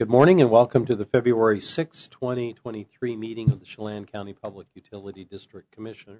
Good morning and welcome to the February 6, 2023 meeting of the Chelan County Public Utility District Commission.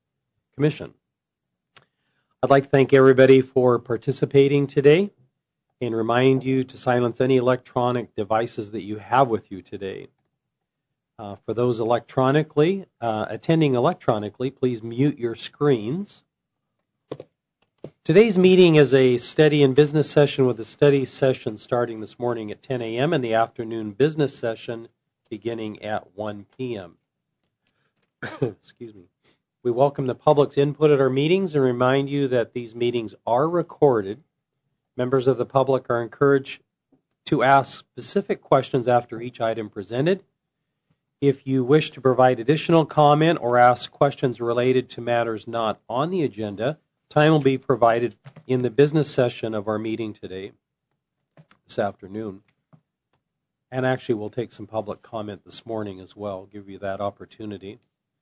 I'd like to thank everybody for participating today and remind you to silence any electronic devices that you have with you today. For those attending electronically, please mute your screens. Today's meeting is a study and business session with a study session starting this morning at 10 a.m. and the afternoon business session beginning at 1 p.m. Excuse me. We welcome the public's input at our meetings and remind you that these meetings are recorded. Members of the public are encouraged to ask specific questions after each item presented. If you wish to provide additional comment or ask questions related to matters not on the agenda, time will be provided in the business session of our meeting today, this afternoon. And actually, we'll take some public comment this morning as well, give you that opportunity.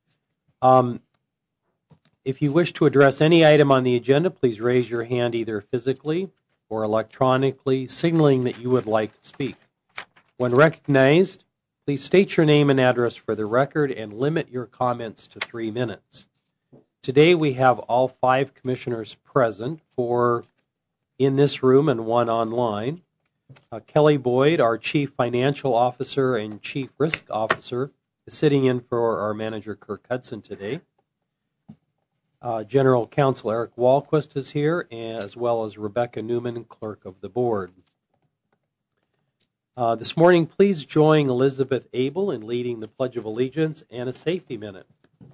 If you wish to address any item on the agenda, please raise your hand either physically or electronically, signaling that you would like to speak. When recognized, please state your name and address for the record and limit your comments to 3 minutes. Today we have all 5 commissioners present, 4 in this room and 1 online. Kelly Boyd, our Chief Financial Officer and Chief Risk Officer, is sitting in for our manager, Kirk Hudson, today. General Counsel Eric Walquist is here, as well as Rebecca Newman, Clerk of the Board. This morning, please join Elizabeth Abel in leading the Pledge of Allegiance and a safety minute.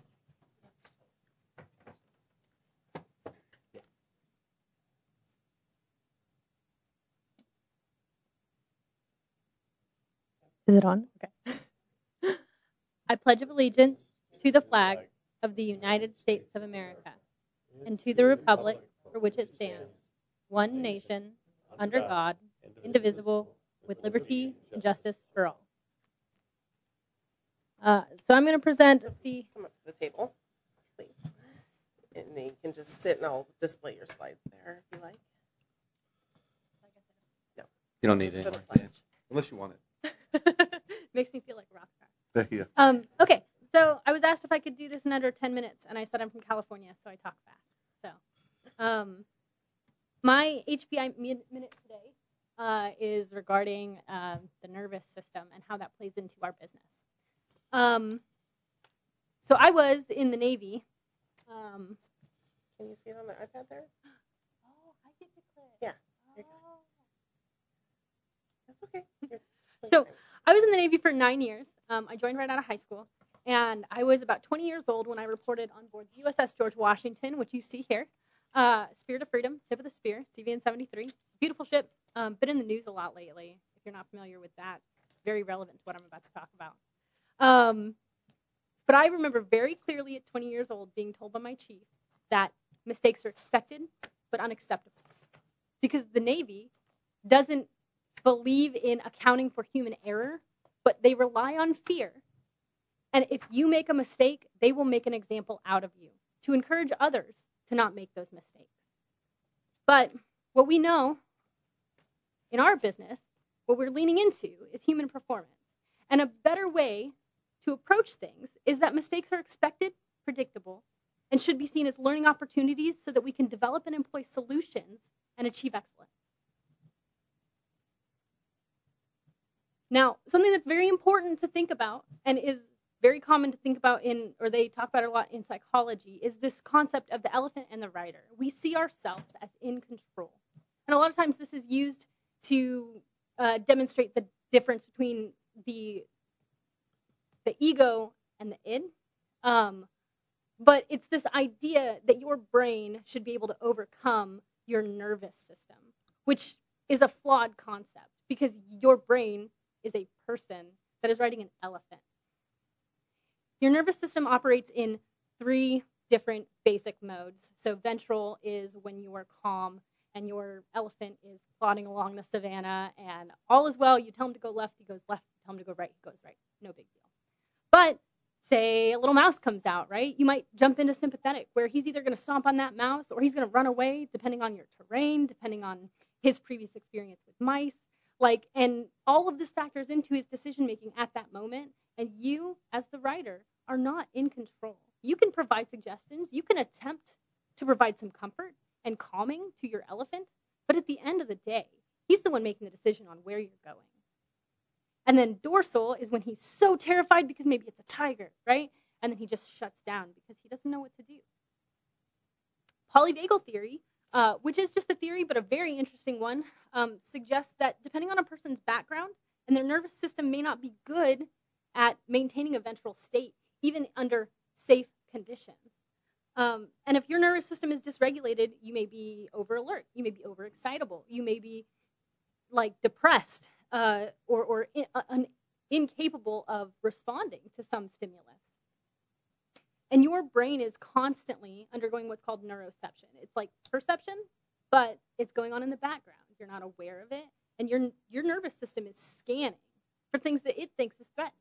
Is it on? Okay. I pledge allegiance to the flag of the United States of America and to the republic for which it stands, one nation, under God, indivisible, with liberty and justice for all. So I'm going to present the... Come up to the table, please. And then you can just sit and I'll display your slides there if you like. No. You don't need any more, unless you want it. Makes me feel like a rock star. Yeah. Okay, so I was asked if I could do this in under 10 minutes, and I said I'm from California, so I talk fast. So my HPI minute today is regarding the nervous system and how that plays into our business. So I was in the Navy. Can you see it on the iPad there? Oh, I get the clip. Yeah. Oh. That's okay. So I was in the Navy for 9 years. I joined right out of high school, and I was about 20 years old when I reported on board the USS George Washington, which you see here. Spirit of Freedom, tip of the spear, CVN 73. Beautiful ship. Been in the news a lot lately. If you're not familiar with that, very relevant to what I'm about to talk about. But I remember very clearly at 20 years old being told by my chief that mistakes are expected but unacceptable, because the Navy doesn't believe in accounting for human error, but they rely on fear. And if you make a mistake, they will make an example out of you to encourage others to not make those mistakes. But what we know in our business, what we're leaning into, is human performance. And a better way to approach things is that mistakes are expected, predictable, and should be seen as learning opportunities so that we can develop and employ solutions and achieve excellence. Now, something that's very important to think about and is very common to think about they talk about it a lot in psychology, is this concept of the elephant and the rider. We see ourselves as in control. And a lot of times this is used to demonstrate the difference between the ego and the id. But it's this idea that your brain should be able to overcome your nervous system, which is a flawed concept because your brain is a person that is riding an elephant. Your nervous system operates in 3 different basic modes. So ventral is when you are calm and your elephant is plodding along the savannah and all is well. You tell him to go left, he goes left. You tell him to go right, he goes right. No big deal. But say a little mouse comes out, right? You might jump into sympathetic, where he's either going to stomp on that mouse or he's going to run away, depending on your terrain, depending on his previous experience with mice. And all of this factors into his decision making at that moment. And you, as the writer, are not in control. You can provide suggestions. You can attempt to provide some comfort and calming to your elephant. But at the end of the day, he's the one making the decision on where you're going. And then dorsal is when he's so terrified because maybe it's a tiger, right? And then he just shuts down because he doesn't know what to do. Polyvagal theory, which is just a theory but a very interesting one, suggests that depending on a person's background and their nervous system may not be good at maintaining a ventral state, even under safe conditions. And if your nervous system is dysregulated, you may be over alert, you may be overexcitable, you may be depressed or incapable of responding to some stimulus. And your brain is constantly undergoing what's called neuroception. It's like perception, but it's going on in the background. You're not aware of it, and your nervous system is scanning for things that it thinks is threatening.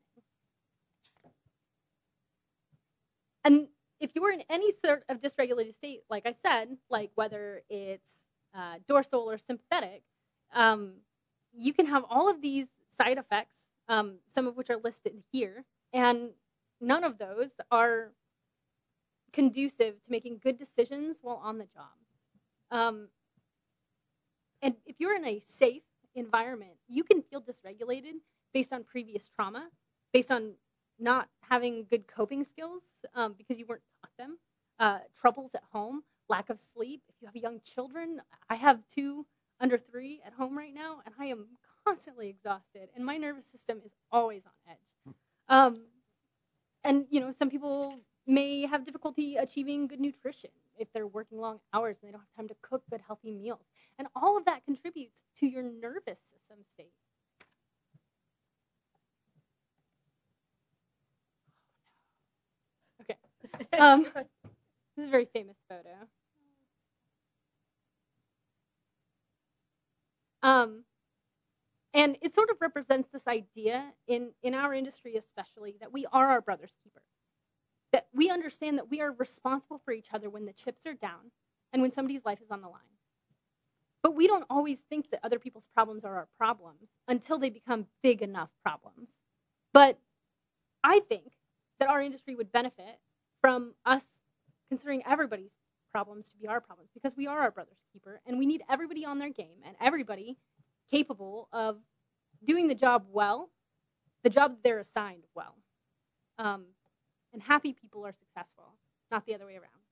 And if you're in any sort of dysregulated state, like I said, whether it's dorsal or sympathetic, you can have all of these side effects, some of which are listed here, and none of those are conducive to making good decisions while on the job. And if you're in a safe environment, you can feel dysregulated based on previous trauma, based on not having good coping skills because you weren't taught them, troubles at home, lack of sleep. If you have young children, I have 2 under 3 at home right now, and I am constantly exhausted, and my nervous system is always on edge. And some people may have difficulty achieving good nutrition if they're working long hours and they don't have time to cook good, healthy meals. And all of that contributes to your nervous system state. Okay. This is a very famous photo. And it sort of represents this idea in our industry especially that we are our brother's keeper. That we understand that we are responsible for each other when the chips are down and when somebody's life is on the line. But we don't always think that other people's problems are our problems until they become big enough problems. But I think that our industry would benefit from us considering everybody's problems to be our problems because we are our brother's keeper and we need everybody on their game and everybody capable of doing the job well, the job that they're assigned well. And happy people are successful, not the other way around.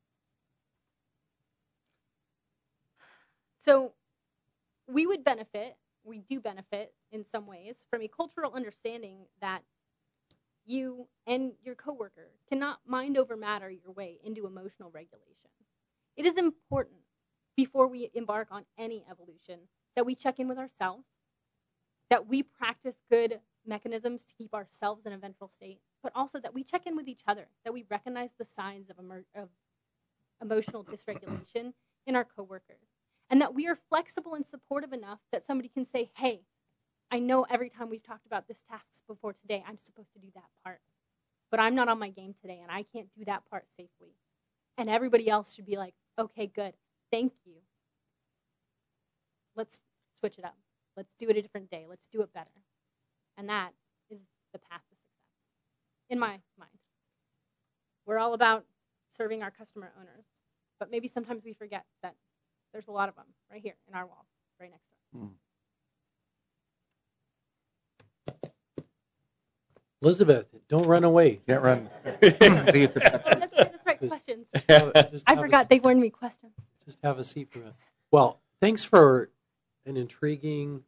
So we do benefit in some ways from a cultural understanding that you and your coworker cannot mind over matter your way into emotional regulation. It is important before we embark on any evolution that we check in with ourselves, that we practice good mechanisms to keep ourselves in a ventral state, but also that we check in with each other, that we recognize the signs of emotional dysregulation in our coworkers, and that we are flexible and supportive enough that somebody can say, hey, I know every time we've talked about this task before today, I'm supposed to do that part, but I'm not on my game today, and I can't do that part safely. And everybody else should be like, okay, good, thank you. Let's switch it up. Let's do it a different day. Let's do it better. And that is the path to success, in my mind. We're all about serving our customer owners, but maybe sometimes we forget that there's a lot of them right here in our walls, right next door. Elizabeth, don't run away. Can't run. That's right, questions. I forgot they warned me questions. Just have a seat for a minute. Well, thanks for an intriguing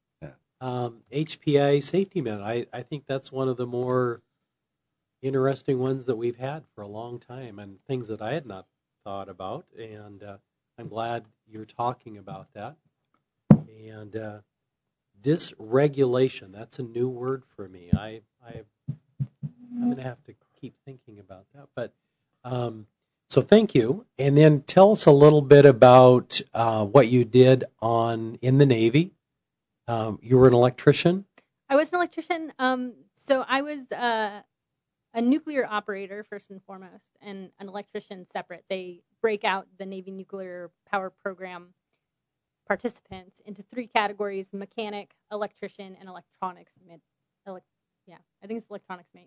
HPI safety minute. I think that's one of the more interesting ones that we've had for a long time and things that I had not thought about. And I'm glad you're talking about that. And dysregulation, that's a new word for me. I'm going to have to keep thinking about that. But so thank you. And then tell us a little bit about what you did in the Navy. You were an electrician? I was an electrician. So I was a nuclear operator, first and foremost, and an electrician separate. They break out the Navy nuclear power program participants into 3 categories: mechanic, electrician, and electronics. I think it's electronics mate.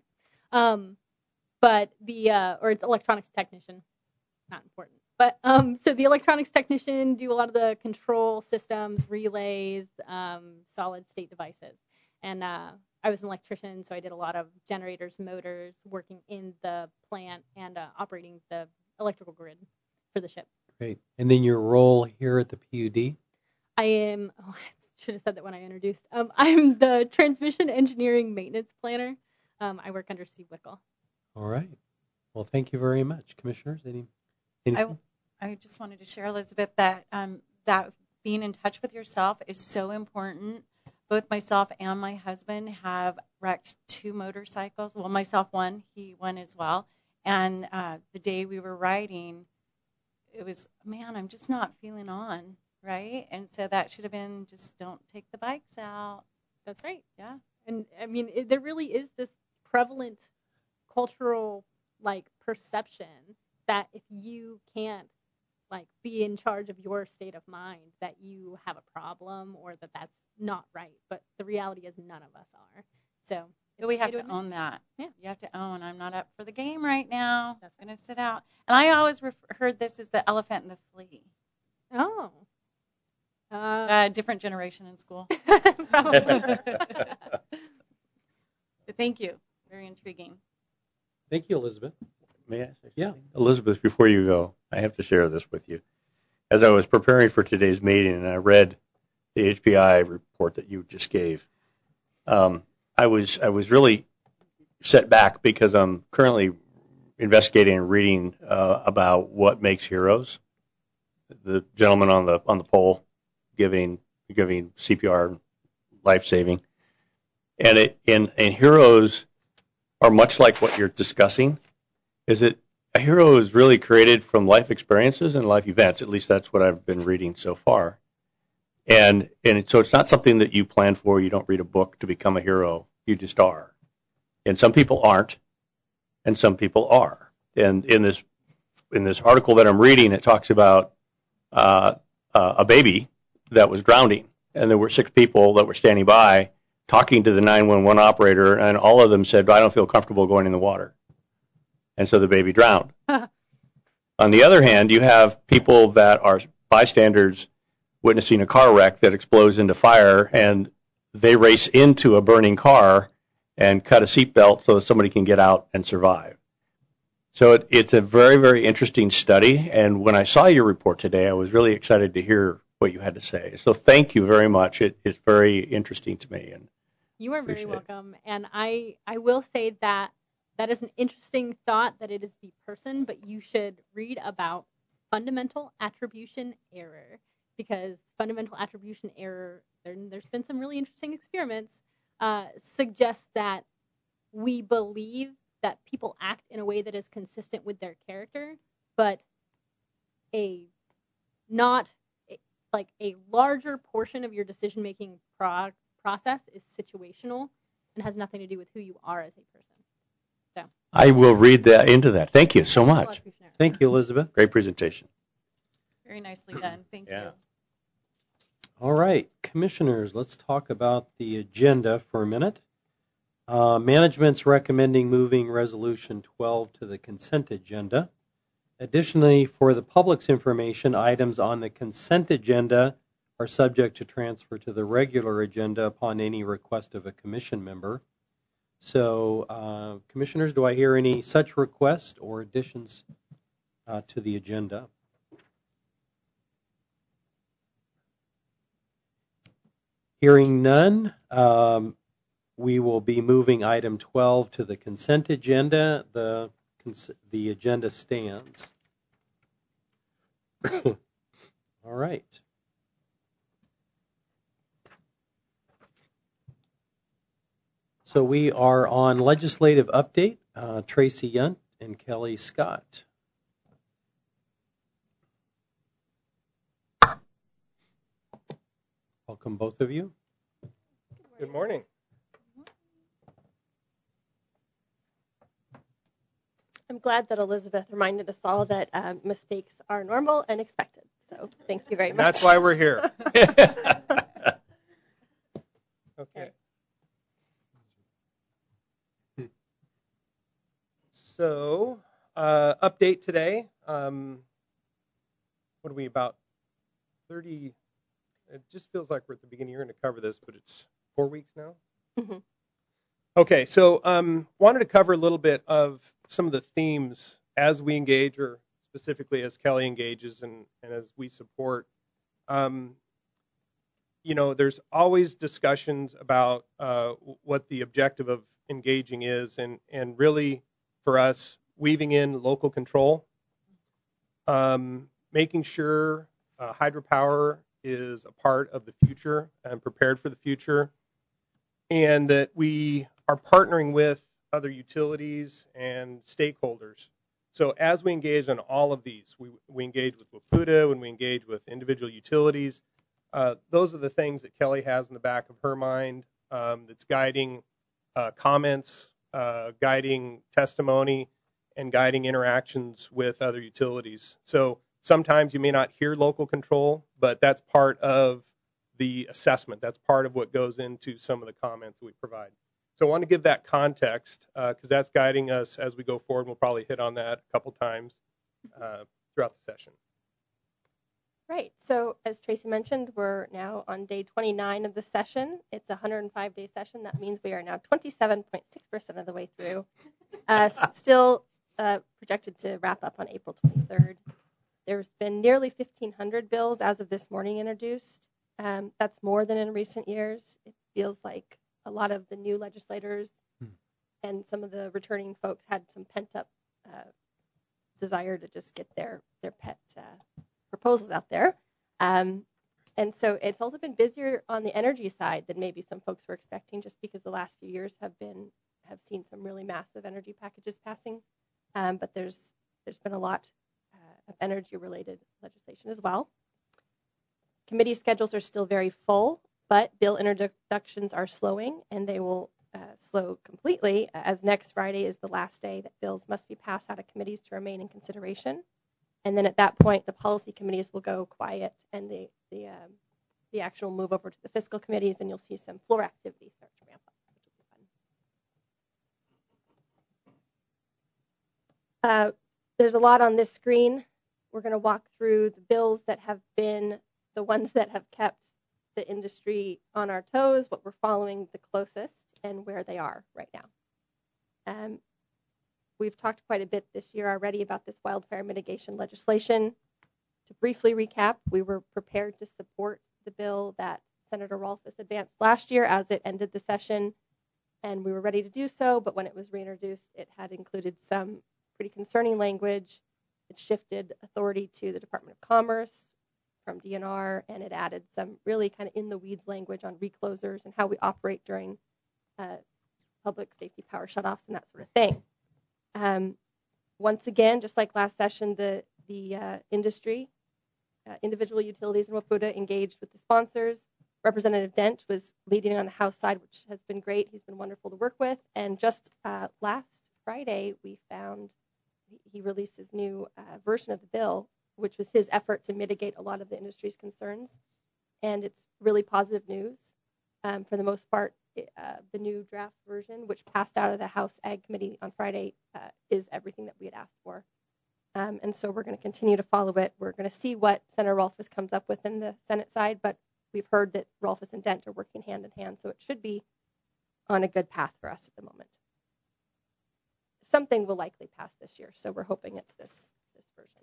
But or it's electronics technician. Not important. But so the electronics technician do a lot of the control systems, relays, solid state devices. And I was an electrician, so I did a lot of generators, motors, working in the plant and operating the electrical grid for the ship. Great. And then your role here at the PUD? I am, I should have said that when I introduced. I'm the transmission engineering maintenance planner. I work under Steve Wickel. All right. Well, thank you very much. Commissioners, anything? I just wanted to share, Elizabeth, that that being in touch with yourself is so important. Both myself and my husband have wrecked 2 motorcycles. Well, myself one, he one as well. And the day we were riding, it was, man, I'm just not feeling on, right? And so that should have been just don't take the bikes out. That's right. Yeah. And I mean, there really is this prevalent cultural perception that if you can't be in charge of your state of mind, that you have a problem or that that's not right. But the reality is none of us are. So we have to own that. Yeah. You have to own, I'm not up for the game right now. That's going to sit out. And I always heard this as the elephant and the flea. Oh. Different generation in school. Probably. But thank you. Very intriguing. Thank you, Elizabeth. May I say something? Yeah. Elizabeth, before you go, I have to share this with you. As I was preparing for today's meeting and I read the HPI report that you just gave, I was really set back because I'm currently investigating and reading about what makes heroes. The gentleman on the pole giving CPR, life saving, and heroes are much like what you're discussing. Is it a hero is really created from life experiences and life events? At least that's what I've been reading so far. And so it's not something that you plan for. You don't read a book to become a hero. You just are. And some people aren't, and some people are. And in this article that I'm reading, it talks about a baby that was drowning, and there were 6 people that were standing by talking to the 911 operator, and all of them said, "I don't feel comfortable going in the water." And so the baby drowned. On the other hand, you have people that are bystanders witnessing a car wreck that explodes into fire, and they race into a burning car and cut a seatbelt so that somebody can get out and survive. So it's a very, very interesting study, and when I saw your report today, I was really excited to hear what you had to say. So thank you very much. It's very interesting to me. And you are very welcome. And I will say that is an interesting thought, that it is the person, but you should read about fundamental attribution error, because fundamental attribution error, there's been some really interesting experiments, suggests that we believe that people act in a way that is consistent with their character, but a larger portion of your decision-making process is situational and has nothing to do with who you are as a person. So I will read that into that. Thank you so much. Thank you, Elizabeth. Great presentation. Very nicely done. Thank you. All right, commissioners, let's talk about the agenda for a minute. Management's recommending moving Resolution 12 to the consent agenda. Additionally, for the public's information, items on the consent agenda are subject to transfer to the regular agenda upon any request of a commission member. So, commissioners, do I hear any such requests or additions to the agenda? Hearing none, we will be moving item 12 to the consent agenda. The agenda stands. All right. So we are on legislative update. Tracy Yunt and Kelly Scott. Welcome, both of you. Good morning. I'm glad that Elizabeth reminded us all that mistakes are normal and expected. So thank you very much. That's why we're here. Okay. So, update today. What are we, about 30? It just feels like we're at the beginning. You're going to cover this, but it's 4 weeks now. Mhm. Okay, so wanted to cover a little bit of some of the themes as we engage, or specifically as Kelly engages and as we support. There's always discussions about what the objective of engaging is, and really for us, weaving in local control, making sure hydropower is a part of the future and prepared for the future, and that we are partnering with other utilities and stakeholders. So as we engage on all of these, we engage with WPUTA, when we engage with individual utilities, those are the things that Kelly has in the back of her mind, that's guiding comments, guiding testimony, and guiding interactions with other utilities. So sometimes you may not hear local control, but that's part of the assessment. That's part of what goes into some of the comments that we provide. So I want to give that context because that's guiding us as we go forward. We'll probably hit on that a couple times throughout the session. Right. So as Tracy mentioned, we're now on day 29 of the session. It's a 105-day session. That means we are now 27.6% of the way through. Still projected to wrap up on April 23rd. There's been nearly 1,500 bills as of this morning introduced. That's more than in recent years. It feels like a lot of the new legislators and some of the returning folks had some pent-up desire to just get their pet proposals out there. And so it's also been busier on the energy side than maybe some folks were expecting, just because the last few years have seen some really massive energy packages passing. But there's been a lot of energy-related legislation as well. Committee schedules are still very full, but bill introductions are slowing, and they will slow completely, as next Friday is the last day that bills must be passed out of committees to remain in consideration. And then at that point, the policy committees will go quiet, and the action will move over to the fiscal committees, and you'll see some floor activity start to ramp up, which will be fun. There's a lot on this screen. We're going to walk through the bills that have been the ones that have kept the industry on our toes, what we're following the closest, and where they are right now. We've talked quite a bit this year already about this wildfire mitigation legislation. To briefly recap, we were prepared to support the bill that Senator Rolfes advanced last year as it ended the session, and we were ready to do so, but when it was reintroduced, it had included some pretty concerning language. It shifted authority to the Department of Commerce from DNR, and it added some really kind of in-the-weeds language on reclosers and how we operate during public safety power shutoffs and that sort of thing. Once again, just like last session, the industry, individual utilities and WPUTA engaged with the sponsors. Representative Dent was leading on the House side, which has been great. He's been wonderful to work with. And just last Friday, we found he released his new version of the bill, which was his effort to mitigate a lot of the industry's concerns. And it's really positive news. For the most part, the new draft version, which passed out of the House Ag Committee on Friday, is everything that we had asked for. And so we're going to continue to follow it. We're going to see what Senator Rolfes comes up with in the Senate side, but we've heard that Rolfes and Dent are working hand in hand, so it should be on a good path for us at the moment. Something will likely pass this year, so we're hoping it's this version.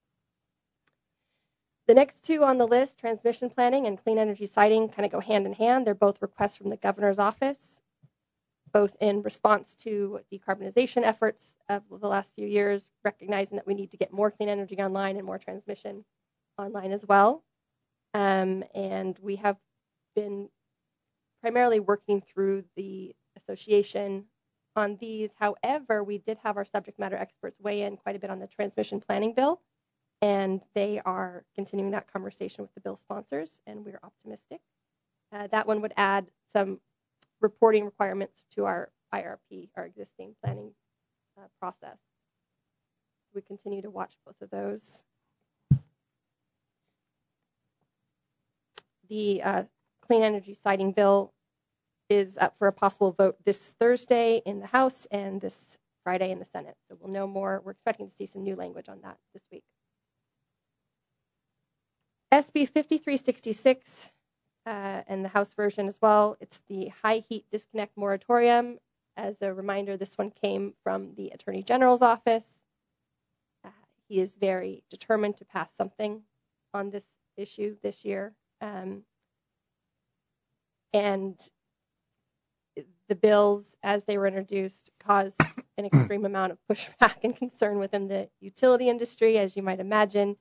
The next two on the list, transmission planning and clean energy siting, kind of go hand in hand. They're both requests from the governor's office, both in response to decarbonization efforts of the last few years, recognizing that we need to get more clean energy online and more transmission online as well. And we have been primarily working through the association on these. However, we did have our subject matter experts weigh in quite a bit on the transmission planning bill, and they are continuing that conversation with the bill sponsors, and we're optimistic. That one would add some reporting requirements to our IRP, our existing planning process. We continue to watch both of those. the clean energy siting bill is up for a possible vote this Thursday in the House and this Friday in the Senate. So we'll know more. We're expecting to see some new language on that this week. SB 5366 and the House version as well. It's the high heat disconnect moratorium. As a reminder, this one came from the Attorney General's office. He is very determined to pass something on this issue this year. And the bills, as they were introduced, caused an extreme amount of pushback and concern within the utility industry, as you might imagine.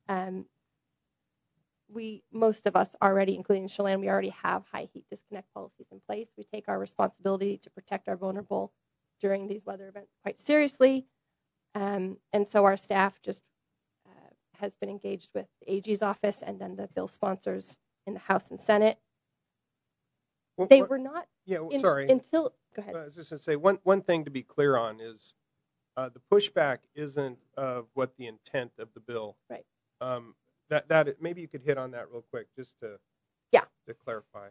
Most of us already, including Chelan, we already have high heat disconnect policies in place. We take our responsibility to protect our vulnerable during these weather events quite seriously. And so our staff just has been engaged with the AG's office and then the bill sponsors in the House and Senate. They were not. Yeah, sorry. Until go ahead. I was just going to say one thing to be clear on is the pushback isn't of what the intent of the bill. Right. That maybe you could hit on that real quick just to clarify.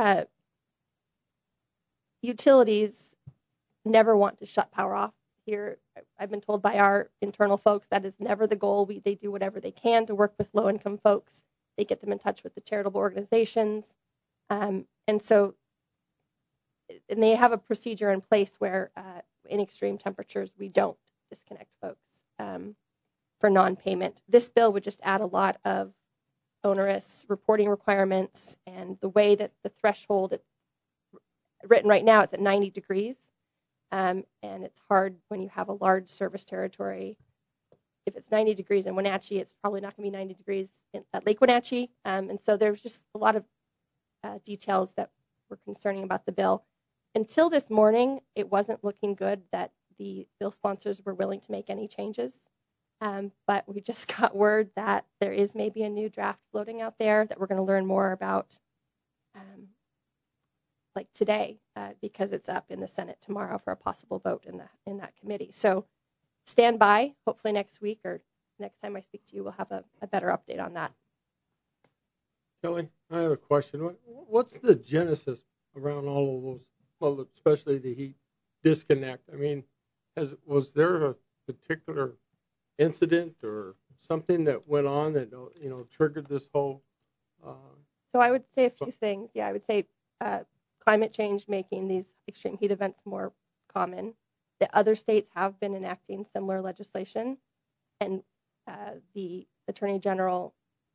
Utilities never want to shut power off here. I've been told by our internal folks that is never the goal. They do whatever they can to work with low-income folks. They get them in touch with the charitable organizations. And they have a procedure in place where in extreme temperatures, we don't disconnect folks for non-payment. This bill would just add a lot of onerous reporting requirements, and the way that the threshold it's written right now, it's at 90 degrees. And it's hard when you have a large service territory. If it's 90 degrees in Wenatchee, it's probably not going to be 90 degrees at Lake Wenatchee. And so there's just a lot of details that were concerning about the bill. Until this morning, it wasn't looking good that the bill sponsors were willing to make any changes. But we just got word that there is maybe a new draft floating out there that we're going to learn more about like today because it's up in the Senate tomorrow for a possible vote in that committee. So stand by. Hopefully next week or next time I speak to you, we'll have a better update on that. Kelly, I have a question. What's the genesis around all of those, well, especially the heat disconnect? I mean, was there a particular incident or something that went on that triggered this whole? So I would say a few things. Yeah, I would say climate change making these extreme heat events more common. The other states have been enacting similar legislation, and the Attorney General.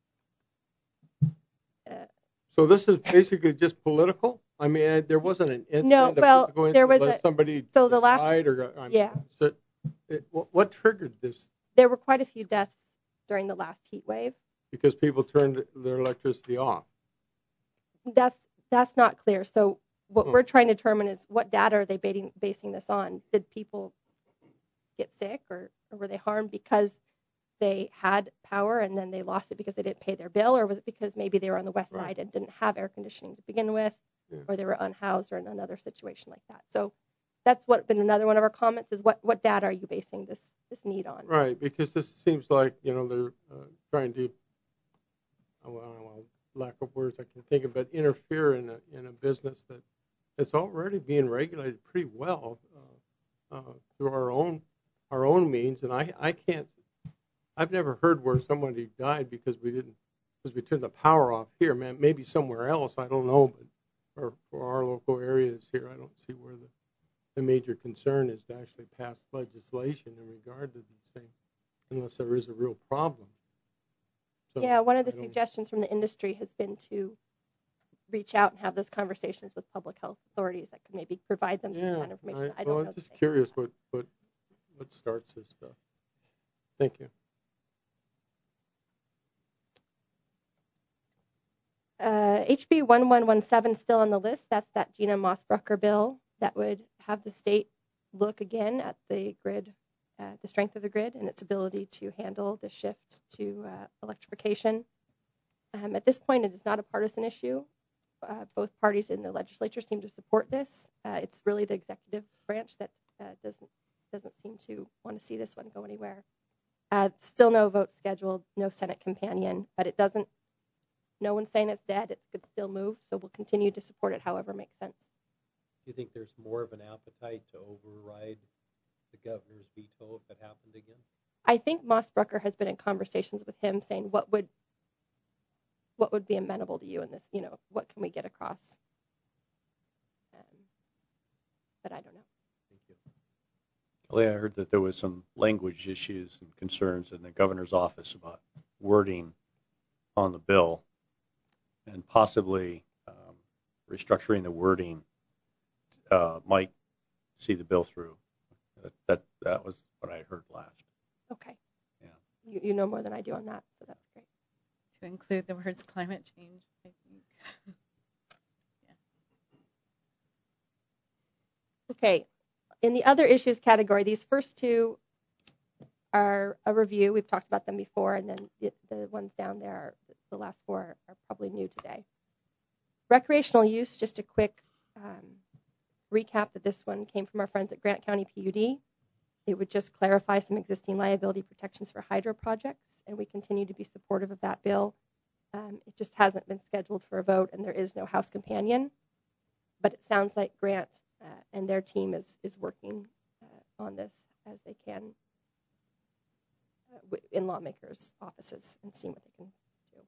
So this is basically just political? I mean, there wasn't an incident. No, well, there was somebody so the last died or yeah. So what triggered this? There were quite a few deaths during the last heat wave because people turned their electricity off. That's not clear. So what we're trying to determine is what data are they basing this on? Did people get sick or were they harmed because they had power and then they lost it because they didn't pay their bill, or was it because maybe they were on the west side and didn't have air conditioning to begin with, or they were unhoused or in another situation like that? So that's what been another one of our comments is what data are you basing this need on? Right, because this seems like they're trying to, lack of words I can think of, but interfere in a business that it's already being regulated pretty well through our own means, and I can't. I've never heard where somebody died because we turned the power off here. Man, maybe somewhere else, I don't know, but for our local areas here, I don't see where the major concern is to actually pass legislation in regard to these things, unless there is a real problem. So yeah, one of the suggestions from the industry has been to reach out and have those conversations with public health authorities that could maybe provide them some kind of information. I don't know. I'm just curious what starts this stuff. Thank you. HB 1117 still on the list. That's that Gina Mossbrucker bill that would have the state look again at the grid, the strength of the grid and its ability to handle the shift to electrification. At this point, it is not a partisan issue. Both parties in the legislature seem to support this. It's really the executive branch that doesn't seem to want to see this one go anywhere. Still no vote scheduled, no Senate companion, but it doesn't No one's saying it's dead. It could still move, so we'll continue to support it however makes sense. Do you think there's more of an appetite to override the governor's veto if it happened again? I think Moss Brucker has been in conversations with him saying what would be amenable to you in this, what can we get across? But I don't know. Thank you. Kelly, I heard that there was some language issues and concerns in the governor's office about wording on the bill and possibly restructuring the wording might see the bill through. That was what I heard last. Okay. Yeah. You know more than I do on that, so that's great. To include the words climate change, I think. Okay. In the other issues category, these first two are a review. We've talked about them before, and then the ones down there, the last four, are probably new today. Recreational use, just a quick recap that this one came from our friends at Grant County PUD. It would just clarify some existing liability protections for hydro projects, and we continue to be supportive of that bill. It just hasn't been scheduled for a vote, and there is no House companion. But it sounds like Grant and their team is working on this as they can in lawmakers' offices and seeing what they can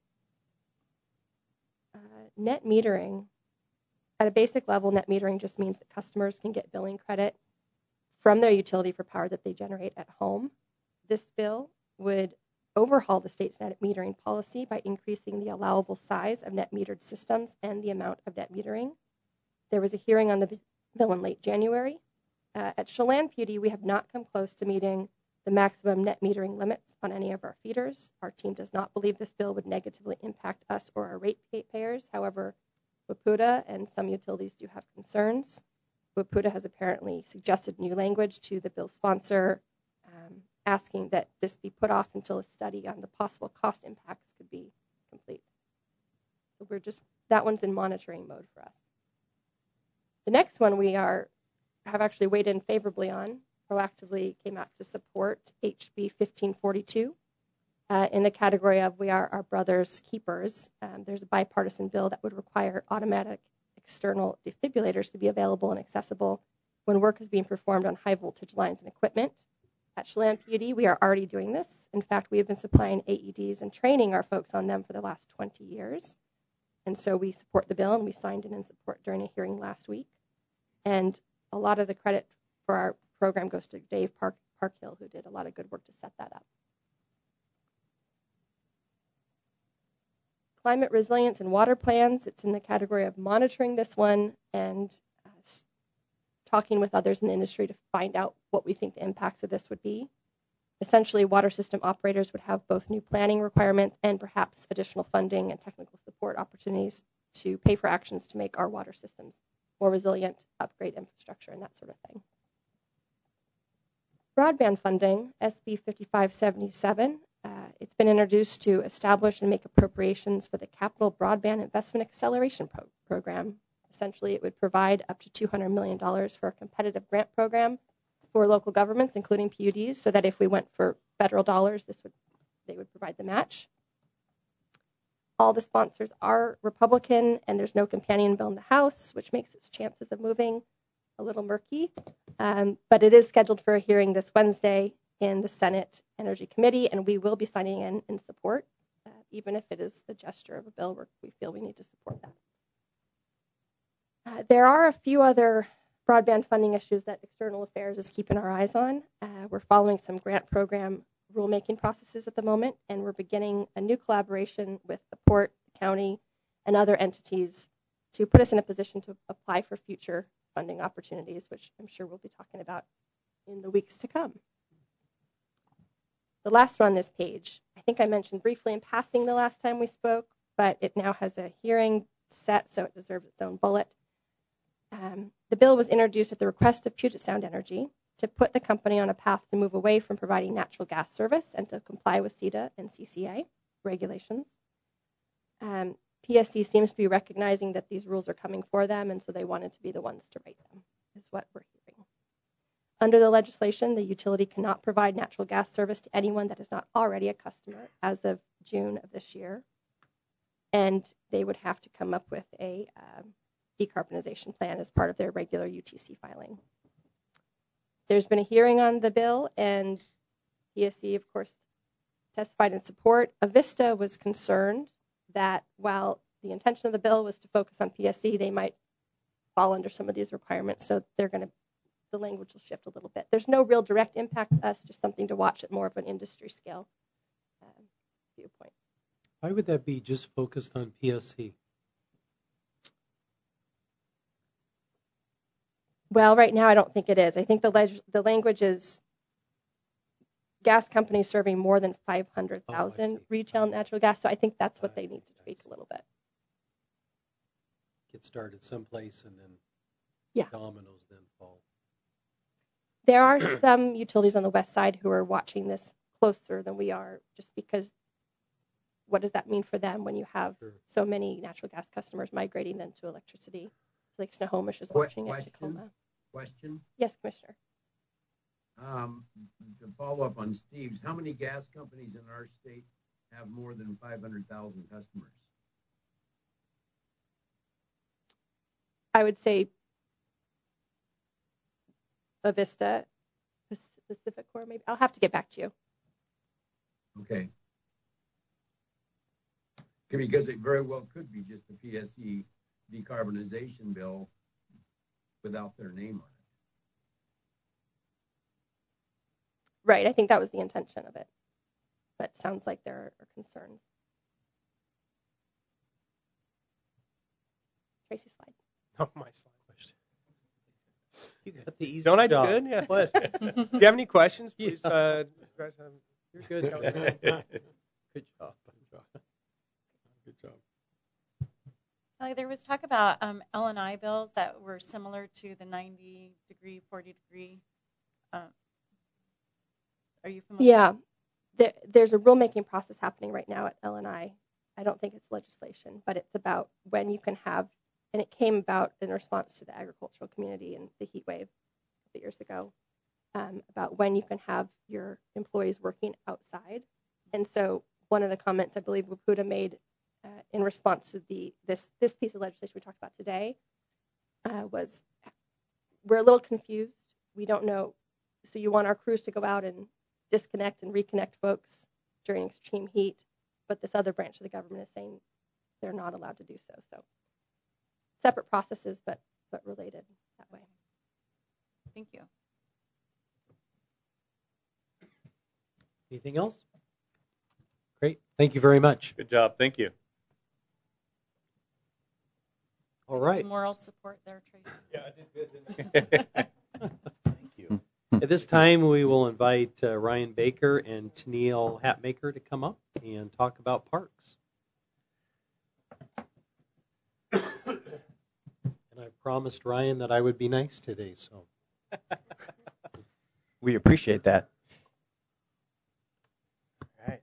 do. Net metering. At a basic level, net metering just means that customers can get billing credit from their utility for power that they generate at home. This bill would overhaul the state's net metering policy by increasing the allowable size of net metered systems and the amount of net metering. There was a hearing on the bill in late January. At Chelan PUD, we have not come close to meeting the maximum net metering limits on any of our feeders. Our team does not believe this bill would negatively impact us or our ratepayers. However, WPUDA and some utilities do have concerns. WPUDA has apparently suggested new language to the bill sponsor, asking that this be put off until a study on the possible cost impacts could be complete. So that one's in monitoring mode for us. The next one we have actually weighed in favorably on, proactively came out to support HB 1542 in the category of we are our brother's keepers. There's a bipartisan bill that would require automatic external defibrillators to be available and accessible when work is being performed on high voltage lines and equipment. At Chelan PUD, we are already doing this. In fact, we have been supplying AEDs and training our folks on them for the last 20 years. And so we support the bill, and we signed in support during a hearing last week. And a lot of the credit for our program goes to Dave Parkhill, who did a lot of good work to set that up. Climate resilience and water plans, it's in the category of monitoring this one and talking with others in the industry to find out what we think the impacts of this would be. Essentially, water system operators would have both new planning requirements and perhaps additional funding and technical support opportunities to pay for actions to make our water systems more resilient, upgrade infrastructure, and that sort of thing. Broadband funding, SB 5577, it's been introduced to establish and make appropriations for the Capital Broadband Investment Acceleration Program. Essentially, it would provide up to $200 million for a competitive grant program for local governments, including PUDs, so that if we went for federal dollars, they would provide the match. All the sponsors are Republican, and there's no companion bill in the House, which makes its chances of moving a little murky. But it is scheduled for a hearing this Wednesday in the Senate Energy Committee, and we will be signing in support, even if it is the gesture of a bill where we feel we need to support that. There are a few other broadband funding issues that External Affairs is keeping our eyes on. We're following some grant program rulemaking processes at the moment, and we're beginning a new collaboration with the Port, the county, and other entities to put us in a position to apply for future funding opportunities, which I'm sure we'll be talking about in the weeks to come. The last one on this page, I think I mentioned briefly in passing the last time we spoke, but it now has a hearing set, so it deserves its own bullet. The bill was introduced at the request of Puget Sound Energy to put the company on a path to move away from providing natural gas service and to comply with CETA and CCA regulations. PSC seems to be recognizing that these rules are coming for them, and so they wanted to be the ones to write them, is what we're hearing. Under the legislation, the utility cannot provide natural gas service to anyone that is not already a customer as of June of this year. and they would have to come up with a decarbonization plan as part of their regular UTC filing. There's been a hearing on the bill, and PSC, of course, testified in support. Avista was concerned that while the intention of the bill was to focus on PSC, they might fall under some of these requirements, so the language will shift a little bit. There's no real direct impact to us, just something to watch at more of an industry scale viewpoint. Why would that be just focused on PSC? Well, right now I don't think it is. I think the language is gas companies serving more than 500,000 retail natural gas, so I think that's what they need to tweak a little bit. Get started someplace and then dominoes then fall. There are some utilities on the west side who are watching this closer than we are, just because what does that mean for them when you have so many natural gas customers migrating then to electricity? Like Snohomish is watching it. Question? Yes, Commissioner. To follow up on Steve's, how many gas companies in our state have more than 500,000 customers? I would say Avista, Pacificor, maybe. I'll have to get back to you. Okay. Because it very well could be just the PSC decarbonization bill without their name on it. Right, I think that was the intention of it. But it sounds like there are concerns. Tracy's slide. Oh, my slide. You got the easy Don't I do job. good? Yeah. What? Do you have any questions, please? Yeah. You're good. Good job. Good job. There was talk about L&I bills that were similar to the 90-degree, 40-degree. Are you familiar? Yeah. There's a rulemaking process happening right now at L&I. I don't think it's legislation, but it's about when you can have, and it came about in response to the agricultural community and the heat wave a few years ago, about when you can have your employees working outside. And so one of the comments I believe Wapuda made in response to this piece of legislation we talked about today was we're a little confused. We don't know. So you want our crews to go out and disconnect and reconnect folks during extreme heat, but this other branch of the government is saying they're not allowed to do so. So separate processes, but related that way. Thank you. Anything else? Great. Thank you very much. Good job. Thank you. All right. Moral support there, Tracy. Yeah, I did good, didn't I? Thank you. At this time, we will invite Ryan Baker and Tennille Hatmaker to come up and talk about parks. And I promised Ryan that I would be nice today, so. We appreciate that. All right.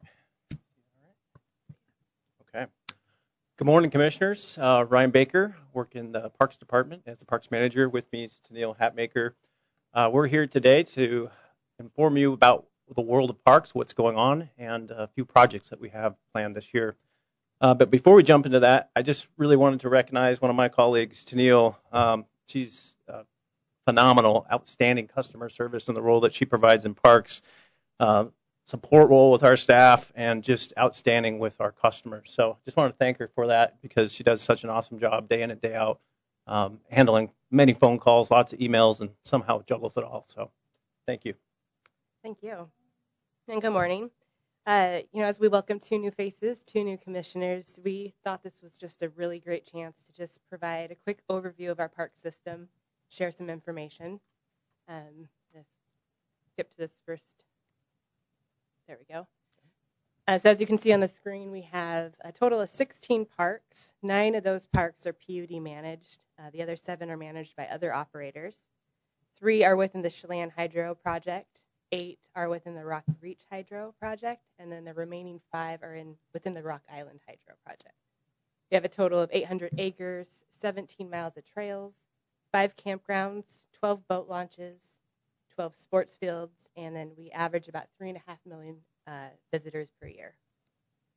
Okay. Good morning, Commissioners. Ryan Baker, work in the Parks Department as the Parks Manager. With me is Tennille Hatmaker. We're here today to inform you about the world of parks, what's going on, and a few projects that we have planned this year. But before we jump into that, I just really wanted to recognize one of my colleagues, Tennille. She's phenomenal, outstanding customer service in the role that she provides in parks, support role with our staff, and just outstanding with our customers. So just want to thank her for that because she does such an awesome job day in and day out, handling many phone calls, lots of emails, and somehow juggles it all. So thank you. Thank you. And good morning. As we welcome 2 new faces, 2 new commissioners, we thought this was just a really great chance to just provide a quick overview of our park system, share some information. Just skip to this first. There we go. So as you can see on the screen, we have a total of 16 parks. 9 of those parks are PUD managed. The other 7 are managed by other operators. 3 are within the Chelan Hydro project. 8 are within the Rock Reach Hydro project, and then the remaining 5 are within the Rock Island Hydro project. We have a total of 800 acres, 17 miles of trails, 5 campgrounds, 12 boat launches, 12 sports fields, and then we average about 3.5 million visitors per year.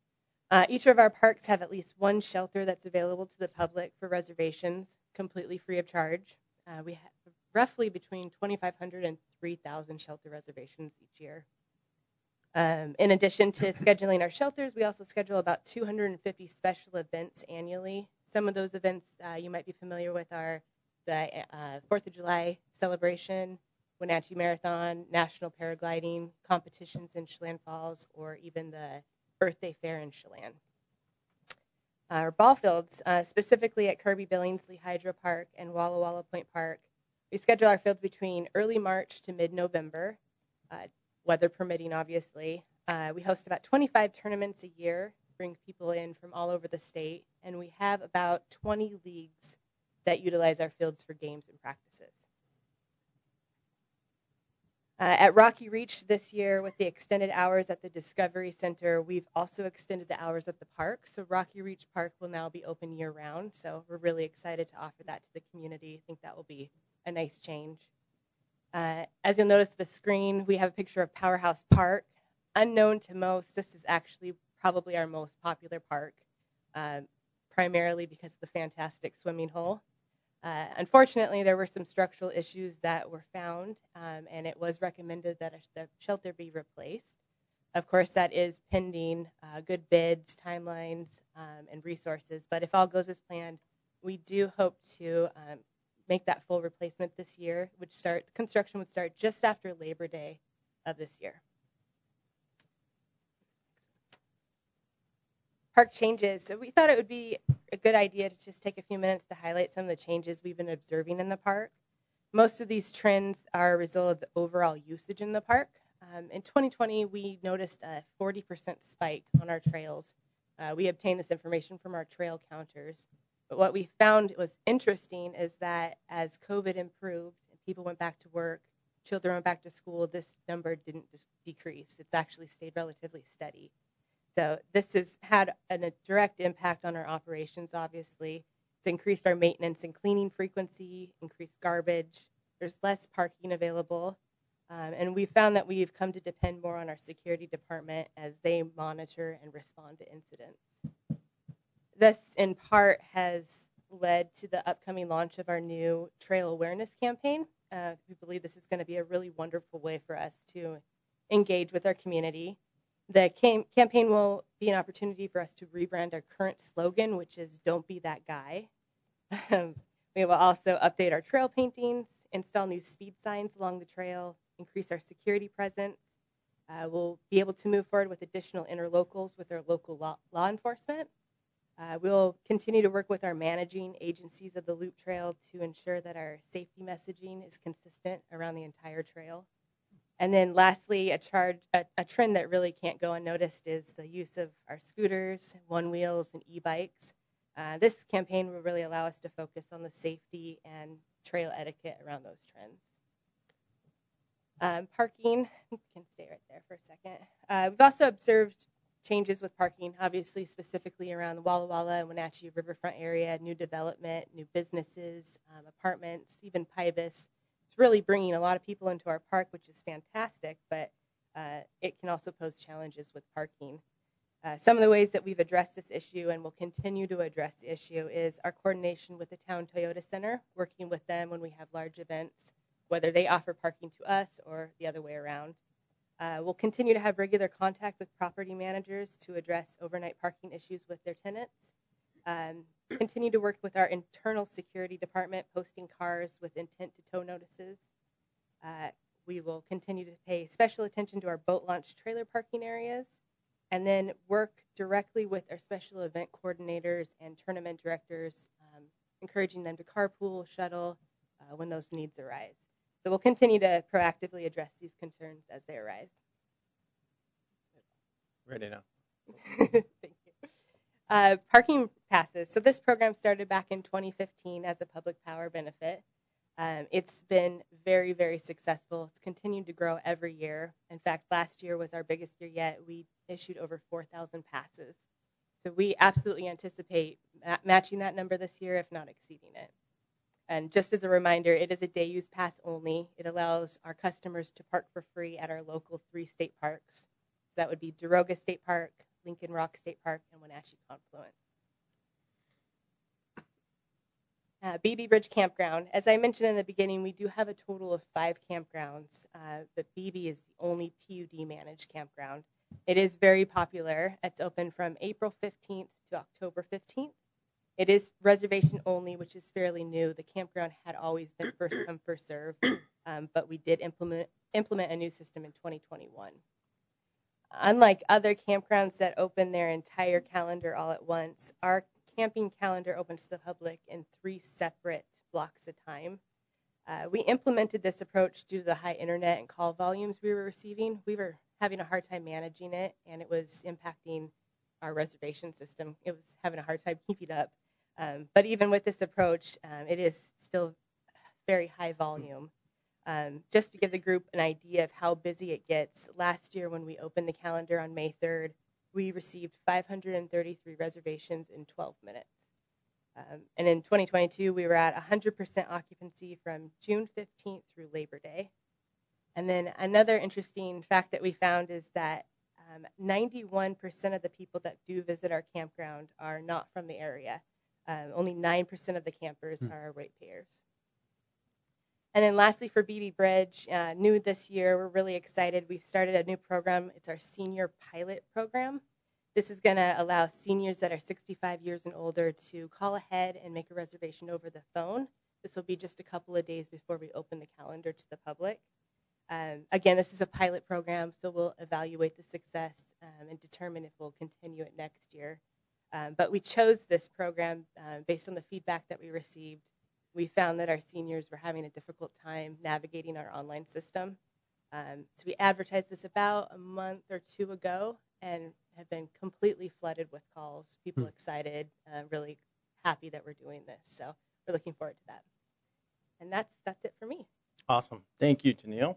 Each of our parks have at least one shelter that's available to the public for reservations, completely free of charge. We have roughly between 2,500 and 3,000 shelter reservations each year. In addition to scheduling our shelters, we also schedule about 250 special events annually. Some of those events you might be familiar with are the 4th of July celebration, Wenatchee Marathon, National Paragliding competitions in Chelan Falls, or even the Earth Day Fair in Chelan. Our ball fields, specifically at Kirby Billingsley Hydro Park and Walla Walla Point Park, we schedule our fields between early March to mid-November, weather permitting, obviously. We host about 25 tournaments a year, bring people in from all over the state, and we have about 20 leagues that utilize our fields for games and practices. At Rocky Reach this year, with the extended hours at the Discovery Center, we've also extended the hours at the park. So Rocky Reach Park will now be open year-round. So we're really excited to offer that to the community. I think that will be a nice change. As you'll notice the screen, we have a picture of Powerhouse Park. Unknown to most, this is actually probably our most popular park, primarily because of the fantastic swimming hole. Unfortunately, there were some structural issues that were found, and it was recommended that the shelter be replaced. Of course, that is pending good bids, timelines, and resources. But if all goes as planned, we do hope to make that full replacement this year. Construction would start just after Labor Day of this year. Park changes. So we thought it would be a good idea to just take a few minutes to highlight some of the changes we've been observing in the park. Most of these trends are a result of the overall usage in the park. In 2020, we noticed a 40% spike on our trails. We obtained this information from our trail counters. But what we found was interesting is that as COVID improved and people went back to work, children went back to school, this number didn't decrease. It's actually stayed relatively steady. So this has had a direct impact on our operations, obviously. It's increased our maintenance and cleaning frequency, increased garbage. There's less parking available. And we found that we've come to depend more on our security department as they monitor and respond to incidents. This, in part, has led to the upcoming launch of our new trail awareness campaign. We believe this is going to be a really wonderful way for us to engage with our community. The campaign will be an opportunity for us to rebrand our current slogan, which is "Don't Be That Guy." We will also update our trail paintings, install new speed signs along the trail, increase our security presence. We'll be able to move forward with additional interlocals with our local law enforcement. We'll continue to work with our managing agencies of the Loop Trail to ensure that our safety messaging is consistent around the entire trail. And then lastly, a trend that really can't go unnoticed is the use of our scooters, one-wheels, and e-bikes. This campaign will really allow us to focus on the safety and trail etiquette around those trends. Parking, you can stay right there for a second. We've also observed changes with parking, obviously specifically around the Walla Walla and Wenatchee Riverfront area, new development, new businesses, apartments, even Pybus. It's really bringing a lot of people into our park, which is fantastic, but it can also pose challenges with parking. Some of the ways that we've addressed this issue and will continue to address the issue is our coordination with the Town Toyota Center, working with them when we have large events, whether they offer parking to us or the other way around. We'll continue to have regular contact with property managers to address overnight parking issues with their tenants. Continue to work with our internal security department, posting cars with intent to tow notices. We will continue to pay special attention to our boat launch trailer parking areas, and then work directly with our special event coordinators and tournament directors, encouraging them to carpool, shuttle, when those needs arise. So we'll continue to proactively address these concerns as they arise. Ready now. Thank you. Parking passes. So this program started back in 2015 as a public power benefit. It's been very, very successful. It's continued to grow every year. In fact, last year was our biggest year yet. We issued over 4,000 passes. So we absolutely anticipate matching that number this year, if not exceeding it. And just as a reminder, it is a day-use pass only. It allows our customers to park for free at our local 3 state parks. So that would be Daroga State Park, Lincoln Rock State Park, and Wenatchee Confluence. BB Bridge Campground. As I mentioned in the beginning, we do have a total of 5 campgrounds, but BB is the only PUD managed campground. It is very popular. It's open from April 15th to October 15th. It is reservation only, which is fairly new. The campground had always been first come, first serve, but we did implement a new system in 2021. Unlike other campgrounds that open their entire calendar all at once, our camping calendar opens to the public in 3 separate blocks of time. We implemented this approach due to the high internet and call volumes we were receiving. We were having a hard time managing it, and it was impacting our reservation system. It was having a hard time keeping up. But even with this approach, it is still very high volume. Just to give the group an idea of how busy it gets, last year when we opened the calendar on May 3rd, we received 533 reservations in 12 minutes. And in 2022, we were at 100% occupancy from June 15th through Labor Day. And then another interesting fact that we found is that 91% of the people that do visit our campground are not from the area. Only 9% of the campers are ratepayers. And then lastly, for BB Bridge, new this year, we're really excited. We've started a new program. It's our senior pilot program. This is going to allow seniors that are 65 years and older to call ahead and make a reservation over the phone. This will be just a couple of days before we open the calendar to the public. Again, this is a pilot program, so we'll evaluate the success and determine if we'll continue it next year. But we chose this program based on the feedback that we received. We found that our seniors were having a difficult time navigating our online system. So we advertised this about a month or 2 ago and have been completely flooded with calls, people excited, really happy that we're doing this. So we're looking forward to that. And that's it for me. Awesome. Thank you, Tennille.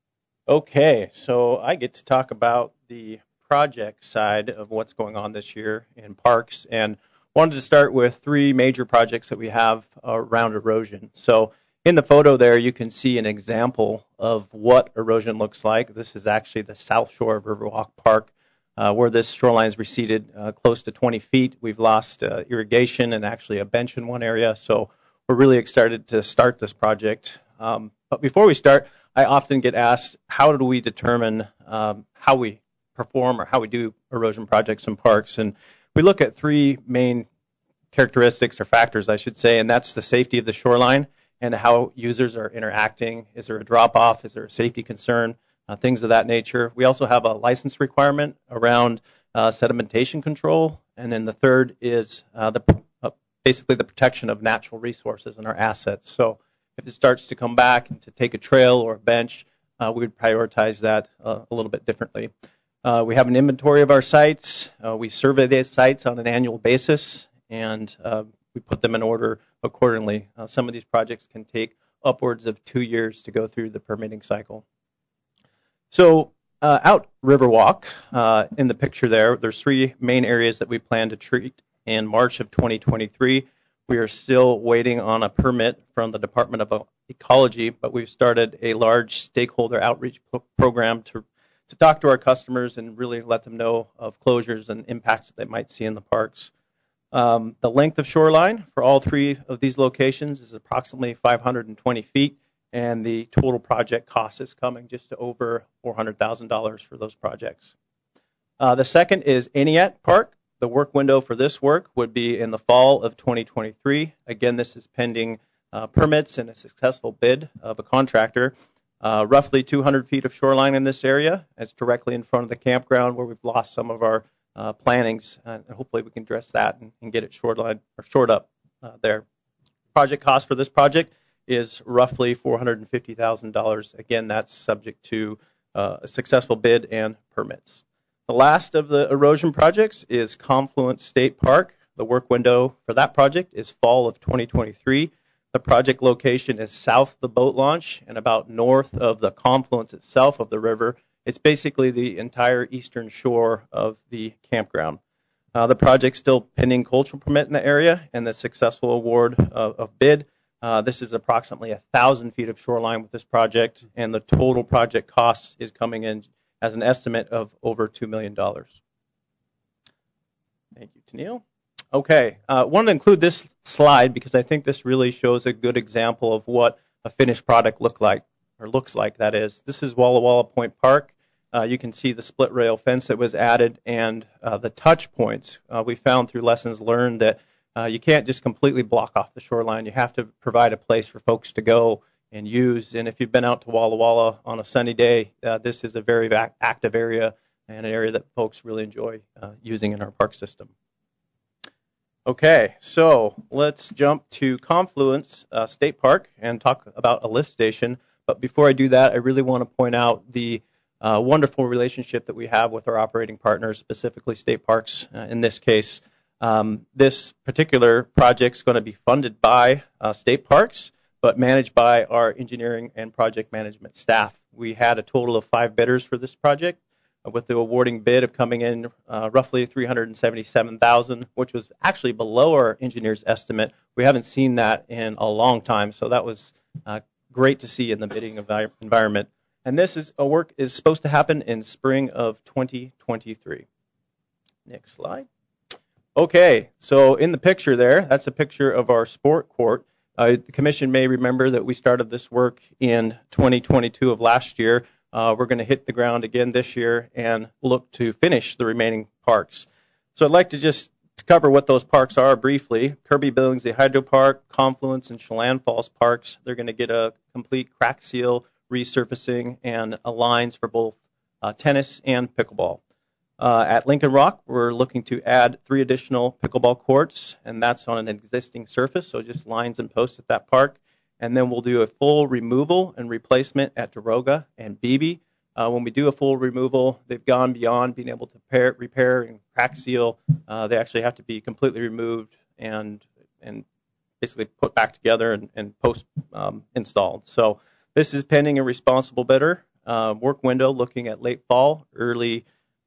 Okay, so I get to talk about the project side of what's going on this year in parks, and wanted to start with 3 major projects that we have around erosion. So in the photo there, you can see an example of what erosion looks like. This is actually the south shore of Riverwalk Park, where this shoreline is receded close to 20 feet. We've lost irrigation and actually a bench in one area, so we're really excited to start this project. But before we start, I often get asked, how do we determine how we perform or how we do erosion projects in parks? And we look at 3 main characteristics or factors, I should say, and that's the safety of the shoreline and how users are interacting. Is there a drop-off? Is there a safety concern? Things of that nature. We also have a license requirement around sedimentation control. And then the third is basically the protection of natural resources and our assets. So if it starts to come back and to take a trail or a bench, we would prioritize that a little bit differently. We have an inventory of our sites. We survey these sites on an annual basis, and we put them in order accordingly. Some of these projects can take upwards of 2 years to go through the permitting cycle. So out Riverwalk, in the picture there's 3 main areas that we plan to treat in March of 2023. We are still waiting on a permit from the Department of Ecology, but we've started a large stakeholder outreach program to talk to our customers and really let them know of closures and impacts that they might see in the parks. The length of shoreline for all 3 of these locations is approximately 520 feet, and the total project cost is coming just to over $400,000 for those projects. The second is Aniet Park. The work window for this work would be in the fall of 2023. Again, this is pending permits and a successful bid of a contractor. Roughly 200 feet of shoreline in this area. It's directly in front of the campground where we've lost some of our plantings, and hopefully we can address that and get it shored up there. Project cost for this project is roughly $450,000. Again, that's subject to a successful bid and permits. The last of the erosion projects is Confluence State Park. The work window for that project is fall of 2023. The project location is south of the boat launch and about north of the confluence itself of the river. It's basically the entire eastern shore of the campground. The project's still pending cultural permit in the area and the successful award of bid. This is approximately 1,000 feet of shoreline with this project, and the total project cost is coming in as an estimate of over $2 million. Thank you, Tennille. Okay, wanted to include this slide because I think this really shows a good example of what a finished product looks like. That is, this is Walla Walla Point Park. You can see the split rail fence that was added and the touch points. We found through lessons learned that you can't just completely block off the shoreline. You have to provide a place for folks to go and use. And if you've been out to Walla Walla on a sunny day, this is a very active area and an area that folks really enjoy using in our park system. Okay, so let's jump to Confluence State Park and talk about a lift station. But before I do that, I really want to point out the wonderful relationship that we have with our operating partners, specifically state parks in this case. This particular project is going to be funded by state parks, but managed by our engineering and project management staff. We had a total of 5 bidders for this project, with the awarding bid of coming in roughly $377,000, which was actually below our engineer's estimate. We haven't seen that in a long time, so that was great to see in the bidding environment. And this is work is supposed to happen in spring of 2023. Next slide. Okay, so in the picture there, that's a picture of our sport court. The commission may remember that we started this work in 2022 of last year. We're going to hit the ground again this year and look to finish the remaining parks. So I'd like to just cover what those parks are briefly. Kirby Billingsley Hydro Park, Confluence, and Chelan Falls Parks. They're going to get a complete crack seal, resurfacing, and lines for both tennis and pickleball. At Lincoln Rock, we're looking to add 3 additional pickleball courts, and that's on an existing surface, so just lines and posts at that park. And then we'll do a full removal and replacement at Daroga and Beebe. When we do a full removal, they've gone beyond being able to repair and crack seal. They actually have to be completely removed and basically put back together and post installed. So this is pending a responsible bidder. Work window looking at late fall, early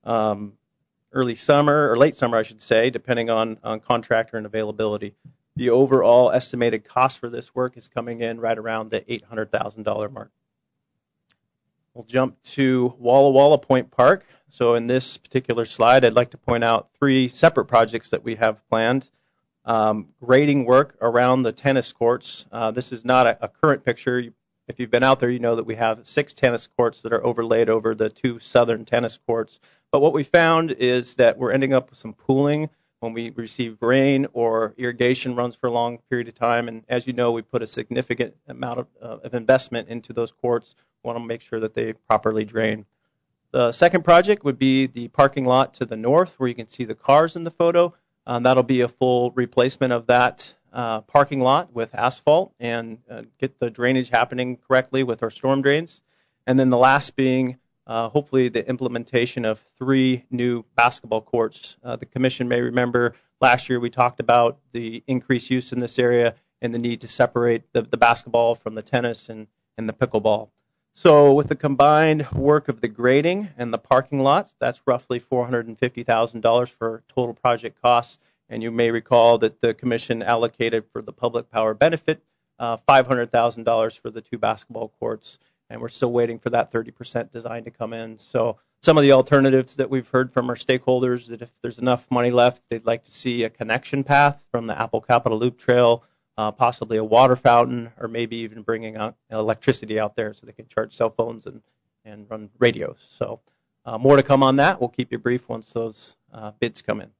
summer, or late summer, I should say, depending on contractor and availability. The overall estimated cost for this work is coming in right around the $800,000 mark. We'll jump to Walla Walla Point Park. So in this particular slide, I'd like to point out 3 separate projects that we have planned. Grading work around the tennis courts. This is not a current picture. If you've been out there, you know that we have 6 tennis courts that are overlaid over the 2 southern tennis courts. But what we found is that we're ending up with some pooling when we receive rain or irrigation runs for a long period of time. And as you know, we put a significant amount of investment into those courts. We want to make sure that they properly drain. The second project would be the parking lot to the north, where you can see the cars in the photo. That'll be a full replacement of that parking lot with asphalt and get the drainage happening correctly with our storm drains. And then the last being hopefully the implementation of 3 new basketball courts. The commission may remember last year we talked about the increased use in this area and the need to separate the basketball from the tennis and the pickleball. So with the combined work of the grading and the parking lots, that's roughly $450,000 for total project costs. And you may recall that the commission allocated for the public power benefit $500,000 for the 2 basketball courts. And we're still waiting for that 30% design to come in. So some of the alternatives that we've heard from our stakeholders, that if there's enough money left, they'd like to see a connection path from the Apple Capitol Loop Trail, possibly a water fountain, or maybe even bringing out electricity out there so they can charge cell phones and run radios. So more to come on that. We'll keep you brief once those bids come in.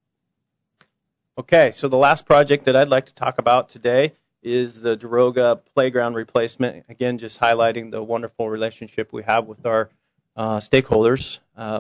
Okay, so the last project that I'd like to talk about today is the Daroga playground replacement. Again, just highlighting the wonderful relationship we have with our stakeholders.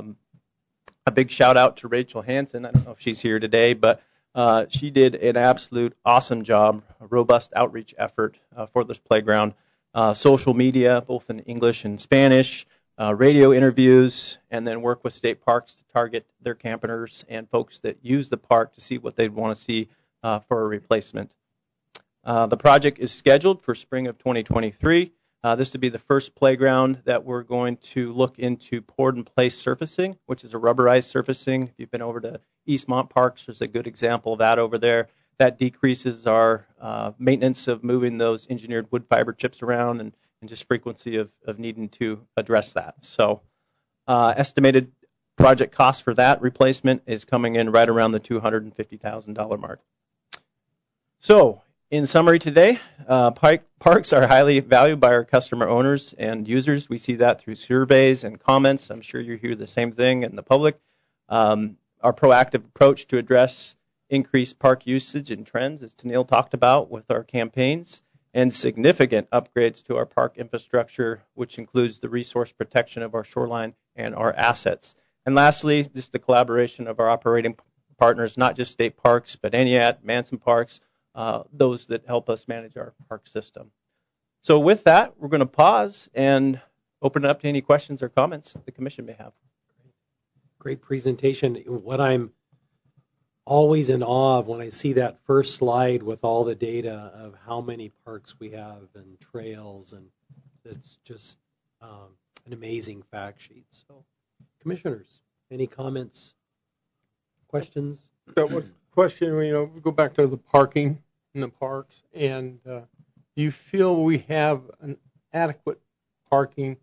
A big shout out to Rachel Hansen. I don't know if she's here today, but she did an absolute awesome job, a robust outreach effort for this playground. Social media, both in English and Spanish, radio interviews, and then work with state parks to target their campers and folks that use the park to see what they'd want to see for a replacement. The project is scheduled for spring of 2023. This would be the first playground that we're going to look into poured in place surfacing, which is a rubberized surfacing. If you've been over to Eastmont Parks, there's a good example of that over there. That decreases our maintenance of moving those engineered wood fiber chips around and just frequency of needing to address that. So estimated project cost for that replacement is coming in right around the $250,000 mark. So, in summary today, parks are highly valued by our customer owners and users. We see that through surveys and comments. I'm sure you hear the same thing in the public. Our proactive approach to address increased park usage and trends, as Tennille talked about with our campaigns, and significant upgrades to our park infrastructure, which includes the resource protection of our shoreline and our assets. And lastly, just the collaboration of our operating partners, not just state parks, but Entiat, Manson Parks, those that help us manage our park system. So with that, we're going to pause and open it up to any questions or comments the commission may have. Great presentation. What I'm always in awe of when I see that first slide with all the data of how many parks we have and trails, and it's just an amazing fact sheet. So, commissioners, any comments, questions? That one question, we go back to the parking in the parks, and do you feel we have an adequate parking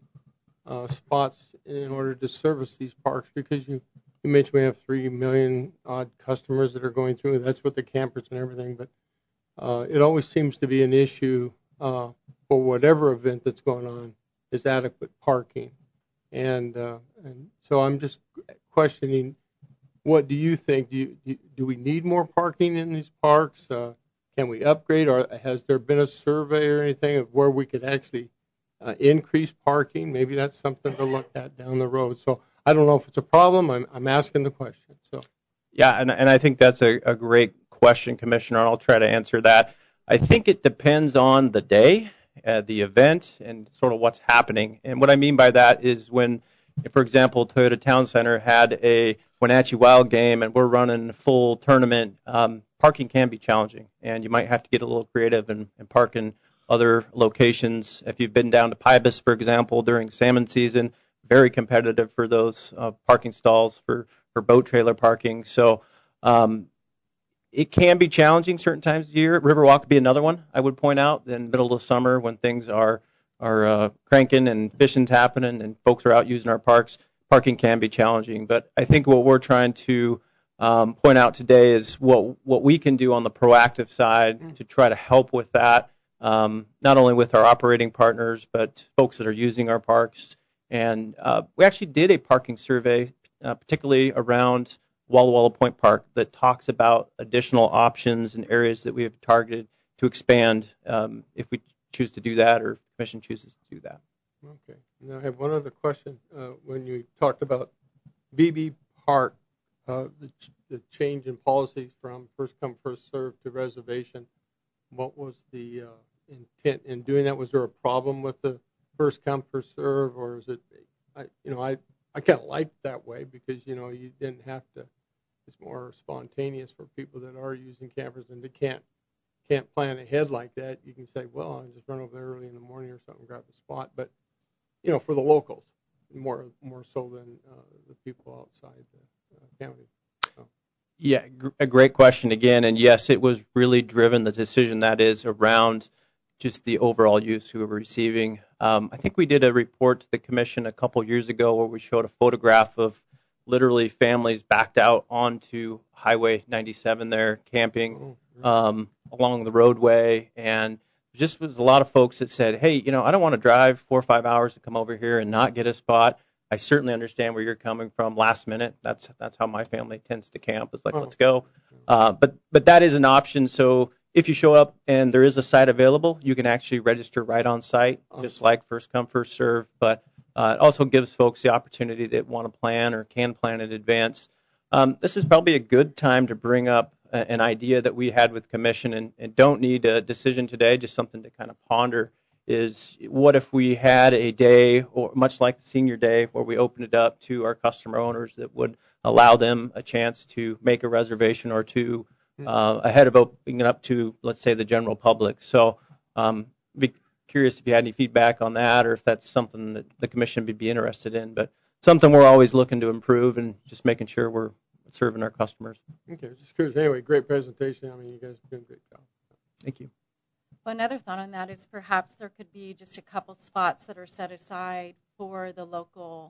spots in order to service these parks? Because you mentioned we have 3 million odd customers that are going through. That's with the campers and everything, but it always seems to be an issue for whatever event that's going on is adequate parking. And so I'm just questioning, what do you think? Do we need more parking in these parks? Can we upgrade, or has there been a survey or anything of where we could actually increase parking? Maybe that's something to look at down the road. So I don't know if it's a problem. I'm asking the question. So yeah, and I think that's a great question, Commissioner, and I'll try to answer that. I think it depends on the day, the event, and sort of what's happening. And what I mean by that is when, for example, Toyota Town Center had a Wenatchee Wild game and we're running a full tournament, parking can be challenging, and you might have to get a little creative and park in other locations. If you've been down to Pybus, for example, during salmon season, very competitive for those parking stalls for boat trailer parking. So it can be challenging certain times of the year. Riverwalk would be another one I would point out. In the middle of summer when things are cranking and fishing's happening and folks are out using our parks, parking can be challenging. But I think what we're trying to point out today is what we can do on the proactive side to try to help with that, not only with our operating partners, but folks that are using our parks. And we actually did a parking survey, particularly around Walla Walla Point Park, that talks about additional options and areas that we have targeted to expand if we choose to do that or if the commission chooses to do that. Okay. Now I have one other question. When you talked about BB Park, the change in policy from first come, first served to reservation, what was the intent in doing that? Was there a problem with the first come, first serve, or is it, I kind of like that way because, you didn't have to, it's more spontaneous for people that are using campers and they can't plan ahead like that. You can say, well, I'll just run over there early in the morning or something, grab a spot. But, for the locals, more so than the people outside the county. So. Yeah, a great question again. And yes, it was really driven, the decision that is around just the overall use who were receiving. I think we did a report to the commission a couple years ago where we showed a photograph of literally families backed out onto Highway 97 there camping along the roadway, and just was a lot of folks that said, hey, I don't want to drive 4 or 5 hours to come over here and not get a spot. I certainly understand where you're coming from last minute. That's how my family tends to camp. It's like, let's go. But that is an option. So if you show up and there is a site available, you can actually register right on site, just like first come, first serve. But it also gives folks the opportunity that want to plan or can plan in advance. This is probably a good time to bring up an idea that we had with commission and don't need a decision today, just something to kind of ponder, is what if we had a day, or much like the senior day, where we opened it up to our customer owners that would allow them a chance to make a reservation or two ahead of opening it up to, let's say, the general public. So be curious if you had any feedback on that or if that's something that the commission would be interested in. But something we're always looking to improve and just making sure we're serving our customers. Okay, just curious. Anyway, great presentation. You guys are doing a great job. Thank you. Well, another thought on that is perhaps there could be just a couple spots that are set aside for the local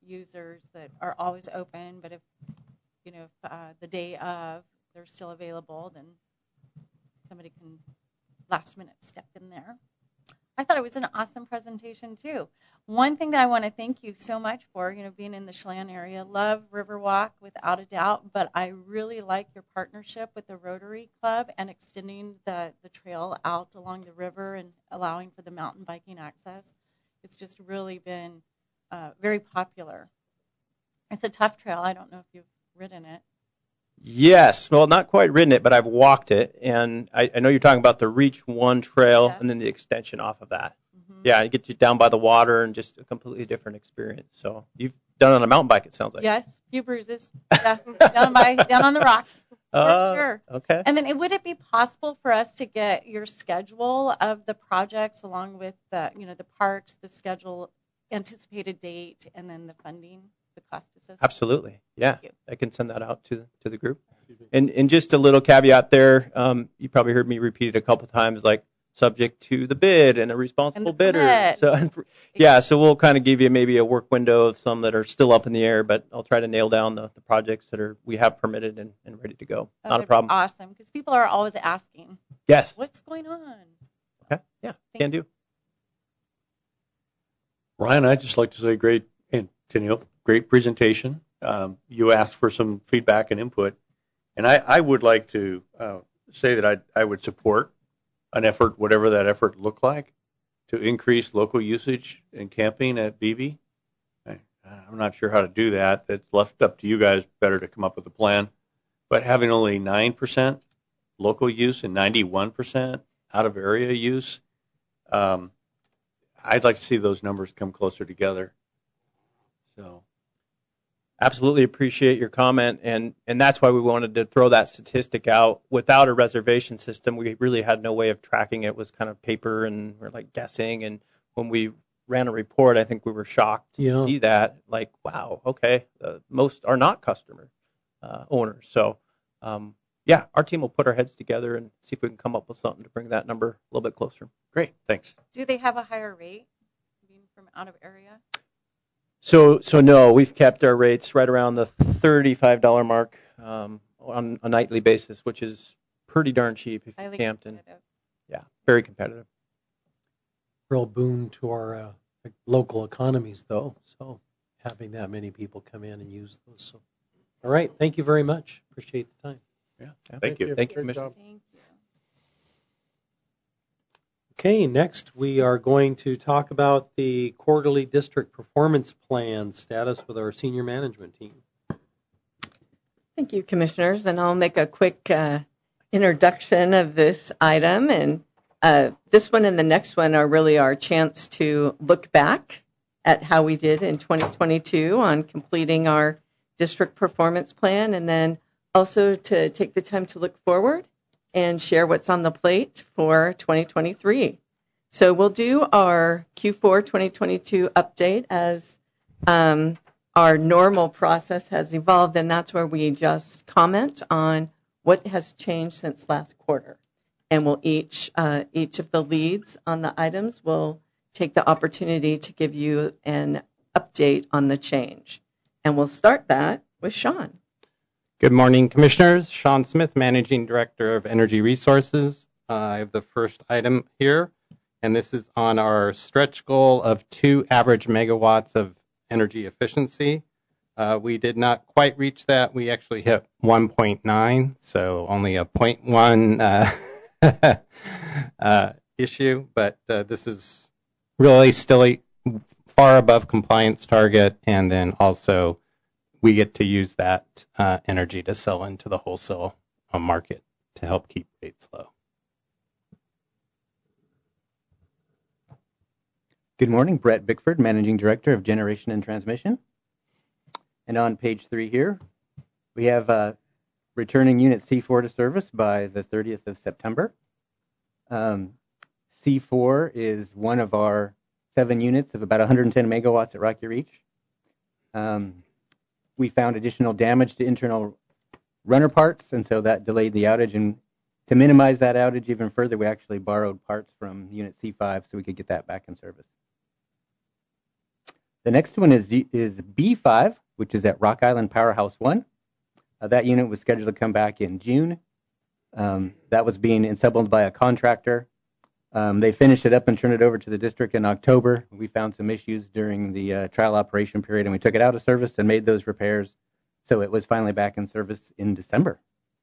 users that are always open, but if the day of they're still available, then somebody can last minute step in there. I thought it was an awesome presentation too. One thing that I want to thank you so much for, being in the Chelan area, love Riverwalk without a doubt, but I really like your partnership with the Rotary Club and extending the trail out along the river and allowing for the mountain biking access. It's just really been very popular. It's a tough trail. I don't know if you've ridden it. Yes. Well, not quite ridden it, but I've walked it. And I know you're talking about the Reach 1 trail and then the extension off of that. Mm-hmm. Yeah, it gets you down by the water and just a completely different experience. So you've done it on a mountain bike, it sounds like. Yes, a few bruises. Yeah, down on the rocks. For sure. Okay. And then would it be possible for us to get your schedule of the projects along with the parks, the schedule, anticipated date, and then the funding, the cost associated? Absolutely. Yeah. I can send that out to the group. And just a little caveat there, you probably heard me repeat it a couple times, like subject to the bid and a responsible bidder. So we'll kind of give you maybe a work window of some that are still up in the air, but I'll try to nail down the projects that we have permitted and ready to go. Not a problem. Awesome, because people are always asking. Yes. What's going on? Okay. Yeah. Can do. Ryan, I'd just like to say great presentation. You asked for some feedback and input, and I would like to say that I would support an effort, whatever that effort looked like, to increase local usage in camping at BB. I'm not sure how to do that. It's left up to you guys better to come up with a plan. But having only 9% local use and 91% out-of-area use, I'd like to see those numbers come closer together. So, absolutely appreciate your comment, and that's why we wanted to throw that statistic out. Without a reservation system, we really had no way of tracking it. It was kind of paper, and we're like guessing. And when we ran a report, I think we were shocked to see that. Like, wow, okay, most are not customer owners. So, our team will put our heads together and see if we can come up with something to bring that number a little bit closer. Great, thanks. Do they have a higher rate being from out of area? So no, we've kept our rates right around the $35 mark on a nightly basis, which is pretty darn cheap if you camped in. Yeah, very competitive. Real boon to our local economies, though. So having that many people come in and use those. So, all right, thank you very much. Appreciate the time. Yeah, thank you. Thank you, Commissioner. Thank you. Okay, next we are going to talk about the quarterly district performance plan status with our senior management team. Thank you, Commissioners, and I'll make a quick introduction of this item. And this one and the next one are really our chance to look back at how we did in 2022 on completing our district performance plan, and then also to take the time to look forward and share what's on the plate for 2023. So we'll do our Q4 2022 update as our normal process has evolved, and that's where we just comment on what has changed since last quarter. And we'll each of the leads on the items will take the opportunity to give you an update on the change. And we'll start that with Sean. Good morning, Commissioners. Sean Smith, Managing Director of Energy Resources. I have the first item here, and this is on our stretch goal of 2 average megawatts of energy efficiency. We did not quite reach that. We actually hit 1.9, so only a 0.1 issue, but this is really still far above compliance target, and then also we get to use that energy to sell into the wholesale market to help keep rates low. Good morning, Brett Bickford, Managing Director of Generation and Transmission. And on page 3 here, we have returning Unit C4 to service by the 30th of September. C4 is one of our 7 units of about 110 megawatts at Rocky Reach. We found additional damage to internal runner parts, and so that delayed the outage. And to minimize that outage even further, we actually borrowed parts from Unit C5 so we could get that back in service. The next one is B5, which is at Rock Island Powerhouse 1. That unit was scheduled to come back in June. That was being assembled by a contractor. They finished it up and turned it over to the district in October. We found some issues during the trial operation period, and we took it out of service and made those repairs. So it was finally back in service in December.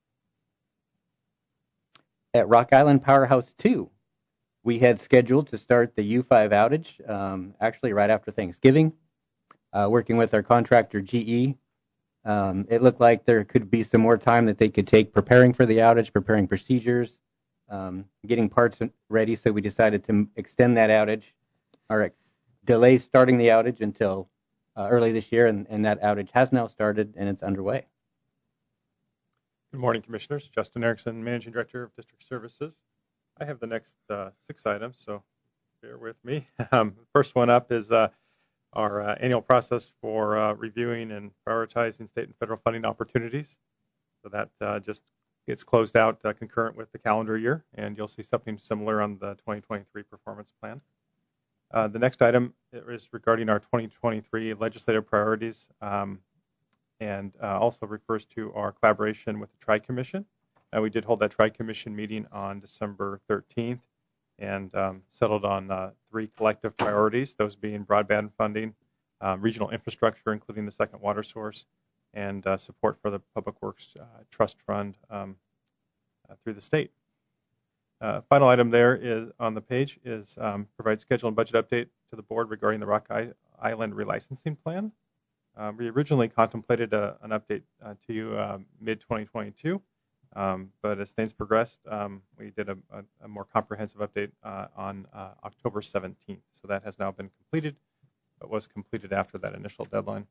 At Rock Island Powerhouse 2, we had scheduled to start the U5 outage actually right after Thanksgiving, working with our contractor GE. It looked like there could be some more time that they could take preparing for the outage, preparing procedures, getting parts ready, so we decided to extend that outage or delay starting the outage until early this year, and that outage has now started and it's underway. Good morning, Commissioners. Justin Erickson, Managing Director of District Services. I have the next 6 items, so bear with me. First one up is our annual process for reviewing and prioritizing state and federal funding opportunities. So that just gets closed out concurrent with the calendar year, and you'll see something similar on the 2023 performance plan. The next item is regarding our 2023 legislative priorities and also refers to our collaboration with the Tri-Commission. We did hold that Tri-Commission meeting on December 13th and settled on 3 collective priorities, those being broadband funding, regional infrastructure, including the second water source, and support for the Public Works Trust Fund through the state. Final item there is on the page is provide schedule and budget update to the board regarding the Rock Island relicensing plan. We originally contemplated an update to you mid-2022, but as things progressed, we did a more comprehensive update on October 17th. So that has now been completed, but was completed after that initial deadline.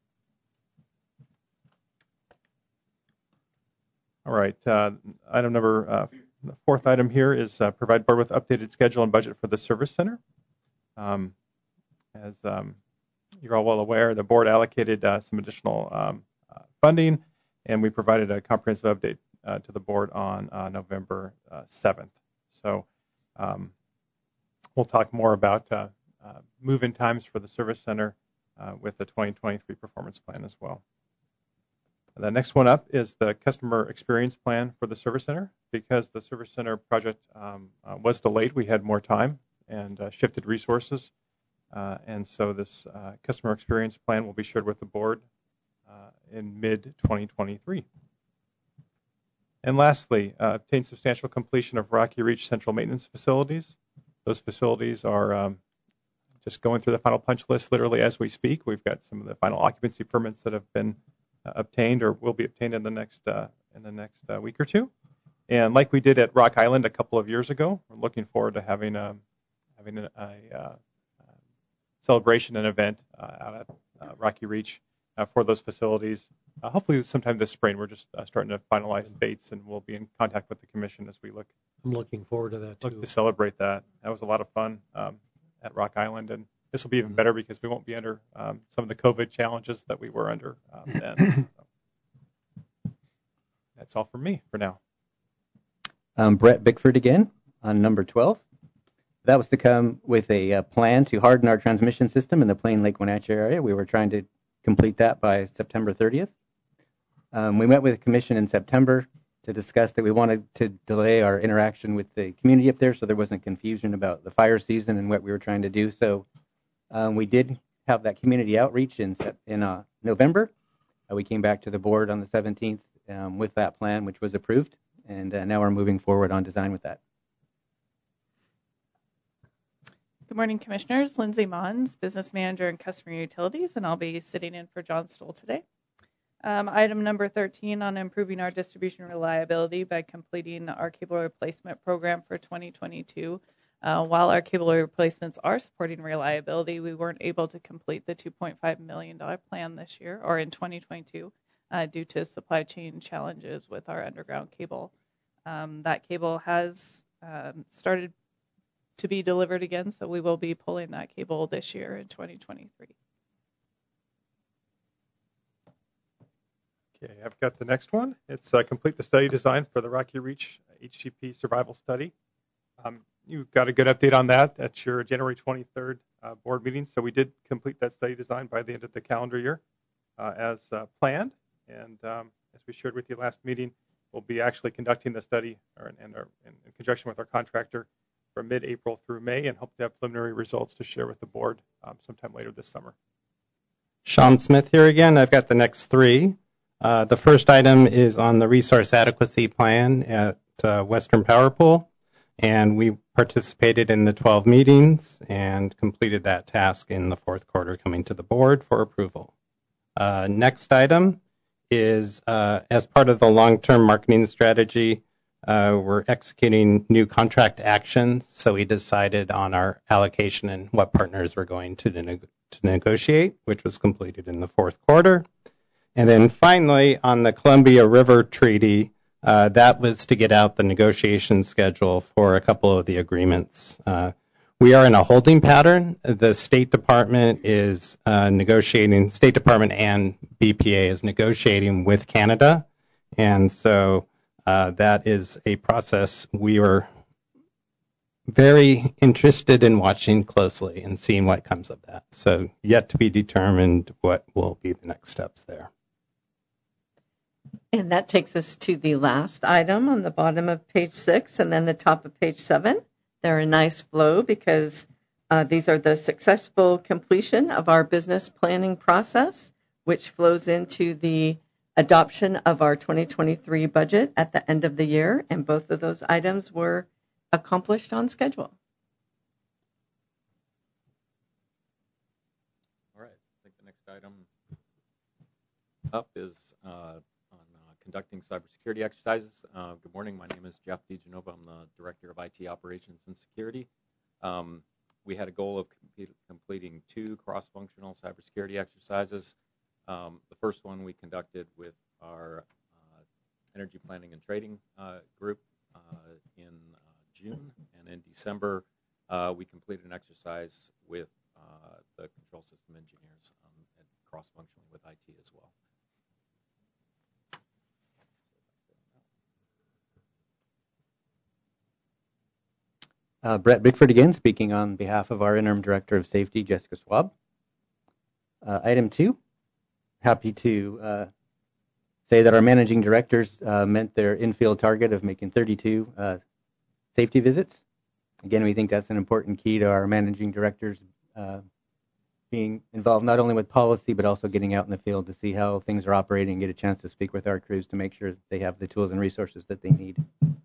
All right, item number, the 4th item here is provide board with updated schedule and budget for the service center. As you're all well aware, the board allocated some additional funding, and we provided a comprehensive update to the board on November 7th. So we'll talk more about move-in times for the service center with the 2023 performance plan as well. The next one up is the customer experience plan for the service center. Because the service center project was delayed, we had more time and shifted resources. And so this customer experience plan will be shared with the board in mid-2023. And lastly, obtain substantial completion of Rocky Reach central maintenance facilities. Those facilities are just going through the final punch list literally as we speak. We've got some of the final occupancy permits that have been obtained or will be obtained in the next week or two. And like we did at Rock Island a couple of years ago, we're looking forward to having a celebration and event out at Rocky Reach for those facilities. Hopefully sometime this spring. We're just starting to finalize dates, and we'll be in contact with the commission as we look. I'm looking forward to that too. Look to celebrate that. That was a lot of fun at Rock Island, and this will be even better because we won't be under some of the COVID challenges that we were under then. So that's all from me for now. Brett Bickford again on number 12. That was to come with a plan to harden our transmission system in the Plain Lake Wenatchee area. We were trying to complete that by September 30th. We met with the commission in September to discuss that we wanted to delay our interaction with the community up there so there wasn't confusion about the fire season and what we were trying to do. So we did have that community outreach in November. We came back to the board on the 17th with that plan, which was approved, and now we're moving forward on design with that. Good morning, Commissioners. Lindsay Mons, Business Manager in Customer Utilities, and I'll be sitting in for John Stoll today. Item number 13 on improving our distribution reliability by completing our cable replacement program for 2022. While our cable replacements are supporting reliability, we weren't able to complete the $2.5 million plan this year or in 2022 due to supply chain challenges with our underground cable. That cable has started to be delivered again, so we will be pulling that cable this year in 2023. Okay, I've got the next one. It's complete the study design for the Rocky Reach HTP survival study. You've got a good update on that at your January 23rd board meeting. So we did complete that study design by the end of the calendar year as planned. And as we shared with you last meeting, we'll be actually conducting the study in conjunction with our contractor from mid-April through May, and hope to have preliminary results to share with the board sometime later this summer. Sean Smith here again. I've got the next three. The first item is on the resource adequacy plan at Western Power Pool, and we participated in the 12 meetings and completed that task in the fourth quarter, coming to the board for approval. Next item is as part of the long-term marketing strategy, we're executing new contract actions, so we decided on our allocation and what partners we're going to negotiate, which was completed in the fourth quarter. And then finally, on the Columbia River Treaty, that was to get out the negotiation schedule for a couple of the agreements. We are in a holding pattern. The State Department is negotiating, State Department and BPA is negotiating with Canada, and so that is a process we were very interested in watching closely and seeing what comes of that. So yet to be determined what will be the next steps there. And that takes us to the last item on the bottom of page 6 and then the top of page 7. They're a nice flow because these are the successful completion of our business planning process, which flows into the adoption of our 2023 budget at the end of the year, and both of those items were accomplished on schedule. All right. I think the next item up is on conducting cybersecurity exercises. Good morning. My name is Jeff DeGenova. I'm the Director of IT Operations and Security. We had a goal of completing 2 cross-functional cybersecurity exercises. The first one we conducted with our energy planning and trading group in June, and in December we completed an exercise with the control system engineers and cross-functionally with IT as well. Brett Bickford again, speaking on behalf of our Interim Director of Safety, Jessica Schwab. Item 2, happy to say that our managing directors met their infield target of making 32 safety visits. Again, we think that's an important key to our managing directors being involved not only with policy, but also getting out in the field to see how things are operating, get a chance to speak with our crews to make sure they have the tools and resources that they need.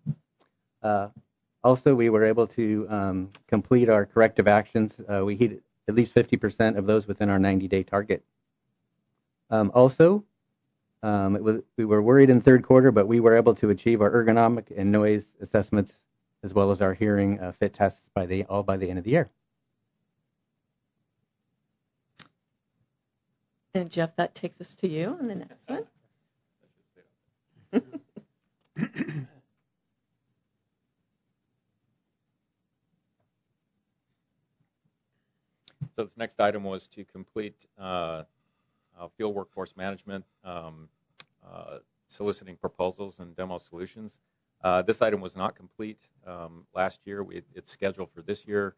Also, we were able to complete our corrective actions. We hit at least 50% of those within our 90-day target. We were worried in third quarter, but we were able to achieve our ergonomic and noise assessments as well as our hearing fit tests by the end of the year. And Jeff, that takes us to you on the next one. So this next item was to complete field workforce management, soliciting proposals and demo solutions. This item was not complete last year. It's scheduled for this year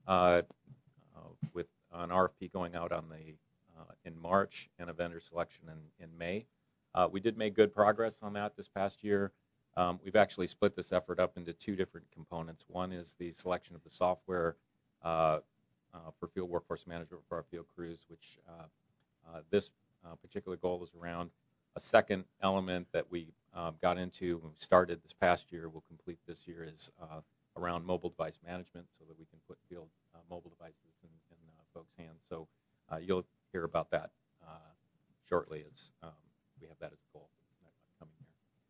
with an RFP going out on in March and a vendor selection in May. We did make good progress on that this past year. We've actually split this effort up into 2 different components. One is the selection of the software for field workforce management for our field crews, which this particular goal is around. A second element that we got into and started this past year, we'll complete this year, is around mobile device management so that we can put field mobile devices in folks' hands. So you'll hear about that shortly as we have that as a goal coming year.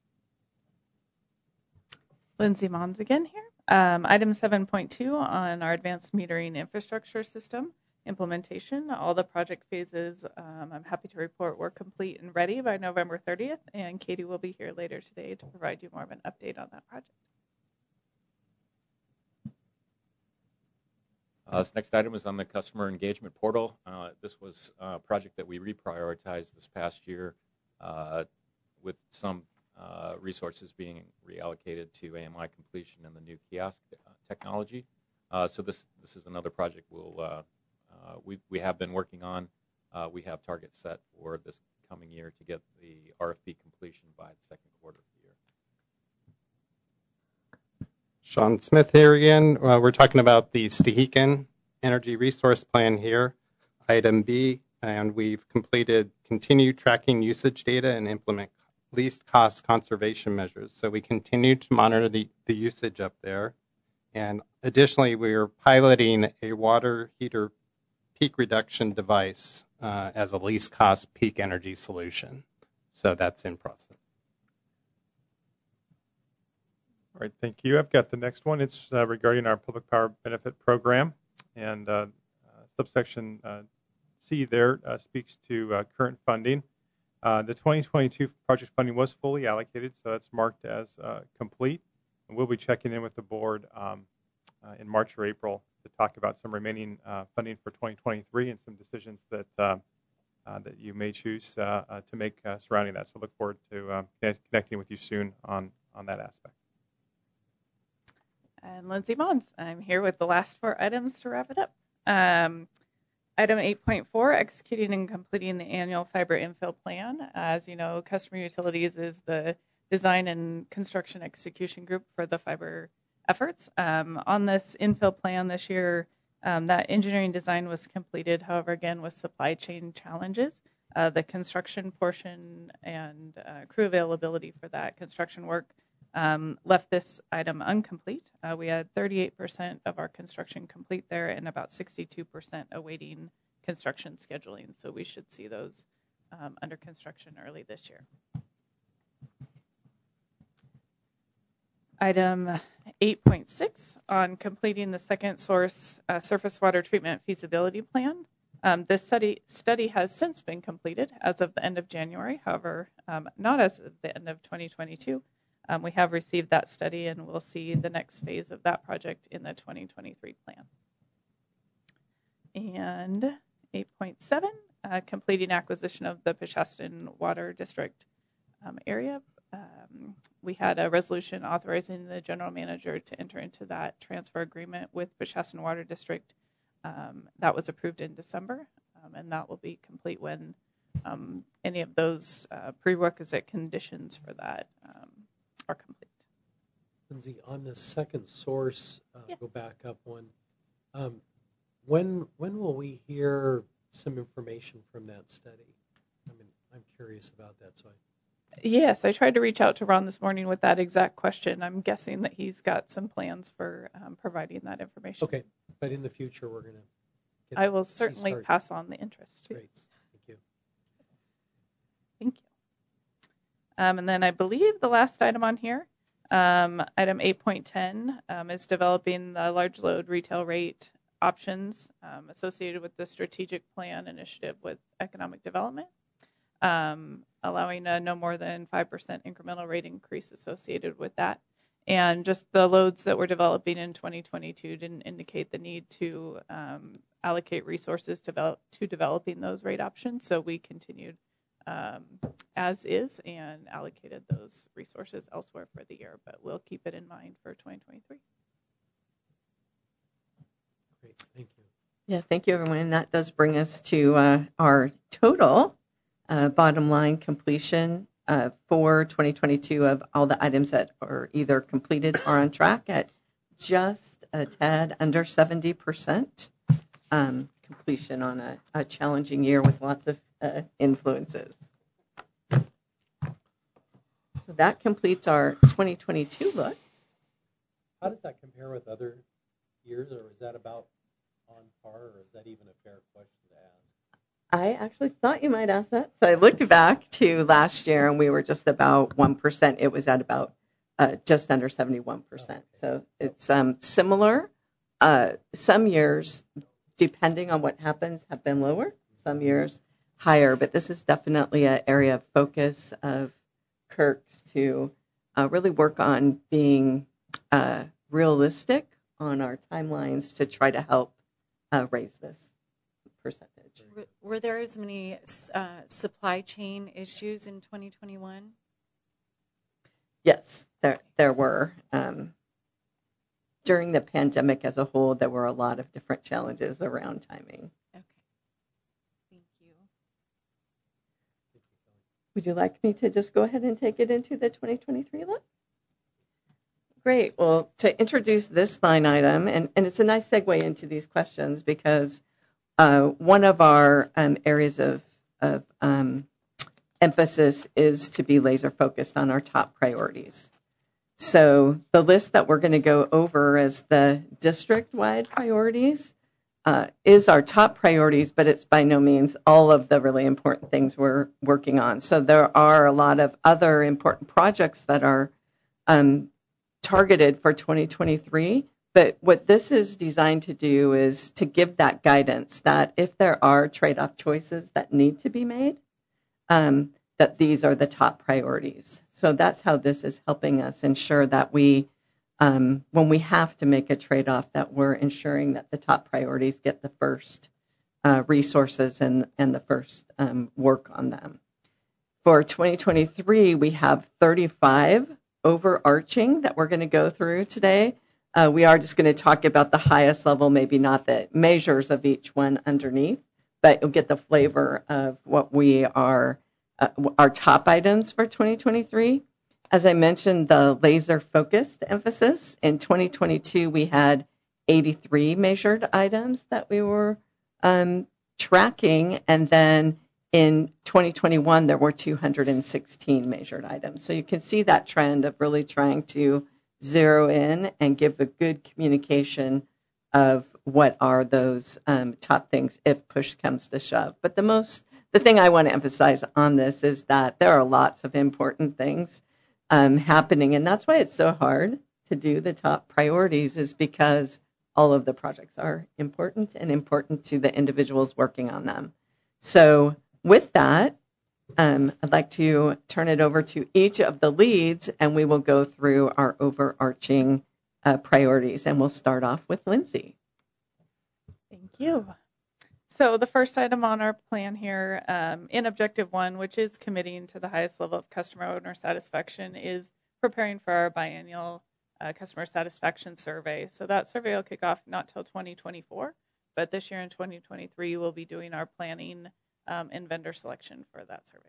Lindsay Mons again here. Item 7.2 on our advanced metering infrastructure system implementation. All the project phases, I'm happy to report, were complete and ready by November 30th, and Katie will be here later today to provide you more of an update on that project. This next item is on the customer engagement portal. This was a project that we reprioritized this past year with some resources being reallocated to AMI completion and the new kiosk technology. So this is another project we'll we have been working on. We have targets set for this coming year to get the RFP completion by the second quarter of the year. Sean Smith here again. We're talking about the Stehekin Energy Resource Plan here, item B, and we've completed continued tracking usage data and implement least cost conservation measures. So we continue to monitor the usage up there. And additionally, we're piloting a water heater peak reduction device as a least cost peak energy solution. So that's in process. All right, thank you. I've got the next one. It's regarding our public power benefit program, and subsection C there speaks to current funding. The 2022 project funding was fully allocated, so that's marked as complete. And we'll be checking in with the board in March or April to talk about some remaining funding for 2023 and some decisions that that you may choose to make surrounding that. So look forward to connecting with you soon on that aspect. And Lindsay Mons, I'm here with the last 4 items to wrap it up. Item 8.4, executing and completing the annual fiber infill plan. As you know, Customer Utilities is the design and construction execution group for the fiber efforts. On this infill plan this year, that engineering design was completed, however, again, with supply chain challenges. The construction portion and crew availability for that construction work left this item incomplete. We had 38% of our construction complete there and about 62% awaiting construction scheduling. So we should see those under construction early this year. Item 8.6 on completing the second source surface water treatment feasibility plan. This study has since been completed as of the end of January, however, not as of the end of 2022. We have received that study and we'll see the next phase of that project in the 2023 plan. And 8.7, completing acquisition of the Peshastin Water District area. We had a resolution authorizing the general manager to enter into that transfer agreement with Peshastin Water District. That was approved in December, and that will be complete when any of those prerequisite conditions for that are complete. Lindsay, on the second source, go back up one. When will we hear some information from that study? I mean, I'm curious about that. Yes, I tried to reach out to Ron this morning with that exact question. I'm guessing that he's got some plans for providing that information. Okay, but in the future we're going to. I will certainly pass on the interest. Great, thank you. Thank you. And then I believe the last item on here, item 8.10, is developing the large load retail rate options associated with the strategic plan initiative with economic development. Allowing a no more than 5% incremental rate increase associated with that. And just the loads that we're developing in 2022 didn't indicate the need to allocate resources to developing those rate options. So we continued as is and allocated those resources elsewhere for the year, but we'll keep it in mind for 2023. Great, thank you. Yeah, thank you, everyone. That does bring us to our total bottom line completion for 2022 of all the items that are either completed or on track at just a tad under 70% completion on a challenging year with lots of influences. So that completes our 2022 look. How does that compare with other years, or is that about on par, or is that even a fair question to ask? I actually thought you might ask that. So I looked back to last year, and we were just about 1%. It was at about just under 71%. So it's similar. Some years, depending on what happens, have been lower. Some years higher. But this is definitely an area of focus of Kirk's to really work on being realistic on our timelines to try to help raise this percentage. Were there as many supply chain issues in 2021? Yes, there were. During the pandemic as a whole, there were a lot of different challenges around timing. Okay. Would you like me to just go ahead and take it into the 2023 look? Great. Well, to introduce this line item, and it's a nice segue into these questions because one of our areas of emphasis is to be laser focused on our top priorities. So the list that we're going to go over as the district-wide priorities is our top priorities, but it's by no means all of the really important things we're working on. So there are a lot of other important projects that are targeted for 2023, but what this is designed to do is to give that guidance that if there are trade-off choices that need to be made, that these are the top priorities. So that's how this is helping us ensure that we, when we have to make a trade-off, that we're ensuring that the top priorities get the first resources and the first work on them. For 2023, we have 35 overarching that we're going to go through today. We are just going to talk about the highest level, maybe not the measures of each one underneath, but you'll get the flavor of what we are, our top items for 2023. As I mentioned, the laser-focused emphasis. In 2022, we had 83 measured items that we were tracking, and then in 2021, there were 216 measured items. So you can see that trend of really trying to zero in and give a good communication of what are those top things if push comes to shove. But the thing I want to emphasize on this is that there are lots of important things happening, and that's why it's so hard to do the top priorities, is because all of the projects are important and important to the individuals working on them. So with that, I'd like to turn it over to each of the leads, and we will go through our overarching priorities, and we'll start off with Lindsay. Thank you. So the first item on our plan here in Objective 1, which is committing to the highest level of customer owner satisfaction, is preparing for our biennial customer satisfaction survey. So that survey will kick off not till 2024, but this year in 2023, we'll be doing our planning and vendor selection for that survey.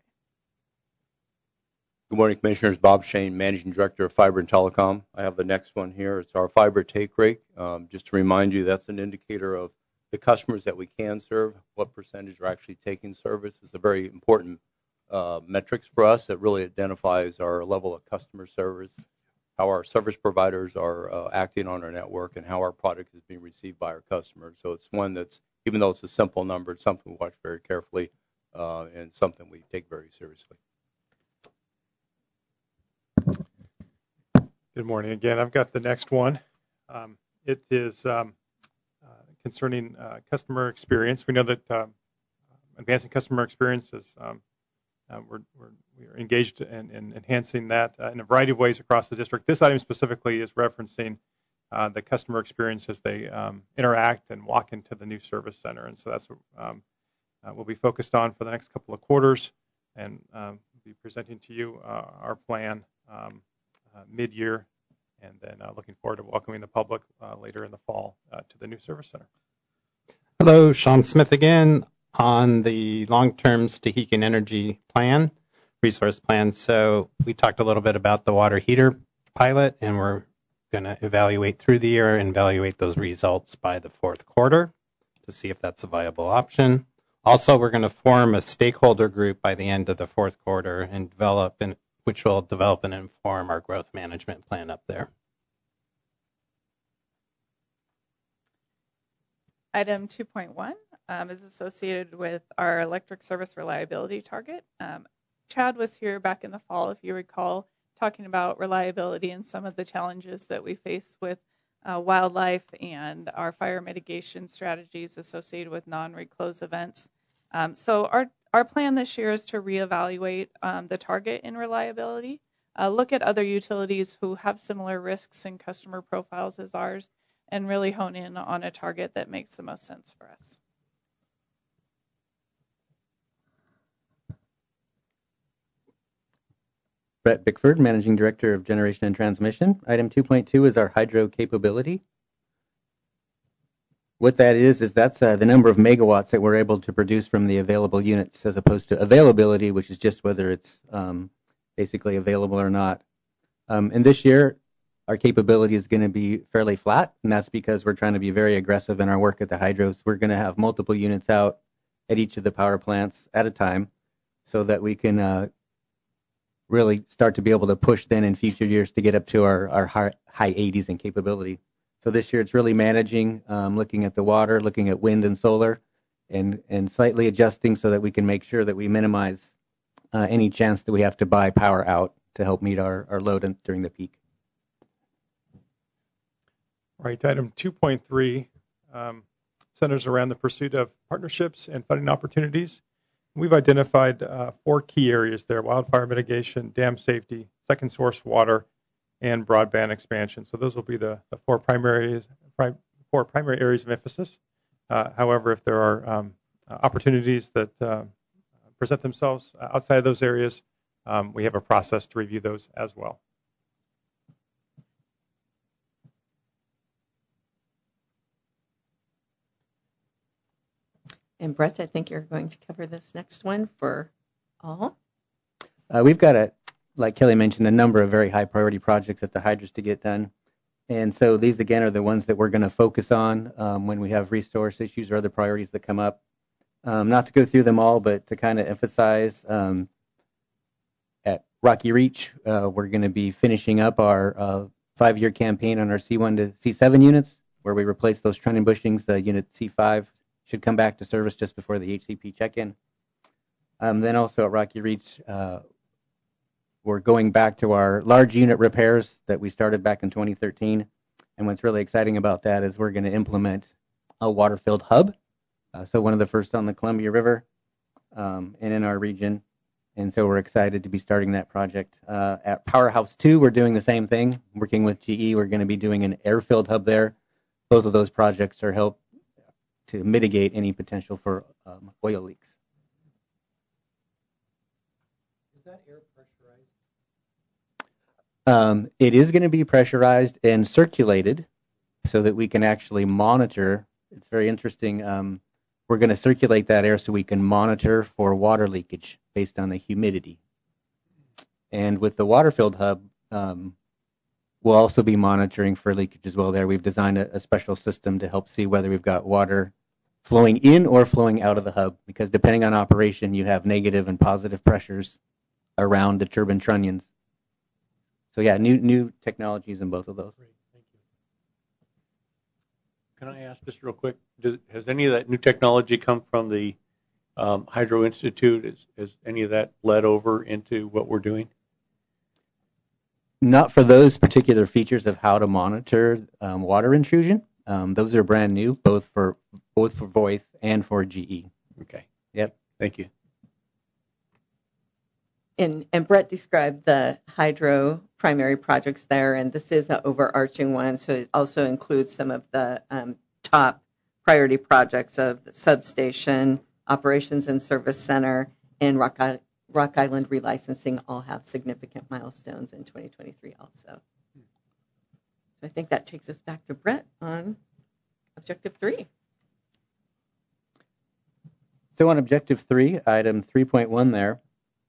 Good morning, Commissioners. Bob Shane, Managing Director of Fiber and Telecom. I have the next one here. It's our fiber take rate. Just to remind you, that's an indicator of the customers that we can serve, what percentage are actually taking service. It's a very important metrics for us. It really identifies our level of customer service, how our service providers are acting on our network, and how our product is being received by our customers. So it's one that's, even though it's a simple number, it's something we watch very carefully and something we take very seriously. Good morning again. I've got the next one. It is concerning customer experience. We know that advancing customer experience is we're engaged in enhancing that in a variety of ways across the district. This item specifically is referencing the customer experience as they interact and walk into the new service center. And so that's what we'll be focused on for the next couple of quarters, and we'll be presenting to you our plan mid-year, and then looking forward to welcoming the public later in the fall to the new service center. Hello, Sean Smith again on the long-term Stehekin Energy plan, resource plan. So we talked a little bit about the water heater pilot, and we're going to evaluate through the year and evaluate those results by the fourth quarter to see if that's a viable option. Also, we're going to form a stakeholder group by the end of the fourth quarter and which will develop and inform our growth management plan up there. Item 2.1 is associated with our electric service reliability target. Chad was here back in the fall, if you recall, talking about reliability and some of the challenges that we face with wildlife and our fire mitigation strategies associated with non-reclose events. So our plan this year is to reevaluate the target in reliability, look at other utilities who have similar risks and customer profiles as ours, and really hone in on a target that makes the most sense for us. Brett Bickford, Managing Director of Generation and Transmission. Item 2.2 is our hydro capability. What that is that's the number of megawatts that we're able to produce from the available units as opposed to availability, which is just whether it's basically available or not. And this year, our capability is going to be fairly flat, and that's because we're trying to be very aggressive in our work at the hydros. We're going to have multiple units out at each of the power plants at a time so that we can really start to be able to push then in future years to get up to our high 80s in capability. So this year it's really managing, looking at the water, looking at wind and solar, and slightly adjusting so that we can make sure that we minimize any chance that we have to buy power out to help meet our load during the peak. Right. Item 2.3 centers around the pursuit of partnerships and funding opportunities. We've identified 4 key areas there: wildfire mitigation, dam safety, second source water, and broadband expansion. So those will be the 4 primary areas of emphasis. However, if there are opportunities that present themselves outside of those areas, we have a process to review those as well. And Brett, I think you're going to cover this next one for all. We've got, like Kelly mentioned, a number of very high priority projects at the hydros to get done. And so these, again, are the ones that we're going to focus on when we have resource issues or other priorities that come up. Not to go through them all, but to kind of emphasize, at Rocky Reach, we're going to be finishing up our 5-year campaign on our C1 to C7 units, where we replace those trunnion bushings. The unit C5 should come back to service just before the HCP check-in. Then also at Rocky Reach, we're going back to our large unit repairs that we started back in 2013. And what's really exciting about that is we're going to implement a water-filled hub. So one of the first on the Columbia River and in our region. And so we're excited to be starting that project. At Powerhouse 2, we're doing the same thing. Working with GE, we're going to be doing an air-filled hub there. Both of those projects are help to mitigate any potential for oil leaks. Is that air pressurized? It is going to be pressurized and circulated so that we can actually monitor. It's very interesting. We're going to circulate that air so we can monitor for water leakage based on the humidity. And with the water-filled hub, we'll also be monitoring for leakage as well there. We've designed a special system to help see whether we've got water flowing in or flowing out of the hub, because depending on operation, you have negative and positive pressures around the turbine trunnions. So yeah, new technologies in both of those. Great, thank you. Can I ask just real quick, has any of that new technology come from the Hydro Institute? Has any of that led over into what we're doing? Not for those particular features of how to monitor water intrusion. Those are brand new, both for Voith and for GE. Okay. Yep. Thank you. And Brett described the hydro primary projects there, and this is an overarching one, so it also includes some of the top priority projects of the substation, operations and service center, and Rock Island relicensing all have significant milestones in 2023 also. So I think that takes us back to Brett on Objective 3. So on Objective 3, item 3.1 there,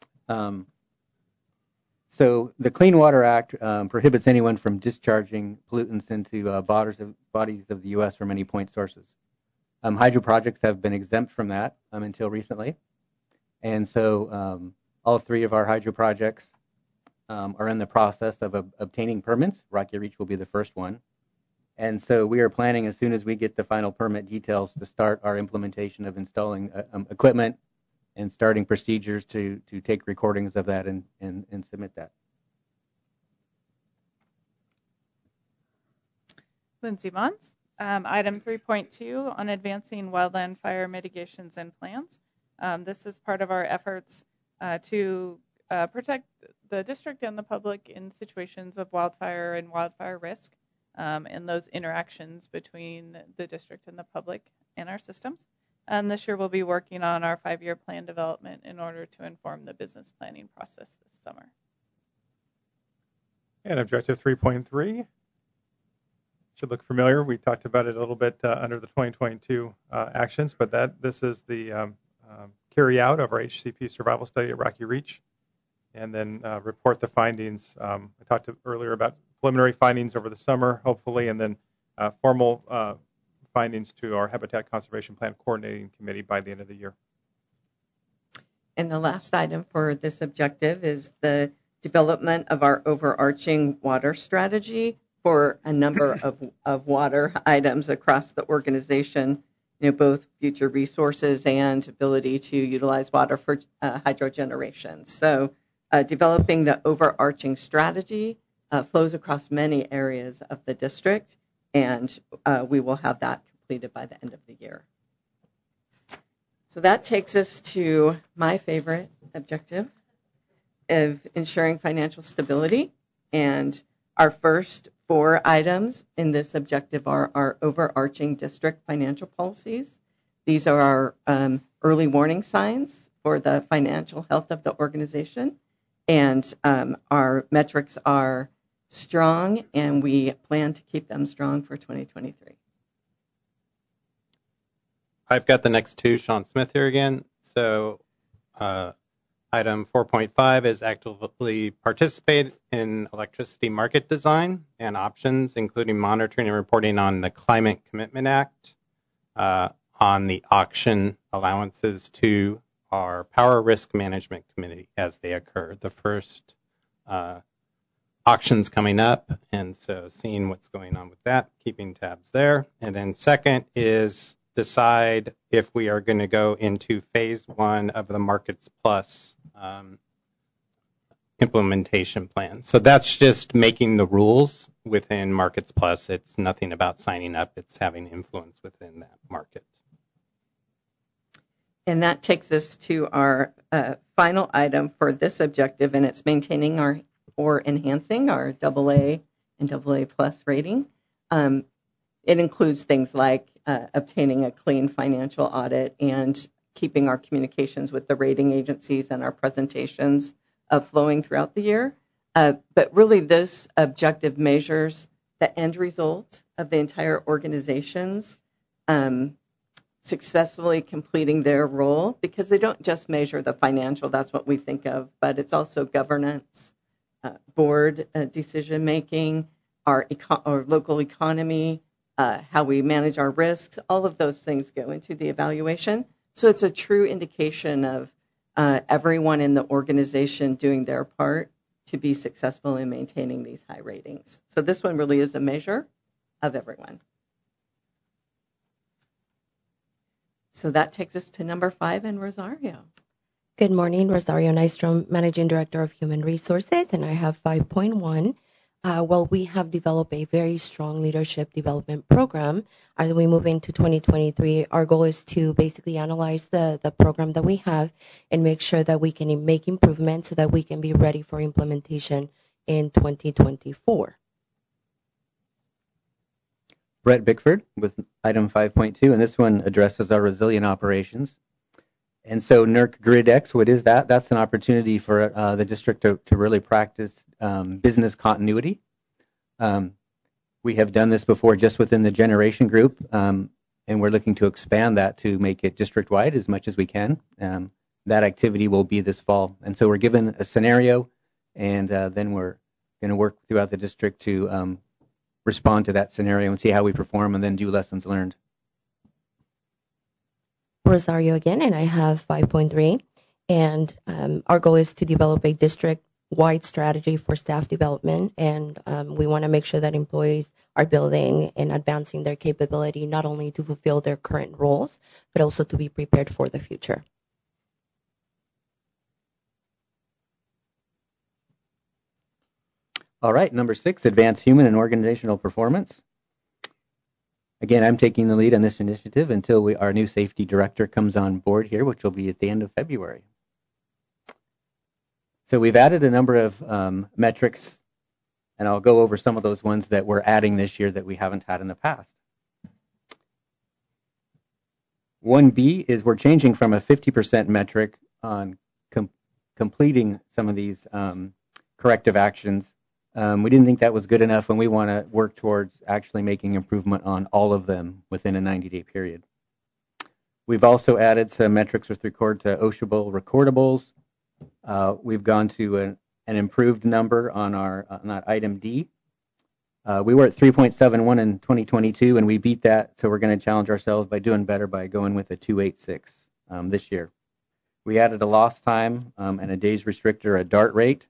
so the Clean Water Act prohibits anyone from discharging pollutants into bodies of the U.S. from any point sources. Hydro projects have been exempt from that until recently. And so all 3 of our hydro projects are in the process of obtaining permits. Rocky Reach will be the first one. And so we are planning, as soon as we get the final permit details, to start our implementation of installing equipment and starting procedures to take recordings of that and submit that. Lindsay Mons. Item 3.2 on advancing wildland fire mitigations and plans. This is part of our efforts to protect the district and the public in situations of wildfire and wildfire risk, and those interactions between the district and the public and our systems. This year we'll be working on our 5-year plan development in order to inform the business planning process this summer. And Objective 3.3. should look familiar. We talked about it a little bit under the 2022 actions, but this is the carry out of our HCP survival study at Rocky Reach, and then report the findings. I talked earlier about preliminary findings over the summer, hopefully, and then formal findings to our Habitat Conservation Plan Coordinating Committee by the end of the year. And the last item for this objective is the development of our overarching water strategy for a number of water items across the organization, both future resources and ability to utilize water for hydro generation. So developing the overarching strategy flows across many areas of the district, and we will have that completed by the end of the year. So that takes us to my favorite objective of ensuring financial stability. And our first 4 items in this objective are our overarching district financial policies. These are our early warning signs for the financial health of the organization. And our metrics are strong, and we plan to keep them strong for 2023. I've got the next 2, Sean Smith here again. So item 4.5 is actively participate in electricity market design and options, including monitoring and reporting on the Climate Commitment Act, on the auction allowances to our Power Risk Management Committee as they occur. The first auction's coming up, and so seeing what's going on with that, keeping tabs there. And then second is decide if we are going to go into phase 1 of the Markets Plus implementation plan. So that's just making the rules within Markets Plus. It's nothing about signing up. It's having influence within that market. And that takes us to our final item for this objective, and it's maintaining or enhancing our AA and AA plus rating. It includes things like obtaining a clean financial audit and keeping our communications with the rating agencies and our presentations flowing throughout the year. But really, this objective measures the end result of the entire organization's successfully completing their role, because they don't just measure the financial, that's what we think of, but it's also governance, board decision making, our local economy, how we manage our risks. All of those things go into the evaluation. So it's a true indication of everyone in the organization doing their part to be successful in maintaining these high ratings. So this one really is a measure of everyone. So that takes us to number 5 and Rosario. Good morning, Rosario Nystrom, Managing Director of Human Resources, and I have 5.1. Well, we have developed a very strong leadership development program. As we move into 2023, our goal is to basically analyze the program that we have and make sure that we can make improvements so that we can be ready for implementation in 2024. Brett Bickford with item 5.2, and this one addresses our resilient operations. And so NERC GridX, what is that? That's an opportunity for the district to really practice business continuity. We have done this before just within the generation group, and we're looking to expand that to make it district-wide as much as we can. That activity will be this fall. And so we're given a scenario, and then we're going to work throughout the district to respond to that scenario and see how we perform and then do lessons learned. Rosario again, and I have 5.3. And our goal is to develop a district-wide strategy for staff development, and we want to make sure that employees are building and advancing their capability not only to fulfill their current roles, but also to be prepared for the future. All right, number 6, advance human and organizational performance. Again, I'm taking the lead on this initiative until our new safety director comes on board here, which will be at the end of February. So we've added a number of metrics, and I'll go over some of those ones that we're adding this year that we haven't had in the past. 1B is we're changing from a 50% metric on completing some of these corrective actions We didn't think that was good enough, and we want to work towards actually making improvement on all of them within a 90-day period. We've also added some metrics with regard to OSHA recordables. We've gone to an improved number on our item D. We were at 3.71 in 2022, and we beat that, so we're going to challenge ourselves by doing better by going with a 286 this year. We added a lost time and a days restrictor, a DART rate.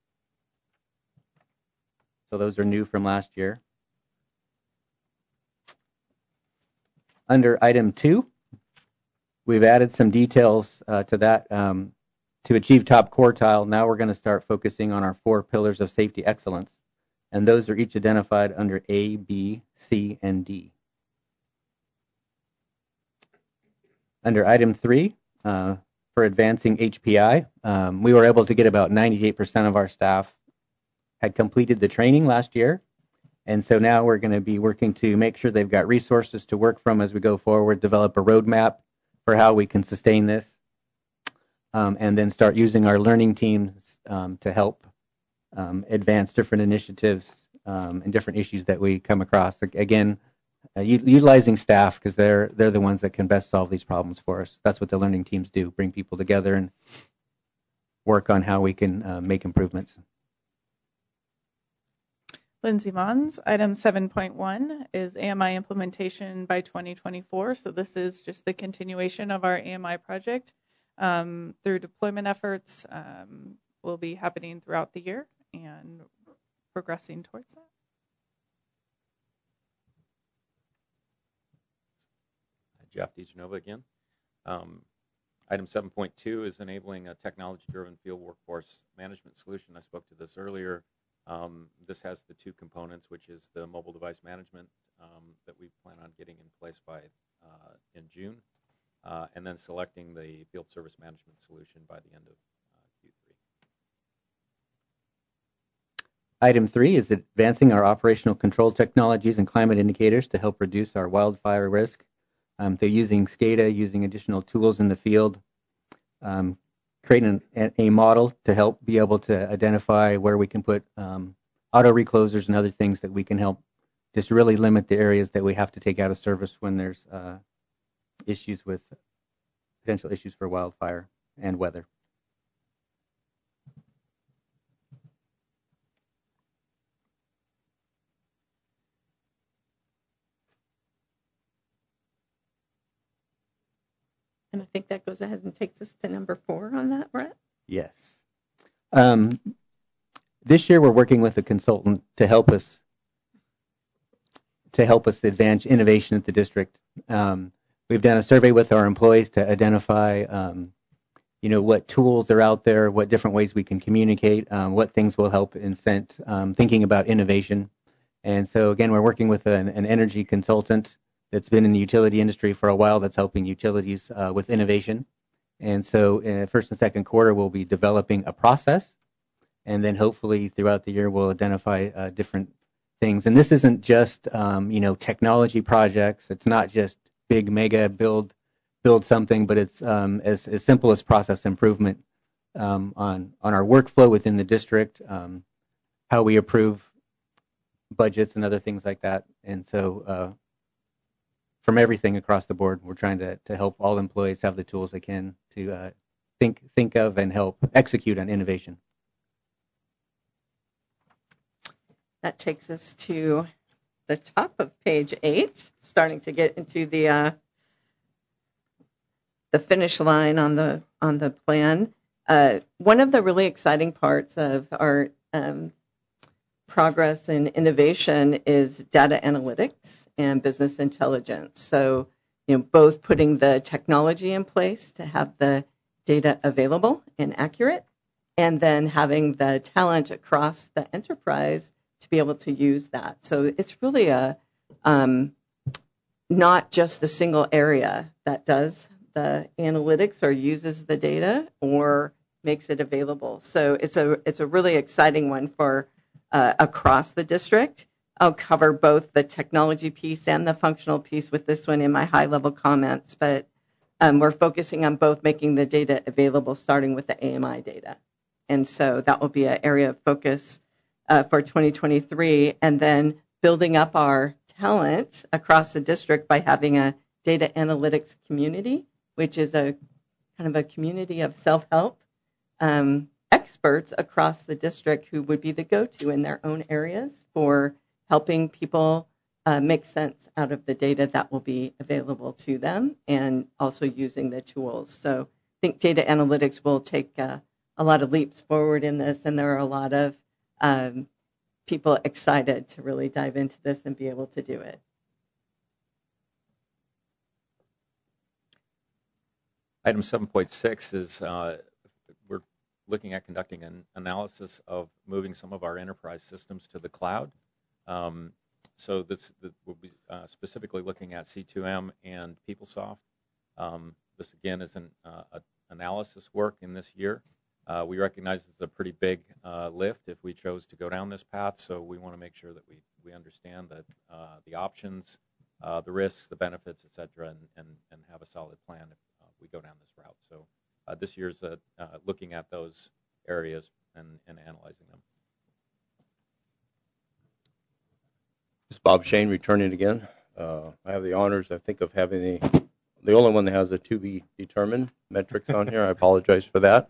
So those are new from last year. Under item 2, we've added some details to that to achieve top quartile. Now we're going to start focusing on our 4 pillars of safety excellence, and those are each identified under A, B, C, and D. Under item 3, for advancing HPI, we were able to get about 98% of our staff had completed the training last year, and so now we're going to be working to make sure they've got resources to work from as we go forward, develop a roadmap for how we can sustain this, and then start using our learning teams to help advance different initiatives and different issues that we come across. Again, utilizing staff, because they're the ones that can best solve these problems for us. That's what the learning teams do, bring people together and work on how we can make improvements. Lindsay Mons, item 7.1 is AMI implementation by 2024. So this is just the continuation of our AMI project through deployment efforts will be happening throughout the year and progressing towards that. Jeff DeGenova again. Item 7.2 is enabling a technology-driven field workforce management solution. I spoke to this earlier. This has the 2 components, which is the mobile device management that we plan on getting in place by in June, and then selecting the field service management solution by the end of Q3. Item 3 is advancing our operational control technologies and climate indicators to help reduce our wildfire risk. They're using SCADA, using additional tools in the field, creating a model to help be able to identify where we can put auto reclosers and other things that we can help just really limit the areas that we have to take out of service when there's issues with potential issues for wildfire and weather. And I think that goes ahead and takes us to number 4 on that, Brett? Yes. This year we're working with a consultant to help us advance innovation at the district. We've done a survey with our employees to identify what tools are out there, what different ways we can communicate, what things will help incent thinking about innovation. And so again, we're working with an energy consultant that's been in the utility industry for a while that's helping utilities with innovation. And so in first and second quarter, we'll be developing a process. And then hopefully throughout the year, we'll identify different things. And this isn't just, technology projects. It's not just big mega build something, but it's as simple as process improvement on our workflow within the district, how we approve budgets and other things like that. And so from everything across the board, we're trying to help all employees have the tools they can to think of and help execute on innovation. That takes us to the top of page 8, starting to get into the finish line on the plan. One of the really exciting parts of our progress in innovation is data analytics and business intelligence. So, both putting the technology in place to have the data available and accurate, and then having the talent across the enterprise to be able to use that. So it's really not just a single area that does the analytics or uses the data or makes it available. So it's a really exciting one for across the district. I'll cover both the technology piece and the functional piece with this one in my high-level comments, but we're focusing on both making the data available, starting with the AMI data. And so that will be an area of focus for 2023, and then building up our talent across the district by having a data analytics community, which is a kind of a community of self-help experts across the district who would be the go-to in their own areas for helping people make sense out of the data that will be available to them, and also using the tools. So I think data analytics will take a lot of leaps forward in this, and there are a lot of people excited to really dive into this and be able to do it. Item 7.6 is we're looking at conducting an analysis of moving some of our enterprise systems to the cloud. So this will be specifically looking at C2M and PeopleSoft. This again is an analysis work in this year. We recognize it's a pretty big lift if we chose to go down this path, so we want to make sure that we understand that the options, the risks, the benefits, et cetera, and have a solid plan if we go down this route. So this year's looking at those areas and analyzing them. This is Bob Shane returning again. I have the honors, I think, of having the only one that has a to be determined metrics on here. I apologize for that.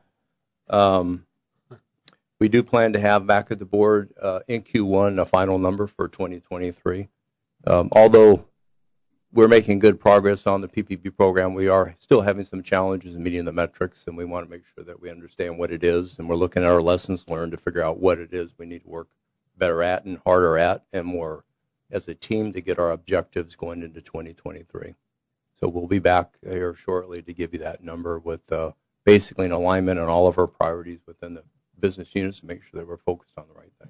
We do plan to have back at the board in Q1 a final number for 2023. Although we're making good progress on the PPP program, we are still having some challenges in meeting the metrics, and we want to make sure that we understand what it is, and we're looking at our lessons learned to figure out what it is we need to work better at and harder at and more as a team to get our objectives going into 2023. So we'll be back here shortly to give you that number with basically an alignment on all of our priorities within the business units to make sure that we're focused on the right thing.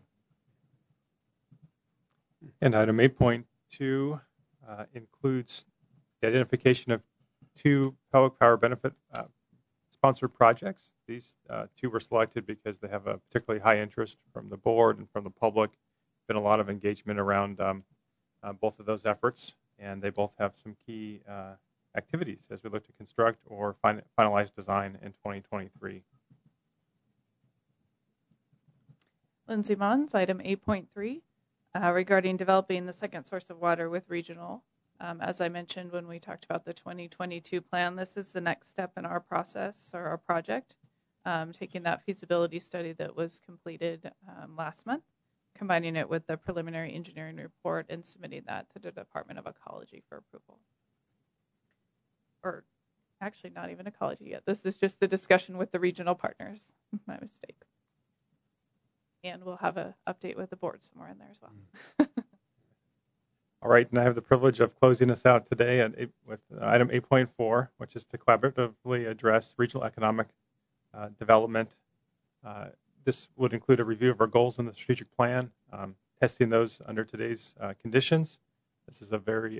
And item 8.2 includes the identification of 2 public power benefit sponsored projects. These 2 were selected because they have a particularly high interest from the board and from the public. Been a lot of engagement around both of those efforts, and they both have some key activities as we look to construct or finalize design in 2023. Lindsay Mons, item 8.3, regarding developing the second source of water with regional. As I mentioned when we talked about the 2022 plan, this is the next step in our process or our project, taking that feasibility study that was completed last month, combining it with the preliminary engineering report and submitting that to the Department of Ecology for approval. Or actually not even ecology yet. This is just the discussion with the regional partners. My mistake. And we'll have an update with the board somewhere in there as well. All right, and I have the privilege of closing us out today with item 8.4, which is to collaboratively address regional economic development. This would include a review of our goals in the strategic plan, testing those under today's conditions. This is a very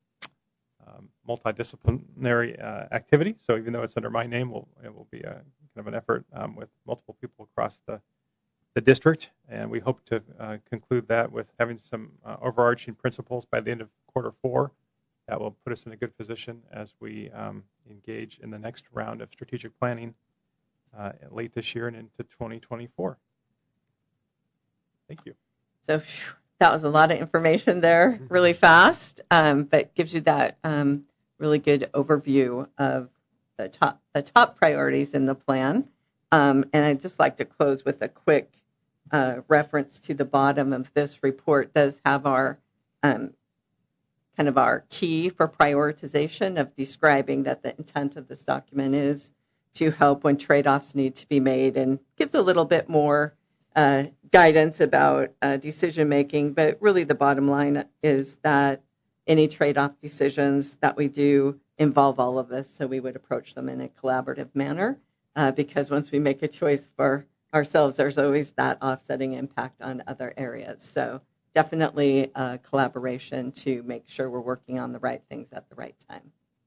multidisciplinary activity, so even though it's under my name, it will be a kind of an effort with multiple people across the district, and we hope to conclude that with having some overarching principles by the end of Q4 that will put us in a good position as we engage in the next round of strategic planning late this year and into 2024. Thank you. So that was a lot of information there, really fast, but gives you that really good overview of the top priorities in the plan. And I'd just like to close with a quick reference to the bottom of this report. Does have our kind of our key for prioritization of describing that the intent of this document is to help when trade-offs need to be made, and gives a little bit more guidance about decision making. But really the bottom line is that any trade-off decisions that we do involve all of us, so we would approach them in a collaborative manner, because once we make a choice for ourselves, there's always that offsetting impact on other areas. So definitely collaboration to make sure we're working on the right things at the right time.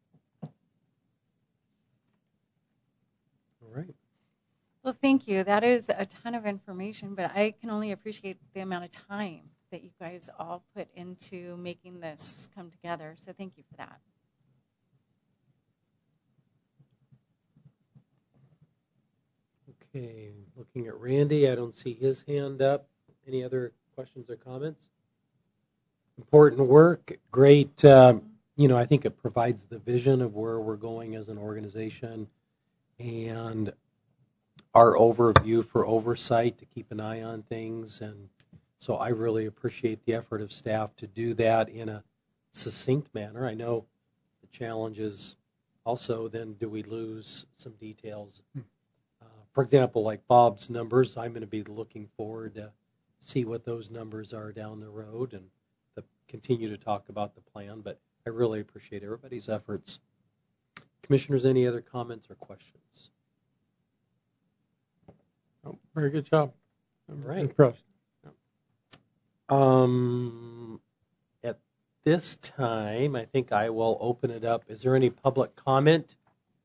All right. Well, thank you. That is a ton of information, but I can only appreciate the amount of time that you guys all put into making this come together. So thank you for that. Okay, looking at Randy, I don't see his hand up. Any other questions or comments? Important work. Great. I think it provides the vision of where we're going as an organization and our overview for oversight to keep an eye on things. And so I really appreciate the effort of staff to do that in a succinct manner. I know the challenge is also then do we lose some details? For example, like Bob's numbers, I'm going to be looking forward to see what those numbers are down the road and continue to talk about the plan. But I really appreciate everybody's efforts. Commissioners, any other comments or questions? Oh, very good job. I'm Right. impressed. At this time, I think I will open it up. Is there any public comment?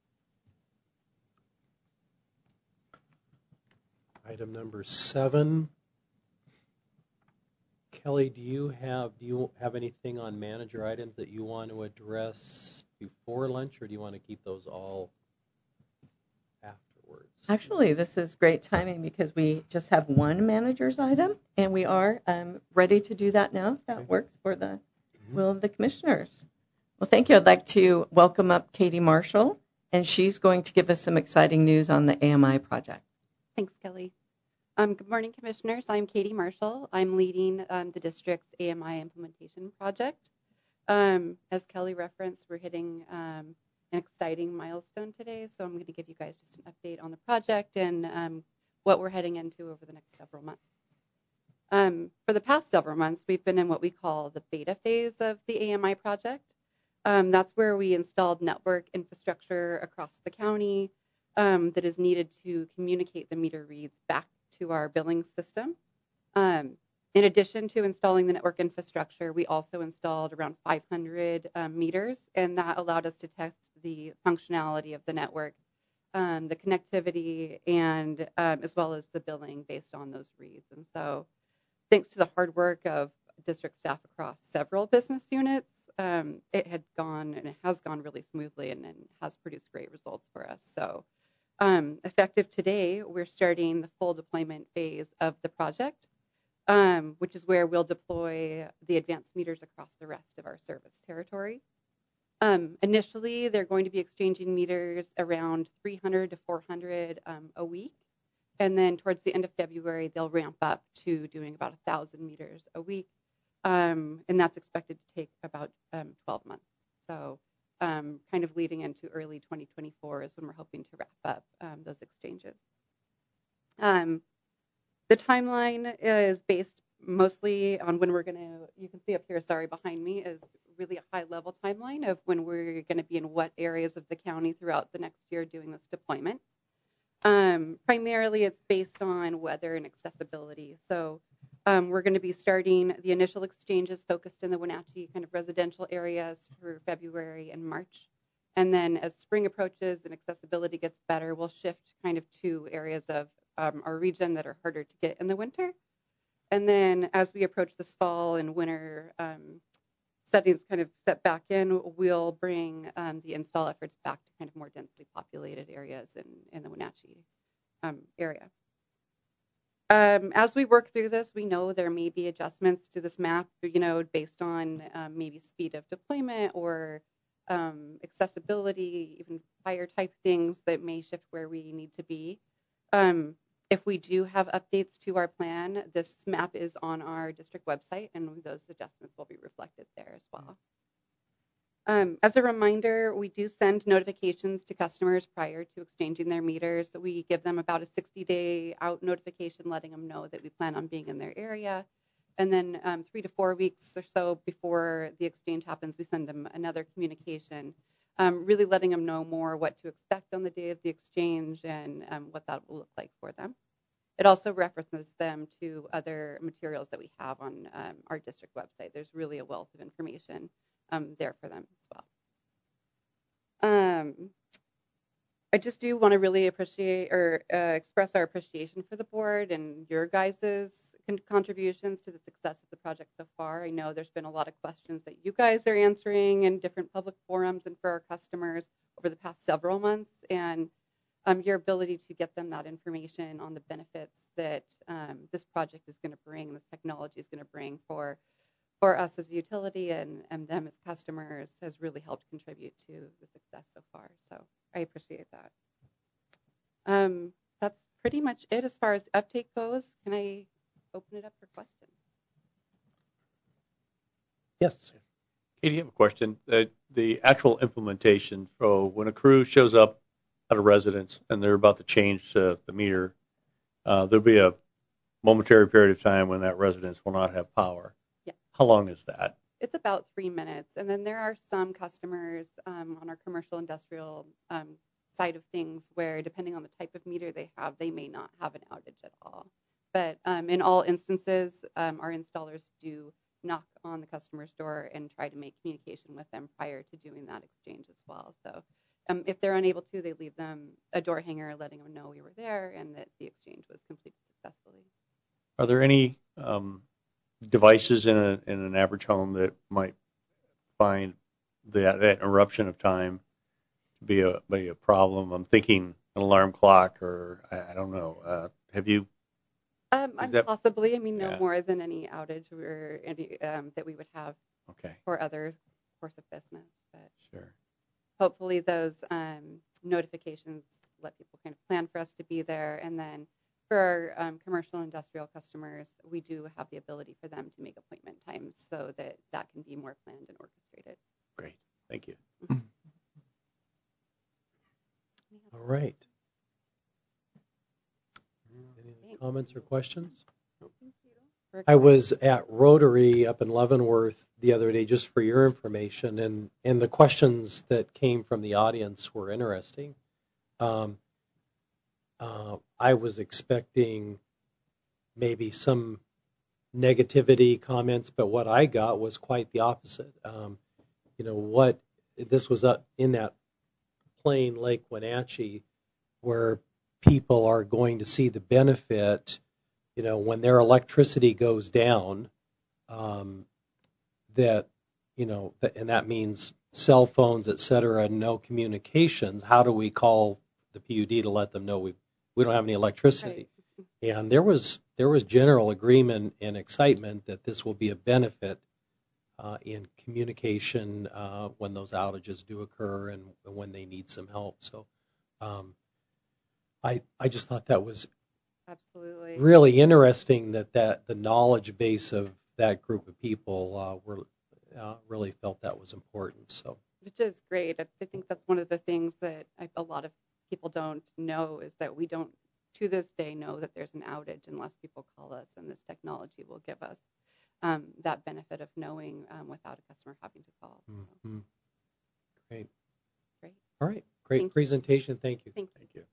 Item number 7. Kelly, do you have anything on manager items that you want to address before lunch, or do you want to keep those all afterwards? Actually, this is great timing because we just have one manager's item, and we are ready to do that now. If that works for the will of the commissioners. Well, thank you. I'd like to welcome up Katie Marshall, and she's going to give us some exciting news on the AMI project. Thanks, Kelly. Good morning, Commissioners. I'm Katie Marshall. I'm leading the district's AMI implementation project. As Kelly referenced, we're hitting an exciting milestone today, so I'm going to give you guys just an update on the project and what we're heading into over the next several months. For the past several months, we've been in what we call the beta phase of the AMI project. That's where we installed network infrastructure across the county that is needed to communicate the meter reads back to our billing system. In addition to installing the network infrastructure, we also installed around 500 meters, and that allowed us to test the functionality of the network, the connectivity, and as well as the billing based on those reads. And so thanks to the hard work of district staff across several business units, it had gone and it has gone really smoothly and has produced great results for us. So effective today, we're starting the full deployment phase of the project, which is where we'll deploy the advanced meters across the rest of our service territory. Initially, they're going to be exchanging meters around 300 to 400 a week. And then towards the end of February, they'll ramp up to doing about 1,000 meters a week. And that's expected to take about 12 months. So kind of leading into early 2024 is when we're hoping to wrap up those exchanges. The timeline is based mostly on when we're going to, you can see up here, sorry, behind me, is really a high-level timeline of when we're going to be in what areas of the county throughout the next year doing this deployment. Primarily, it's based on weather and accessibility. So we're going to be starting the initial exchanges focused in the Wenatchee kind of residential areas for February and March. And then as spring approaches and accessibility gets better, we'll shift kind of to areas of our region that are harder to get in the winter. And then as we approach this fall and winter settings kind of set back in, we'll bring the install efforts back to kind of more densely populated areas in the Wenatchee area. As we work through this, we know there may be adjustments to this map, based on maybe speed of deployment or accessibility, even fire type things that may shift where we need to be. If we do have updates to our plan, this map is on our district website, and those adjustments will be reflected there as well. As a reminder, we do send notifications to customers prior to exchanging their meters. So we give them about a 60-day out notification letting them know that we plan on being in their area. And then 3 to 4 weeks or so before the exchange happens, we send them another communication, really letting them know more what to expect on the day of the exchange and what that will look like for them. It also references them to other materials that we have on our district website. There's really a wealth of information there for them as well. I just do want to really appreciate or express our appreciation for the board and your guys' contributions to the success of the project so far. I know there's been a lot of questions that you guys are answering in different public forums and for our customers over the past several months. And your ability to get them that information on the benefits that this project is going to bring, this technology is going to bring for us as a utility and them as customers has really helped contribute to the success so far. So I appreciate that. That's pretty much it as far as uptake goes. Can I open it up for questions? Yes. Katie, I have a question. The actual implementation, so when a crew shows up at a residence and they're about to change the meter, there'll be a momentary period of time when that residence will not have power. Yeah. How long is that? It's about 3 minutes. And then there are some customers on our commercial industrial side of things where, depending on the type of meter they have, they may not have an outage at all. But in all instances, our installers do knock on the customer's door and try to make communication with them prior to doing that exchange as well. So if they're unable to, they leave them a door hanger letting them know we were there and that the exchange was completed successfully. Are there any devices in an average home that might find that interruption of time to be a problem? I'm thinking an alarm clock, or I don't know. Have you? Possibly. I mean, no more than any outage or any that we would have for other course of business. But sure. Hopefully, those notifications let people kind of plan for us to be there, and then for our commercial and industrial customers, we do have the ability for them to make appointment times so that can be more planned and orchestrated. Great. Thank you. All right. Any comments or questions? I was at Rotary up in Leavenworth the other day, just for your information, and the questions that came from the audience were interesting. I was expecting maybe some negativity comments, but what I got was quite the opposite. This was up in that plain Lake Wenatchee where people are going to see the benefit, when their electricity goes down, and that means cell phones, et cetera, no communications. How do we call the PUD to let them know we don't have any electricity? Right. And there was general agreement and excitement that this will be a benefit in communication when those outages do occur and when they need some help. So I just thought that was absolutely really interesting that the knowledge base of that group of people really felt that was important. So, which is great. I think that's one of the things that a lot of people don't know is that we don't, to this day, know that there's an outage unless people call us, and this technology will give us that benefit of knowing without a customer having to call. Mm-hmm. Great. All right. Great presentation. Thank you. Thank you.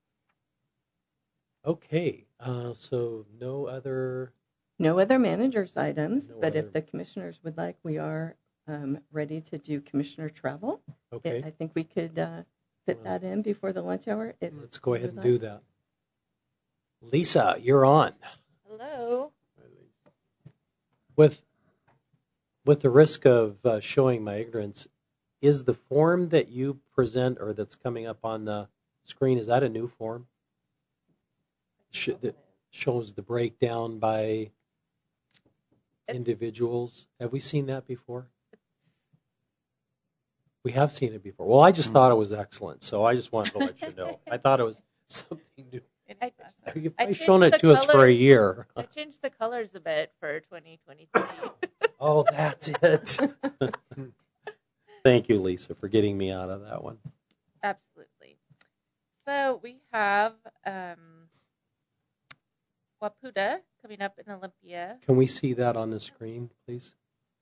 Okay. So no other managers items, if the commissioners would like, we are ready to do commissioner travel. Okay. I think we could fit that in before the lunch hour. Let's go ahead and do that. Lisa, you're on. Hello. With the risk of showing my ignorance, is the form that you present or that's coming up on the screen, is that a new form? That shows the breakdown by individuals. Have we seen that before? We have seen it before. Well, I just thought it was excellent, so I just wanted to let you know. I thought it was something new. You've shown it to us for a year. I changed the colors a bit for 2023. Oh, that's it. Thank you, Lisa, for getting me out of that one. Absolutely. So we have Wapuda coming up in Olympia. Can we see that on the screen, please?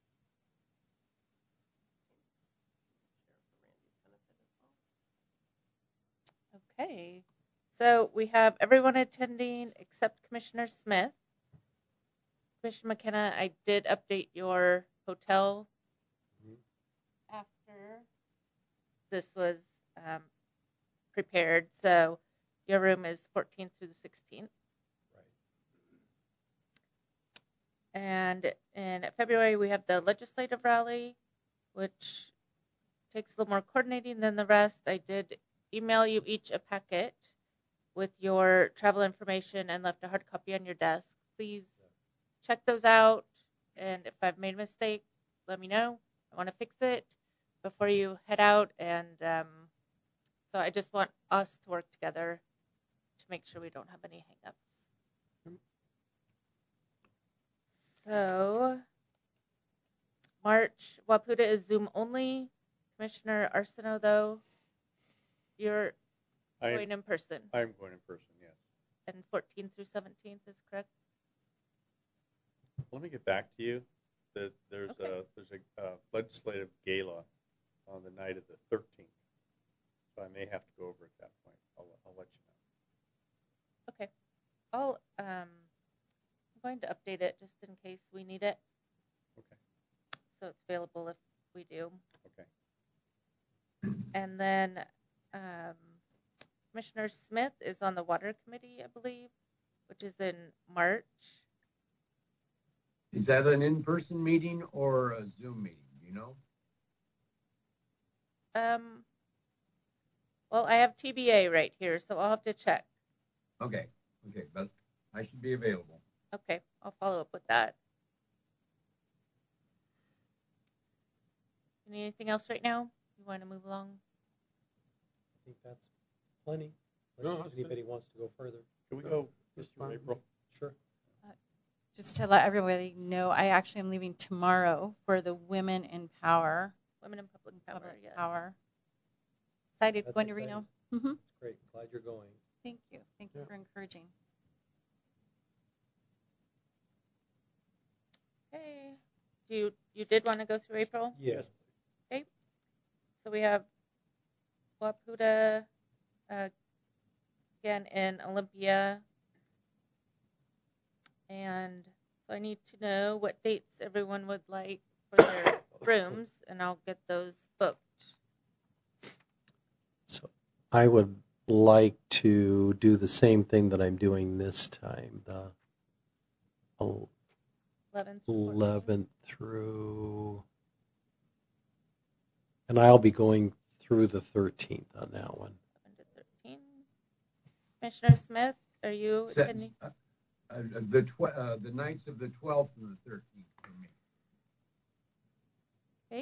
Okay. So we have everyone attending except Commissioner Smith. Commissioner McKenna, I did update your hotel after this was prepared. So your room is 14th through the 16th. And in February, we have the legislative rally, which takes a little more coordinating than the rest. I did email you each a packet with your travel information and left a hard copy on your desk. Please check those out, and if I've made a mistake, let me know. I want to fix it before you head out, and so I just want us to work together to make sure we don't have any hang-ups. So, March, Waputa is Zoom only. Commissioner Arsenault, though, you're going in person. I'm going in person, yes. And 14th through 17th is correct? Let me get back to you. There's a legislative gala on the night of the 13th, so I may have to go over at that point. I'll let you know. Okay. I'm going to update it just in case we need it. Okay. So it's available if we do. Okay. And then Commissioner Smith is on the Water Committee, I believe, which is in March. Is that an in-person meeting or a Zoom meeting? Do you know? Well, I have TBA right here, so I'll have to check. Okay, but I should be available. Okay, I'll follow up with that. You need anything else right now? You want to move along? I think that's plenty. No, If anybody wants to go further. Can we go just through April? Sure. Just to let everybody know, I actually am leaving tomorrow for the Women in Power. Women in Public Power, yes. Power. Excited That's going to exciting. Reno. Mm-hmm. Great. Glad you're going. Thank you. Thank you for encouraging. Okay. You did want to go through April? Yes. Okay. So we have Waputa again in Olympia. And so I need to know what dates everyone would like for their rooms, and I'll get those booked. So I would like to do the same thing that I'm doing this time, the 11th through, and I'll be going through the 13th on that one. 11 to 13. Commissioner Smith, are you attending? The nights of the 12th and the 13th for me. Okay.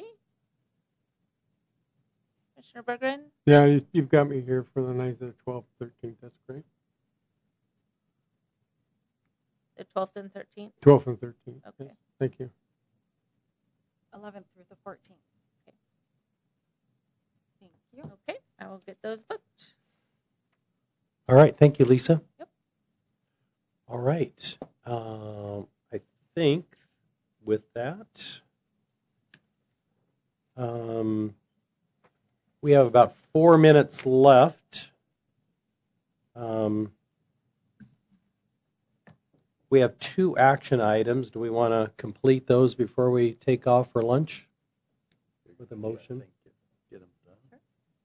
Commissioner Berggren? Yeah, you've got me here for the 9th, the 12th, 13th. That's great. The 12th and 13th? 12th and 13th. Okay. Yes, thank you. 11th through the 14th. Okay. Thank you. Okay, I will get those booked. All right. Thank you, Lisa. Yep. All right. I think with that, we have about 4 minutes left. We have 2 action items. Do we want to complete those before we take off for lunch with a motion? Get them done.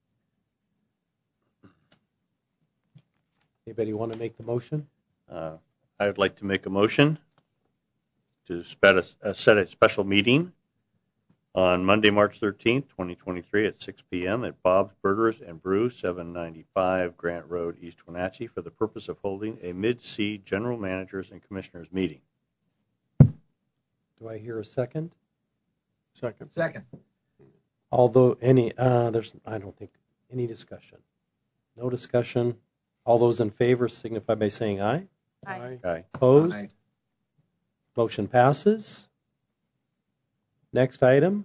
Anybody want to make the motion? I would like to make a motion to set a special meeting on Monday, March 13th, 2023 at 6 p.m. at Bob's Burgers and Brew, 795 Grant Road, East Wenatchee, for the purpose of holding a mid-C general managers and commissioners meeting. Do I hear a second? Second. Although I don't think any discussion. No discussion. All those in favor signify by saying aye. Aye. Aye. Opposed? Aye. Motion passes. Next item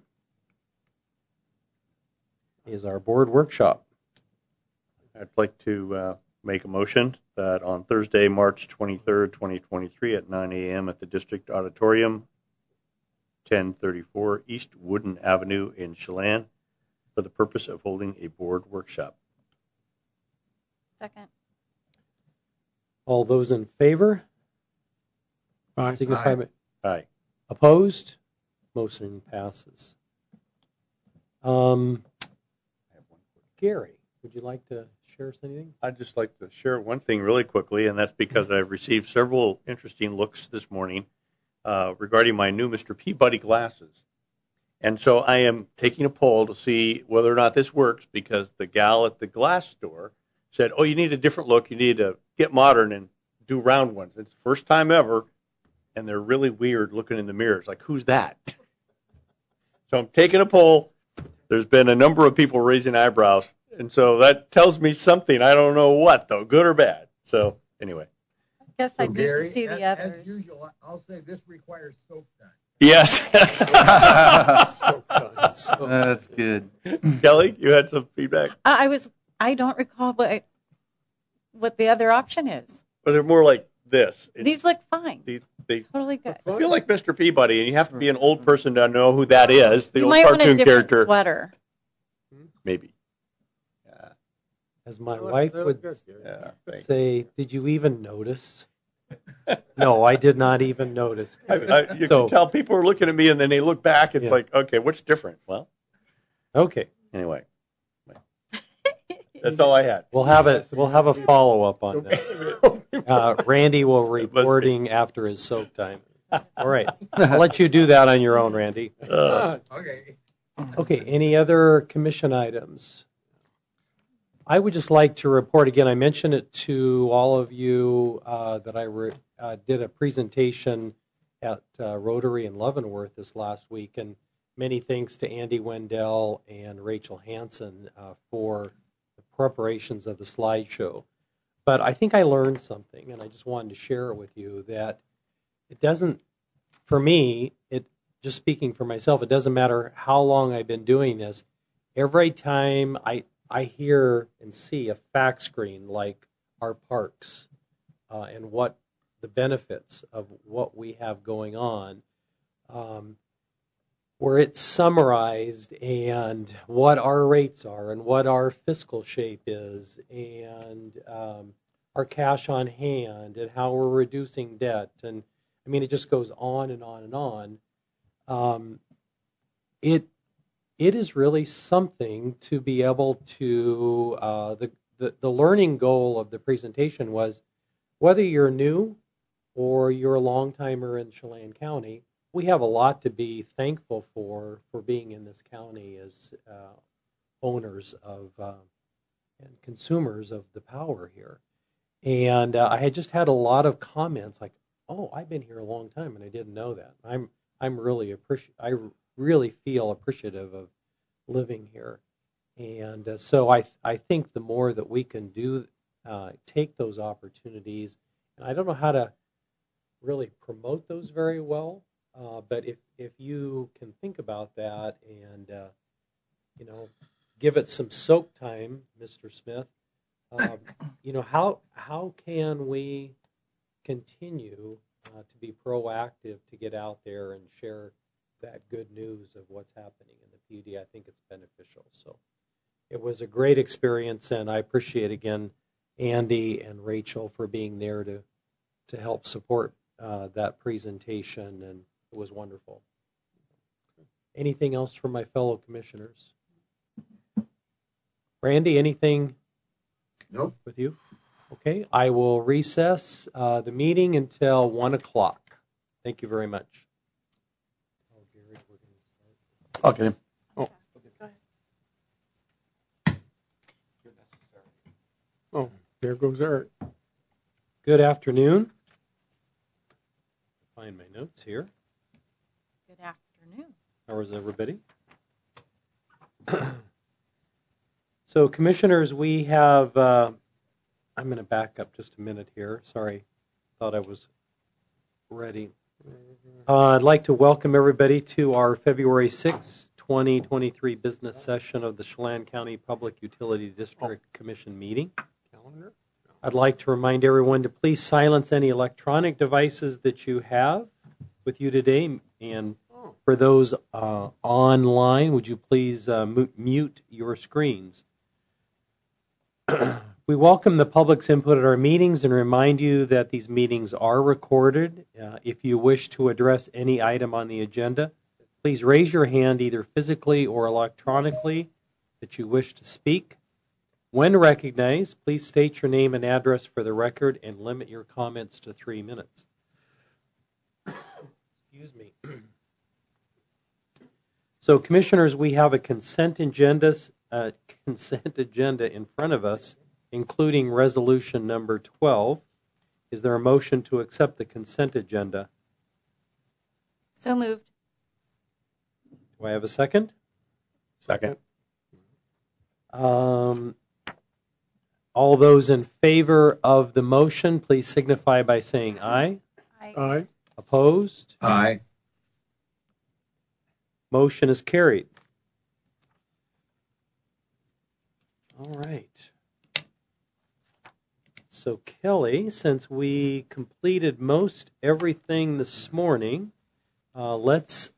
is our board workshop. I'd like to make a motion that on Thursday, March 23rd, 2023 at 9 a.m. at the District Auditorium, 1034 East Wooden Avenue in Chelan, for the purpose of holding a board workshop. Second. All those in favor? Aye. Signify by Aye. opposed? Motion passes. Gary, would you like to share us anything? I'd just like to share one thing really quickly, and that's because I've received several interesting looks this morning regarding my new Mr. Peabody glasses. And so I am taking a poll to see whether or not this works because the gal at the glass store said, oh, you need a different look. You need to get modern and do round ones. It's the first time ever, and they're really weird looking in the mirrors. Like, who's that? So I'm taking a poll. There's been a number of people raising eyebrows, and so that tells me something. I don't know what, though, good or bad. So anyway. I guess I'd need Gary, to see the as others. usual, I'll say this requires soap time. Yes. That's good. Kelly, you had some feedback? I don't recall what the other option is. Well, they're more like this. These look fine. They Totally good. I feel like Mr. Peabody, and you have to be an old person to know who that is. The You old might want a cartoon different character. sweater. Maybe. As my wife would thanks. say, did you even notice? No, I did not even notice. You can tell people are looking at me, and then they look back. It's like, okay, what's different? Well, okay. Anyway, that's all I had. We'll have a follow up on that. Randy will reporting after his soak time. All right, I'll let you do that on your own, Randy. Okay. Okay. Any other commission items? I would just like to report again. I mentioned it to all of you that I did a presentation at Rotary in Leavenworth this last week, and many thanks to Andy Wendell and Rachel Hansen for the preparations of the slideshow. But I think I learned something, and I just wanted to share it with you, that it doesn't, for me, just speaking for myself, it doesn't matter how long I've been doing this. Every time I hear and see a fact screen like our parks and what the benefits of what we have going on, where it's summarized and what our rates are and what our fiscal shape is and our cash on hand and how we're reducing debt. And I mean, it just goes on and on and on. It is really something to be able to, the learning goal of the presentation was whether you're new or you're a long-timer in Chelan County, we have a lot to be thankful for being in this county as owners of and consumers of the power here. And I had just had a lot of comments like, oh, I've been here a long time and I didn't know that. I'm really I really feel appreciative of living here. And so I think the more that we can do, take those opportunities, and I don't know how to really promote those very well, but if you can think about that and, give it some soak time, Mr. Smith, how can we continue to be proactive to get out there and share that good news of what's happening in the PUD? I think it's beneficial. So it was a great experience, and I appreciate again Andy and Rachel for being there to help support that presentation, and it was wonderful. Anything else from my fellow commissioners? Randy, anything? Nope. With you? Okay, I will recess the meeting until 1 o'clock. Thank you very much. Okay. Oh. Oh, there goes Eric. Good afternoon. Find my notes here. Good afternoon. How is everybody? So, commissioners, we have, I'm going to back up just a minute here. Sorry, thought I was ready. I'd like to welcome everybody to our February 6, 2023 business session of the Chelan County Public Utility District Commission meeting. Calendar. I'd like to remind everyone to please silence any electronic devices that you have with you today. And for those online, would you please mute your screens? We welcome the public's input at our meetings and remind you that these meetings are recorded. If you wish to address any item on the agenda, please raise your hand either physically or electronically that you wish to speak. When recognized, please state your name and address for the record and limit your comments to 3 minutes. Excuse me. So, Commissioners, we have a consent agenda in front of us, including resolution number 12. Is there a motion to accept the consent agenda? So moved. Do I have a second? Second. All those in favor of the motion, please signify by saying aye. Aye. Opposed? Aye. Motion is carried. All right. So, Kelly, since we completed most everything this morning, let's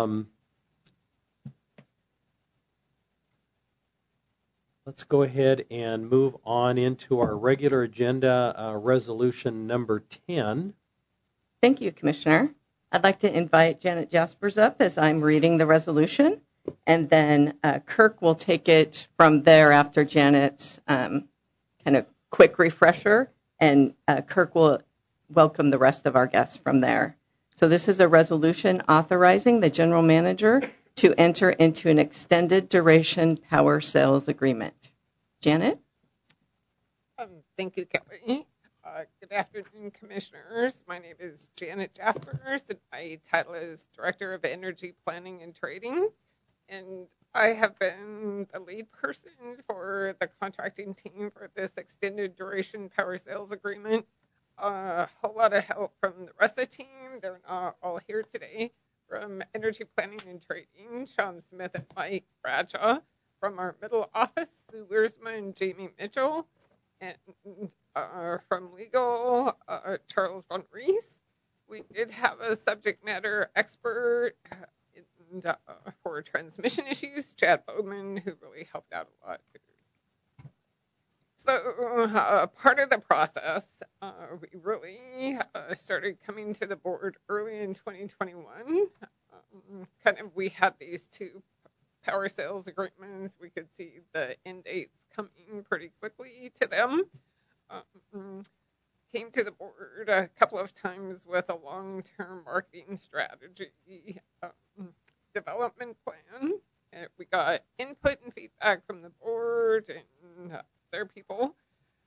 go ahead and move on into our regular agenda, resolution number 10. Thank you, Commissioner. I'd like to invite Janet Jaspers up as I'm reading the resolution, and then Kirk will take it from there after Janet's kind of quick refresher, and Kirk will welcome the rest of our guests from there. So this is a resolution authorizing the general manager to enter into an extended duration power sales agreement. Janet? Thank you, Kelly. Good afternoon, Commissioners. My name is Janet Jaspers, and my title is Director of Energy Planning and Trading. And I have been the lead person for the contracting team for this extended duration power sales agreement. A whole lot of help from the rest of the team. They're not all here today. From Energy Planning and Trading, Sean Smith and Mike Bradshaw. From our middle office, Sue Wiersma and Jamie Mitchell. And from legal, Charles Von Rees. We did have a subject matter expert for transmission issues, Chad Bowman, who really helped out a lot too. So part of the process, we really started coming to the board early in 2021. We had these two power sales agreements. We could see the end dates coming pretty quickly to them. Came to the board a couple of times with a long-term marketing strategy development plan. And we got input and feedback from the board and their people.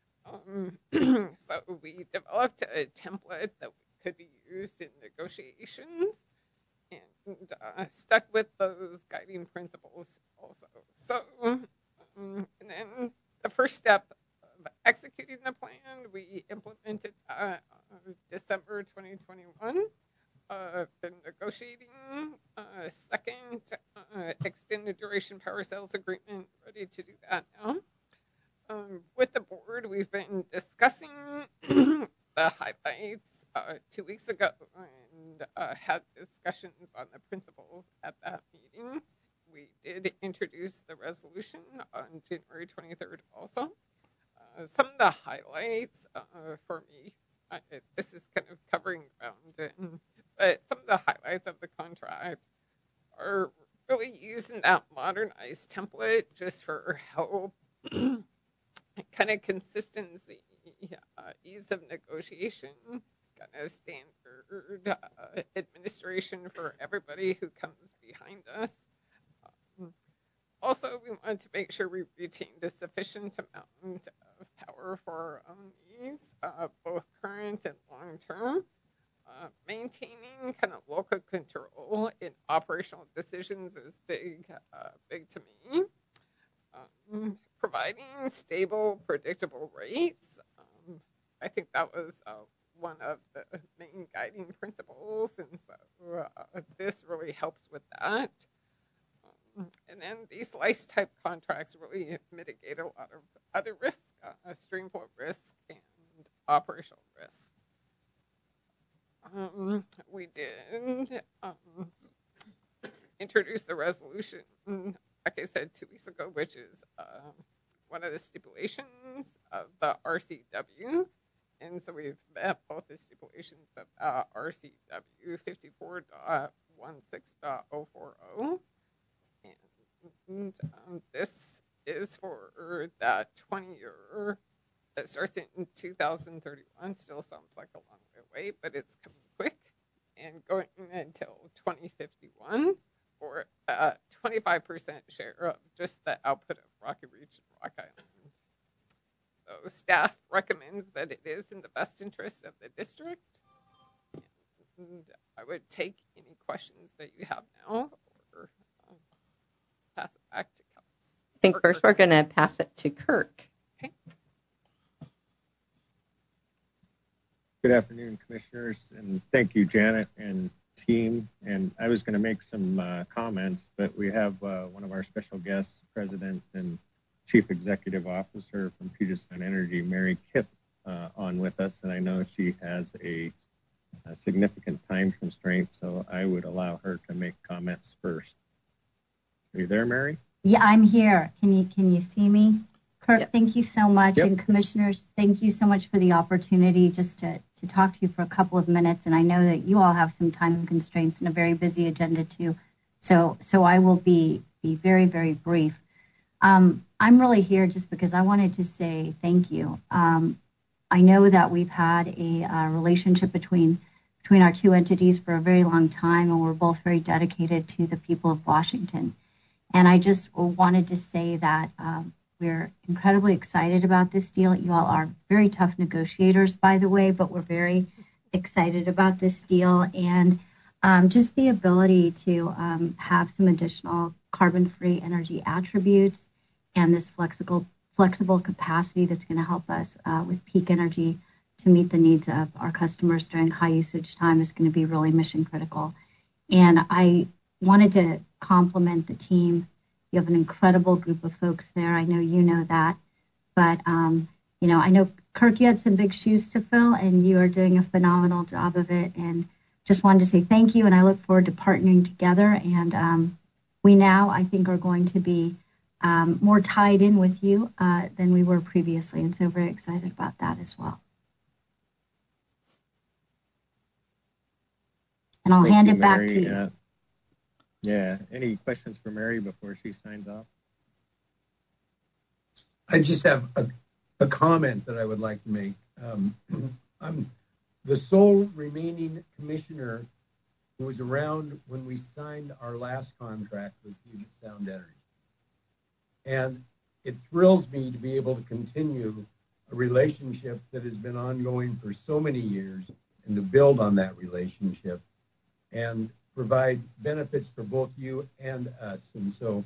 So we developed a template that could be used in negotiations and stuck with those guiding principles also. So, and then the first step of executing the plan, we implemented December 2021. Been negotiating second extended duration power sales agreement, ready to do that now. With the board, we've been discussing the highlights 2 weeks ago and had discussions on the principles at that meeting. We did introduce the resolution on January 23rd also. Some of the highlights for me, this is kind of covering ground, but some of the highlights of the contract are really using that modernized template just for help, kind of consistency, ease of negotiation, kind of standard administration for everybody who comes behind us. Also, we wanted to make sure we retained a sufficient amount of power for our own needs, both current and long-term. Maintaining kind of local control in operational decisions is big to me. Providing stable, predictable rates. I think that was one of the main guiding principles, and so this really helps with that. And then these slice type contracts really mitigate a lot of other risks, stream flow risk and operational risk. We did introduce the resolution, like I said, 2 weeks ago, which is one of the stipulations of the RCW. And so we've met both the stipulations of RCW 54.16.040. And this is for that 20-year that starts in 2031. Still sounds like a long way away, but it's coming quick and going until 2051. for a 25% share of just the output of Rocky Reach and Rock Island. So staff recommends that it is in the best interest of the district. And I would take any questions that you have now or pass it back to Kelly. I think first we're going to pass it to Kirk. Okay. Good afternoon, Commissioners, and thank you, Janet and team. And I was going to make some comments, but we have one of our special guests, President and Chief Executive Officer from Puget Sound Energy, Mary Kipp, on with us, and I know she has a significant time constraint, so I would allow her to make comments first. Are you there, Mary? Yeah, I'm here. Can you see me? Kirk, Yep. Thank you so much. Yep. And commissioners, thank you so much for the opportunity just to talk to you for a couple of minutes. And I know that you all have some time constraints and a very busy agenda too. So I will be very, very brief. I'm really here just because I wanted to say thank you. I know that we've had a relationship between our two entities for a very long time, and we're both very dedicated to the people of Washington. And I just wanted to say that we're incredibly excited about this deal. You all are very tough negotiators, by the way, but we're very excited about this deal. And just the ability to have some additional carbon-free energy attributes and this flexible capacity that's going to help us with peak energy to meet the needs of our customers during high usage time is going to be really mission critical. And I wanted to compliment the team. You have an incredible group of folks there. I know you know that. But, I know, Kirk, you had some big shoes to fill, and you are doing a phenomenal job of it. And just wanted to say thank you, and I look forward to partnering together. And we now, I think, are going to be more tied in with you than we were previously. And so very excited about that as well. And I'll hand it back to you. Yeah. Any questions for Mary before she signs off? I just have a comment that I would like to make. I'm the sole remaining commissioner who was around when we signed our last contract with Puget Sound Energy. And it thrills me to be able to continue a relationship that has been ongoing for so many years and to build on that relationship and provide benefits for both you and us. And so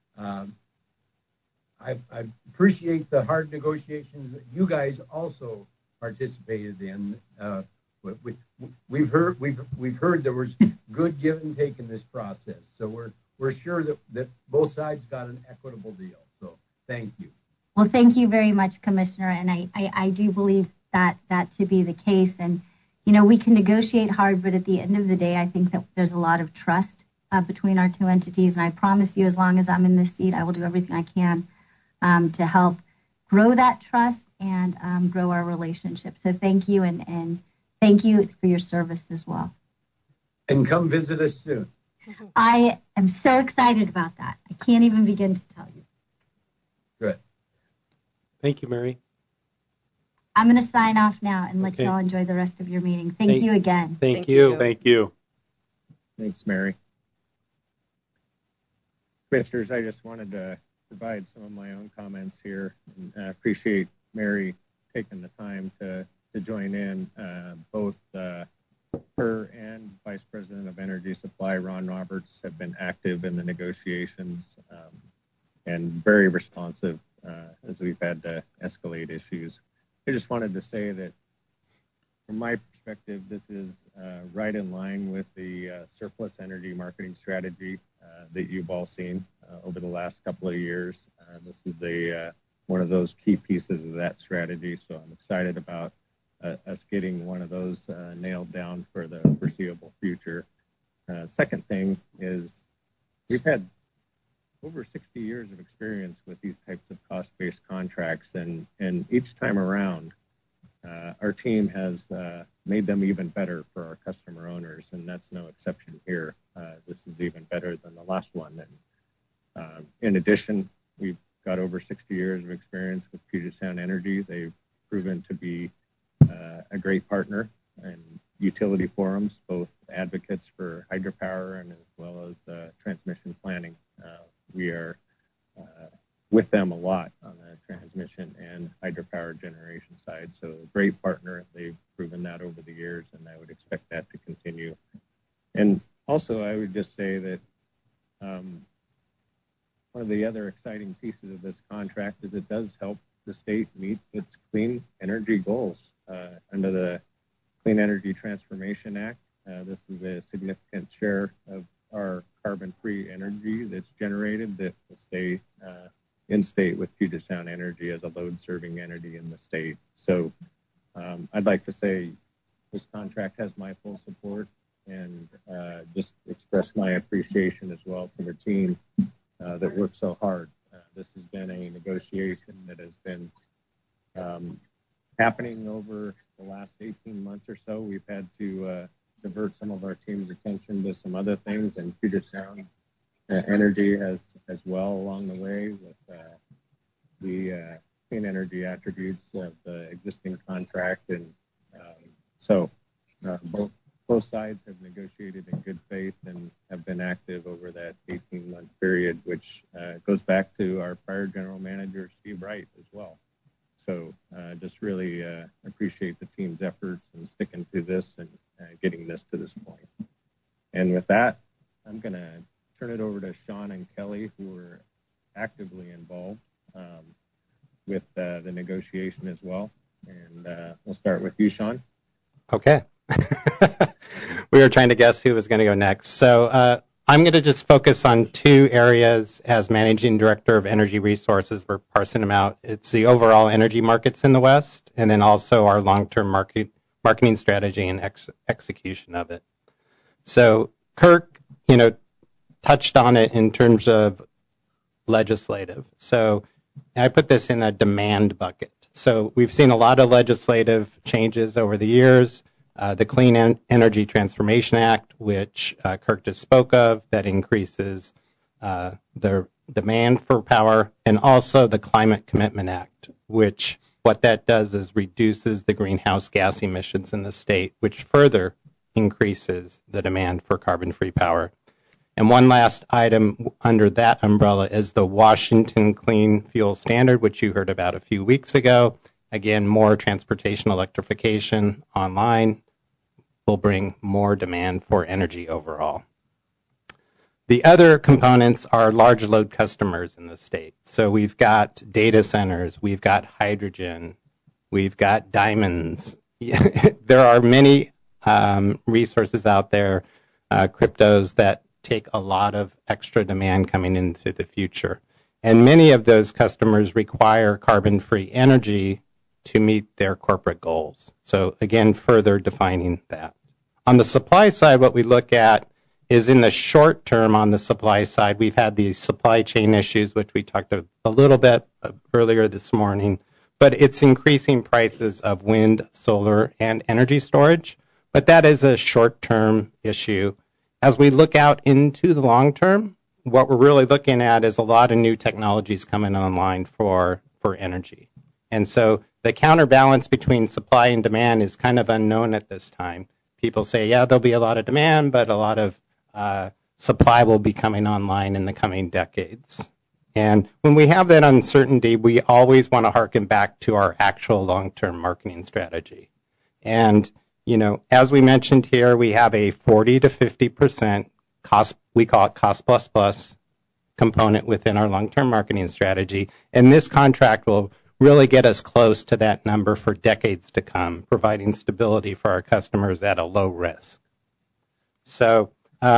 I appreciate the hard negotiations that you guys also participated in. We've heard there was good give and take in this process. So we're sure that both sides got an equitable deal. So thank you. Well, thank you very much, Commissioner. And I do believe that to be the case. And we can negotiate hard, but at the end of the day, I think that there's a lot of trust between our two entities. And I promise you, as long as I'm in this seat, I will do everything I can to help grow that trust and grow our relationship. So thank you, and thank you for your service as well. And come visit us soon. I am so excited about that. I can't even begin to tell you. Good. Thank you, Mary. I'm going to sign off now and let Okay. you all enjoy the rest of your meeting. Thank you again. Thank you. Thank you. Thanks, Mary. Commissioners, I just wanted to provide some of my own comments here. And I appreciate Mary taking the time to join in. Both her and Vice President of Energy Supply, Ron Roberts, have been active in the negotiations and very responsive as we've had to escalate issues. I just wanted to say that from my perspective, this is right in line with the surplus energy marketing strategy that you've all seen over the last couple of years. This is one of those key pieces of that strategy, so I'm excited about us getting one of those nailed down for the foreseeable future. Second thing is we've had over 60 years of experience with these types of cost-based contracts, and each time around, our team has made them even better for our customer owners, and that's no exception here. This is even better than the last one. And in addition, we've got over 60 years of experience with Puget Sound Energy. They've proven to be a great partner, and utility forums, both advocates for hydropower and as well as transmission planning. We are with them a lot on the transmission and hydropower generation side. So a great partner. They've proven that over the years, and I would expect that to continue. And also, I would just say that one of the other exciting pieces of this contract is it does help the state meet its clean energy goals under the Clean Energy Transformation Act. This is a significant share of our carbon-free energy that's generated that will stay in state with Puget Sound Energy as a load-serving entity in the state. So I'd like to say this contract has my full support, and just express my appreciation as well to the team that worked so hard. This has been a negotiation that has been happening over the last 18 months or so. We've had to divert some of our team's attention to some other things, and Puget Sound Energy has as well along the way with the clean energy attributes of the existing contract. And so both sides have negotiated in good faith and have been active over that 18-month period, which goes back to our prior general manager, Steve Wright, as well. So just really appreciate the team's efforts and sticking to this and getting this to this point. And with that, I'm going to turn it over to Sean and Kelly, who are actively involved with the negotiation as well. And we'll start with you, Sean. Okay. We were trying to guess who was going to go next. So I'm going to just focus on two areas as Managing Director of Energy Resources. We're parsing them out. It's the overall energy markets in the West, and then also our long-term marketing strategy and execution of it. So Kirk, touched on it in terms of legislative. So I put this in a demand bucket. So we've seen a lot of legislative changes over the years. The Clean Energy Transformation Act, which Kirk just spoke of, that increases the demand for power, and also the Climate Commitment Act, which what that does is reduces the greenhouse gas emissions in the state, which further increases the demand for carbon-free power. And one last item under that umbrella is the Washington Clean Fuel Standard, which you heard about a few weeks ago. Again, more transportation electrification online will bring more demand for energy overall. The other components are large load customers in the state. So we've got data centers, we've got hydrogen, we've got diamonds. There are many resources out there, cryptos, that take a lot of extra demand coming into the future. And many of those customers require carbon-free energy to meet their corporate goals. So again, further defining that. On the supply side, what we look at is in the short term on the supply side, we've had these supply chain issues, which we talked a little bit earlier this morning, but it's increasing prices of wind, solar, and energy storage. But that is a short-term issue. As we look out into the long term, what we're really looking at is a lot of new technologies coming online for energy. And so the counterbalance between supply and demand is kind of unknown at this time. People say, yeah, there'll be a lot of demand, but a lot of supply will be coming online in the coming decades. And when we have that uncertainty, we always want to harken back to our actual long-term marketing strategy. And as we mentioned here, we have a 40 to 50% cost, we call it cost plus plus component within our long-term marketing strategy. And this contract will really get us close to that number for decades to come, providing stability for our customers at a low risk. So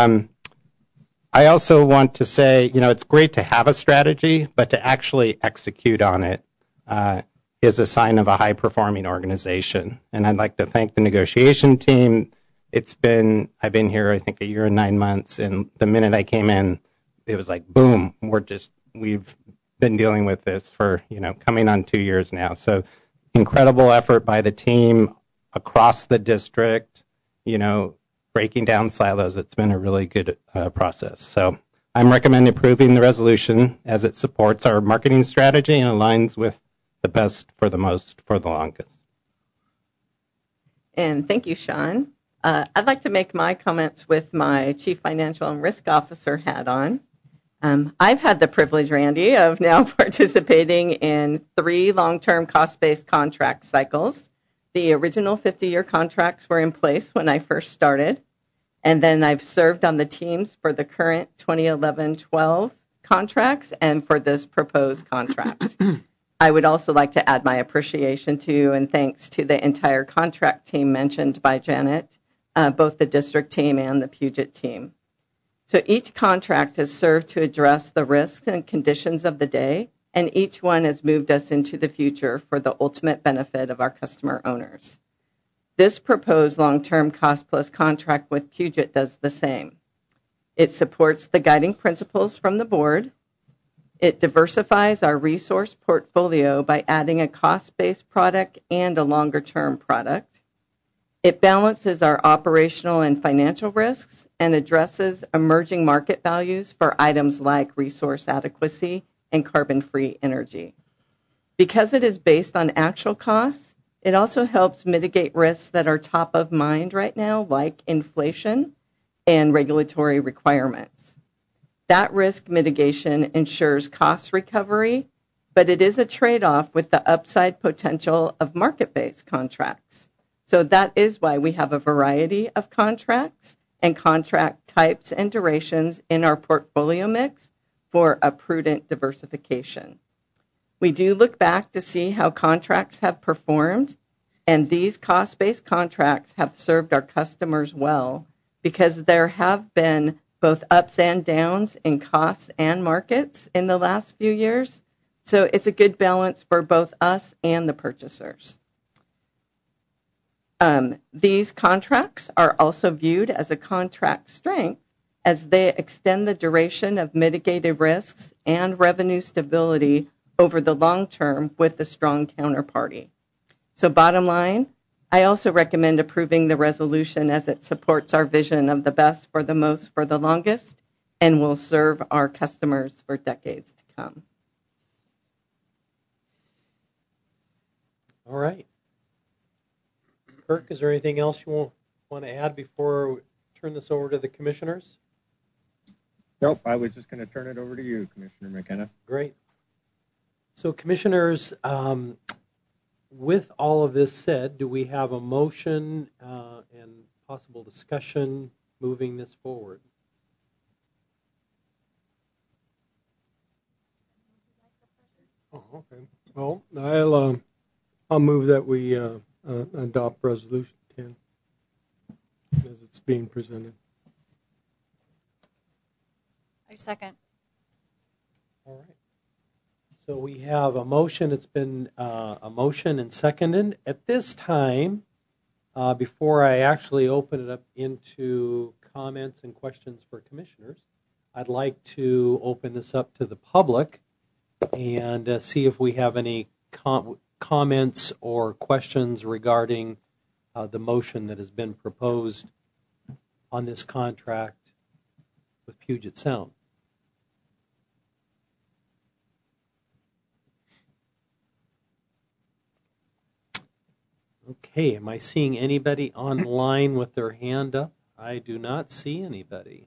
I also want to say, it's great to have a strategy, but to actually execute on it is a sign of a high-performing organization. And I'd like to thank the negotiation team. I've been here, I think, a year and 9 months, and the minute I came in, it was like, boom, we've been dealing with this for, coming on 2 years now. So incredible effort by the team across the district, breaking down silos. It's been a really good process. So I'm recommending approving the resolution as it supports our marketing strategy and aligns with the best for the most for the longest. And thank you, Sean. I'd like to make my comments with my Chief Financial and Risk Officer hat on. I've had the privilege, Randy, of now participating in 3 long-term cost-based contract cycles. The original 50-year contracts were in place when I first started, and then I've served on the teams for the current 2011-12 contracts and for this proposed contract. I would also like to add my appreciation to and thanks to the entire contract team mentioned by Janet, both the district team and the Puget team. So each contract has served to address the risks and conditions of the day, and each one has moved us into the future for the ultimate benefit of our customer owners. This proposed long-term cost-plus contract with Puget does the same. It supports the guiding principles from the board. It diversifies our resource portfolio by adding a cost-based product and a longer-term product. It balances our operational and financial risks and addresses emerging market values for items like resource adequacy and carbon-free energy. Because it is based on actual costs, it also helps mitigate risks that are top of mind right now, like inflation and regulatory requirements. That risk mitigation ensures cost recovery, but it is a trade-off with the upside potential of market-based contracts. So that is why we have a variety of contracts and contract types and durations in our portfolio mix for a prudent diversification. We do look back to see how contracts have performed, and these cost-based contracts have served our customers well because there have been both ups and downs in costs and markets in the last few years. So it's a good balance for both us and the purchasers. These contracts are also viewed as a contract strength as they extend the duration of mitigated risks and revenue stability over the long term with a strong counterparty. So bottom line, I also recommend approving the resolution as it supports our vision of the best for the most for the longest and will serve our customers for decades to come. All right. Kirk, is there anything else you want to add before we turn this over to the commissioners? Nope, I was just going to turn it over to you, Commissioner McKenna. Great. So, commissioners, with all of this said, do we have a motion and possible discussion moving this forward? Oh, okay. Well, I'll move that we adopt Resolution 10 as it's being presented. I second. All right. So we have a motion. It's been a motion and seconded. At this time, before I actually open it up into comments and questions for commissioners, I'd like to open this up to the public and see if we have any comments or questions regarding the motion that has been proposed on this contract with Puget Sound. Okay, am I seeing anybody online with their hand up? I do not see anybody.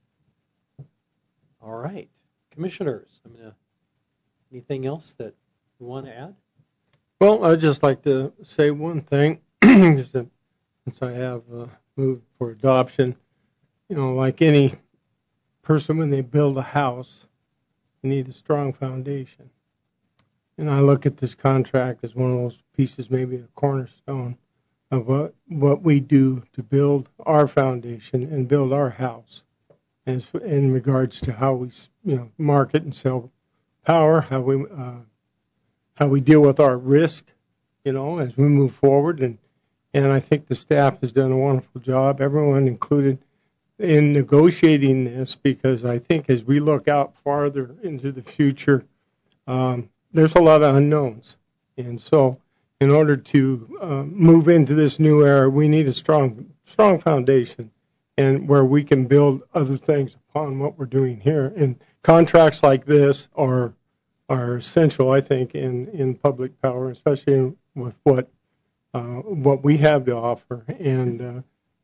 All right, commissioners, anything else that you want to add? Well, I'd just like to say one thing, since I have moved for adoption. You know, like any person when they build a house, you need a strong foundation. And I look at this contract as one of those pieces, maybe a cornerstone of what we do to build our foundation and build our house, as in regards to how we market and sell power, how we deal with our risk, as we move forward. And I think the staff has done a wonderful job, everyone included, in negotiating this, because I think as we look out farther into the future, there's a lot of unknowns. And so in order to move into this new era, we need a strong foundation, and where we can build other things upon what we're doing here. And contracts like this are essential, I think, in public power, especially with what we have to offer. And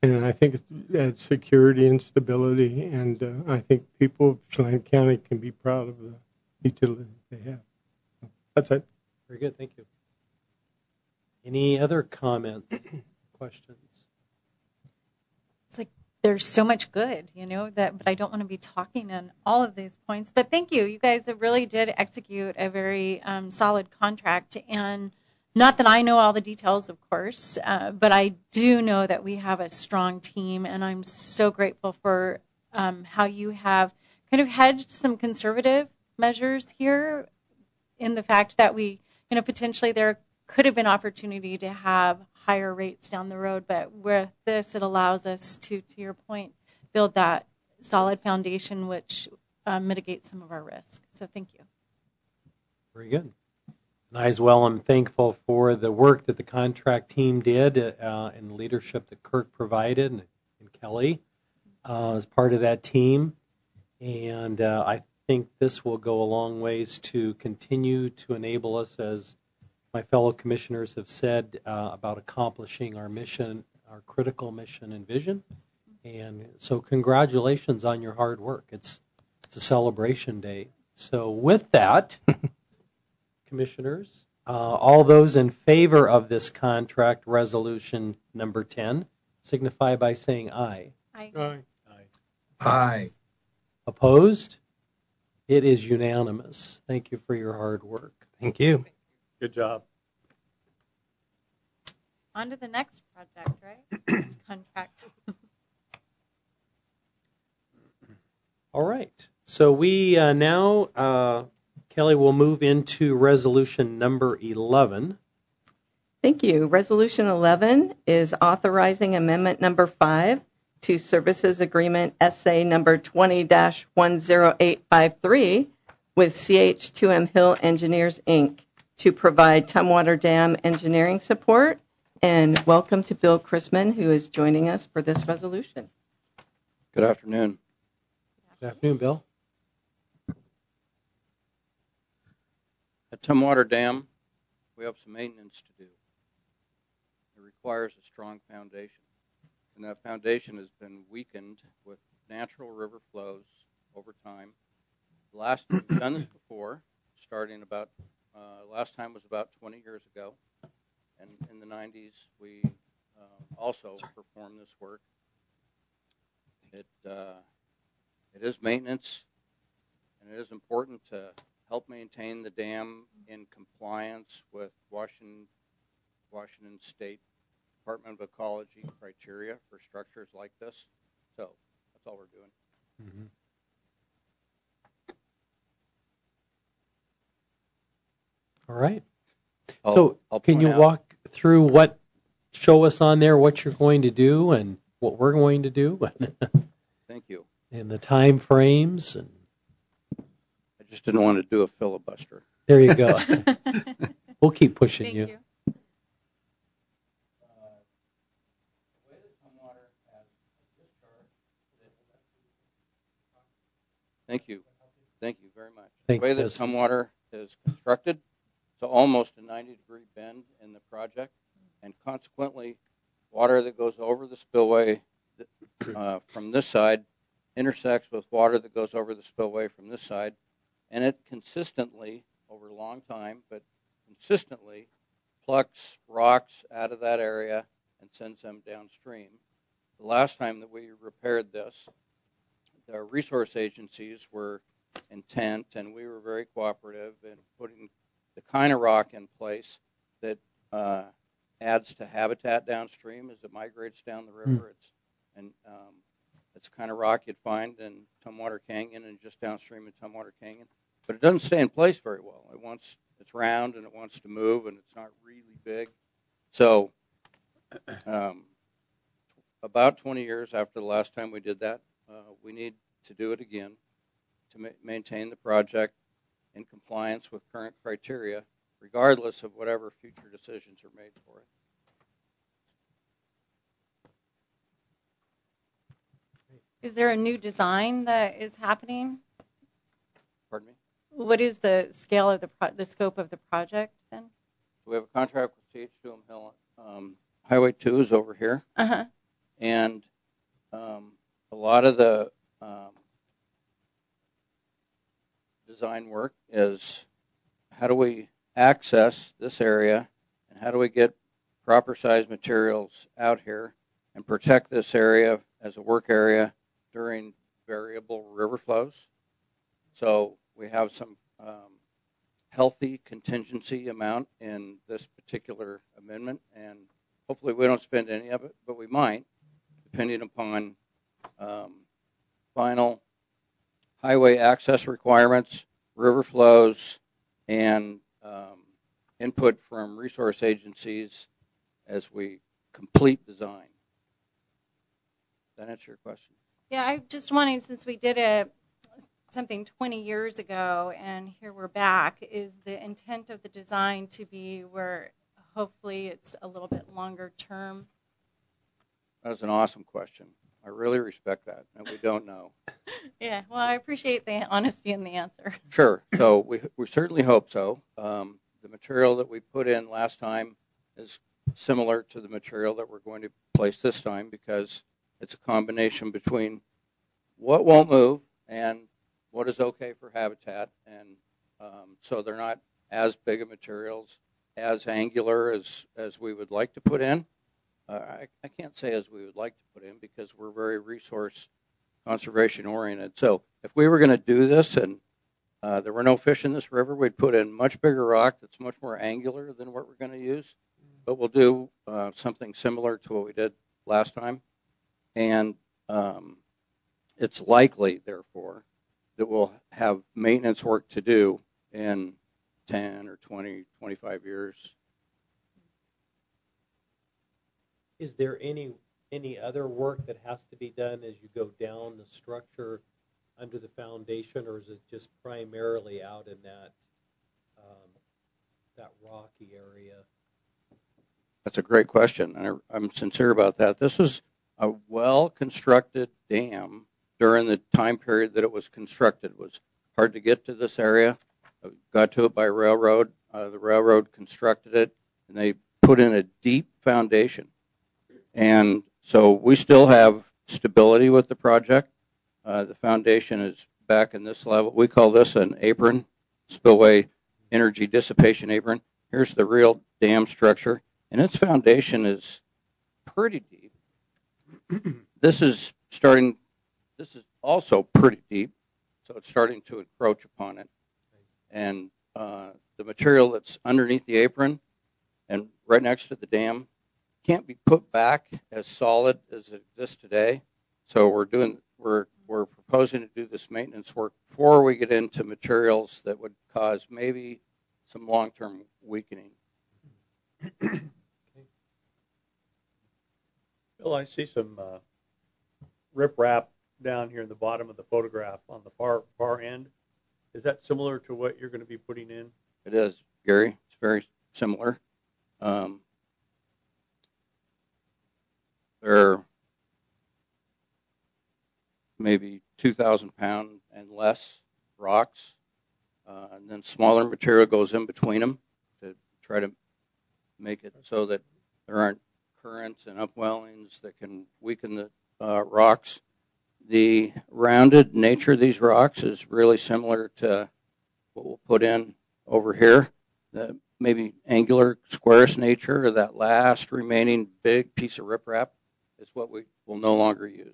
And I think it adds security and stability, and I think people of Chelan County can be proud of the utility they have. That's it. Very good. Thank you. Any other comments, questions? It's like there's so much good, but I don't want to be talking on all of these points. But thank you. You guys really did execute a very solid contract. And not that I know all the details, of course, but I do know that we have a strong team. And I'm so grateful for how you have kind of hedged some conservative measures here in the fact that we, potentially there could have been opportunity to have higher rates down the road, but with this, it allows us to your point, build that solid foundation, which mitigates some of our risk. So thank you. Very good. And I as well am thankful for the work that the contract team did and the leadership that Kirk provided and Kelly as part of that team. And I think this will go a long ways to continue to enable us, as my fellow commissioners have said, about accomplishing our mission, our critical mission and vision. And so congratulations on your hard work. It's a celebration day. So with that, commissioners, all those in favor of this contract resolution number 10 signify by saying aye. Aye. Aye. Aye. Opposed? It is unanimous. Thank you for your hard work. Thank you. Good job. On to the next project, right? This contract. All right. So we now, Kelly, will move into resolution number 11. Thank you. Resolution 11 is authorizing amendment number 5 to Services Agreement SA number 20-10853 with CH2M Hill Engineers, Inc. to provide Tumwater Dam engineering support. And welcome to Bill Chrisman, who is joining us for this resolution. Good afternoon. Good afternoon, Bill. At Tumwater Dam, we have some maintenance to do. It requires a strong foundation, and that foundation has been weakened with natural river flows over time. We've done this before, starting about, last time was about 20 years ago, and in the 90s we also performed this work. It is maintenance, and it is important to help maintain the dam in compliance with Washington State Department of Ecology criteria for structures like this. So that's all we're doing. Mm-hmm. All right. So can you walk through show us on there what you're going to do and what we're going to do? Thank you. And the time frames. And I just didn't want to do a filibuster. There you go. We'll keep pushing you. Thank you. Thank you very much. Thanks, the way that Tumwater is constructed, it's almost a 90-degree bend in the project, and consequently, water that goes over the spillway from this side intersects with water that goes over the spillway from this side, and it consistently, over a long time, but consistently plucks rocks out of that area and sends them downstream. The last time that we repaired this, the resource agencies were intent, and we were very cooperative in putting the kind of rock in place that adds to habitat downstream as it migrates down the river. It's the kind of rock you'd find in Tumwater Canyon and just downstream in Tumwater Canyon, but it doesn't stay in place very well. It's round and it wants to move, and it's not really big. So about 20 years after the last time we did that, we need to do it again to maintain the project in compliance with current criteria, regardless of whatever future decisions are made for it. Is there a new design that is happening? Pardon me? What is the scale of the scope of the project then? So we have a contract with CH2M Hill. Highway 2 is over here. Uh-huh. And a lot of the design work is how do we access this area and how do we get proper size materials out here and protect this area as a work area during variable river flows. So we have some healthy contingency amount in this particular amendment, and hopefully we don't spend any of it, but we might, depending upon final highway access requirements, river flows, and input from resource agencies as we complete design. Does that answer your question? Yeah, I just wanted, since we did something 20 years ago and here we're back, is the intent of the design to be where hopefully it's a little bit longer term? That's an awesome question. I really respect that, and we don't know. Yeah, well, I appreciate the honesty in the answer. Sure. So we certainly hope so. The material that we put in last time is similar to the material that we're going to place this time because it's a combination between what won't move and what is okay for habitat. And so they're not as big of materials, as angular as we would like to put in. I can't say as we would like to put in because we're very resource conservation oriented. So if we were going to do this and there were no fish in this river, we'd put in much bigger rock that's much more angular than what we're going to use. But we'll do something similar to what we did last time. And it's likely, therefore, that we'll have maintenance work to do in 10 or 20, 25 years. Is there any other work that has to be done as you go down the structure under the foundation, or is it just primarily out in that rocky area? That's a great question, and I'm sincere about that. This is a well-constructed dam during the time period that it was constructed. It was hard to get to this area. I got to it by railroad. The railroad constructed it, and they put in a deep foundation. And so we still have stability with the project. The foundation is back in this level. We call this an apron, spillway energy dissipation apron. Here's the real dam structure, and its foundation is pretty deep. This is also pretty deep, so it's starting to encroach upon it. And the material that's underneath the apron and right next to the dam can't be put back as solid as it exists today. So we're proposing to do this maintenance work before we get into materials that would cause maybe some long-term weakening. Bill, I see some riprap down here in the bottom of the photograph on the far end. Is that similar to what you're going to be putting in? It is, Gary. It's very similar. They're maybe 2,000 pound and less rocks, and then smaller material goes in between them to try to make it so that there aren't currents and upwellings that can weaken the rocks. The rounded nature of these rocks is really similar to what we'll put in over here. The maybe angular squarish nature of that last remaining big piece of riprap is what we will no longer use.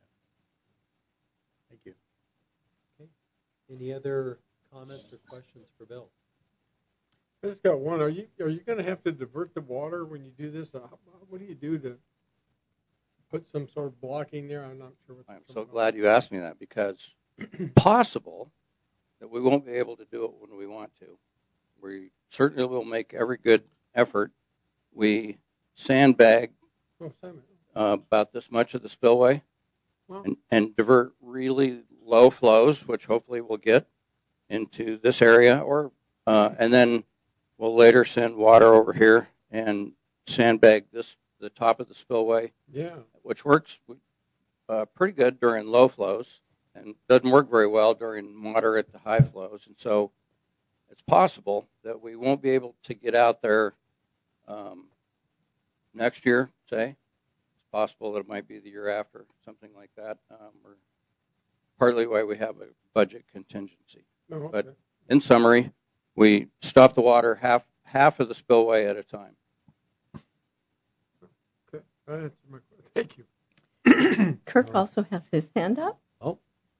Thank you. Okay. Any other comments or questions for Bill? I just got one. Are you going to have to divert the water when you do this? What do you do to put some sort of blocking there? I'm not sure. I'm so glad you asked me that because possible that we won't be able to do it when we want to. We certainly will make every good effort. We sandbag about this much of the spillway and divert really low flows, which hopefully we'll get into this area, and then we'll later send water over here and sandbag the top of the spillway, which works pretty good during low flows and doesn't work very well during moderate to high flows. And so it's possible that we won't be able to get out there next year, say. It's possible that it might be the year after, something like that. Or partly why we have a budget contingency. Oh, okay. But in summary, we stop the water half of the spillway at a time. Okay. Thank you. Kirk also has his hand up. Oh.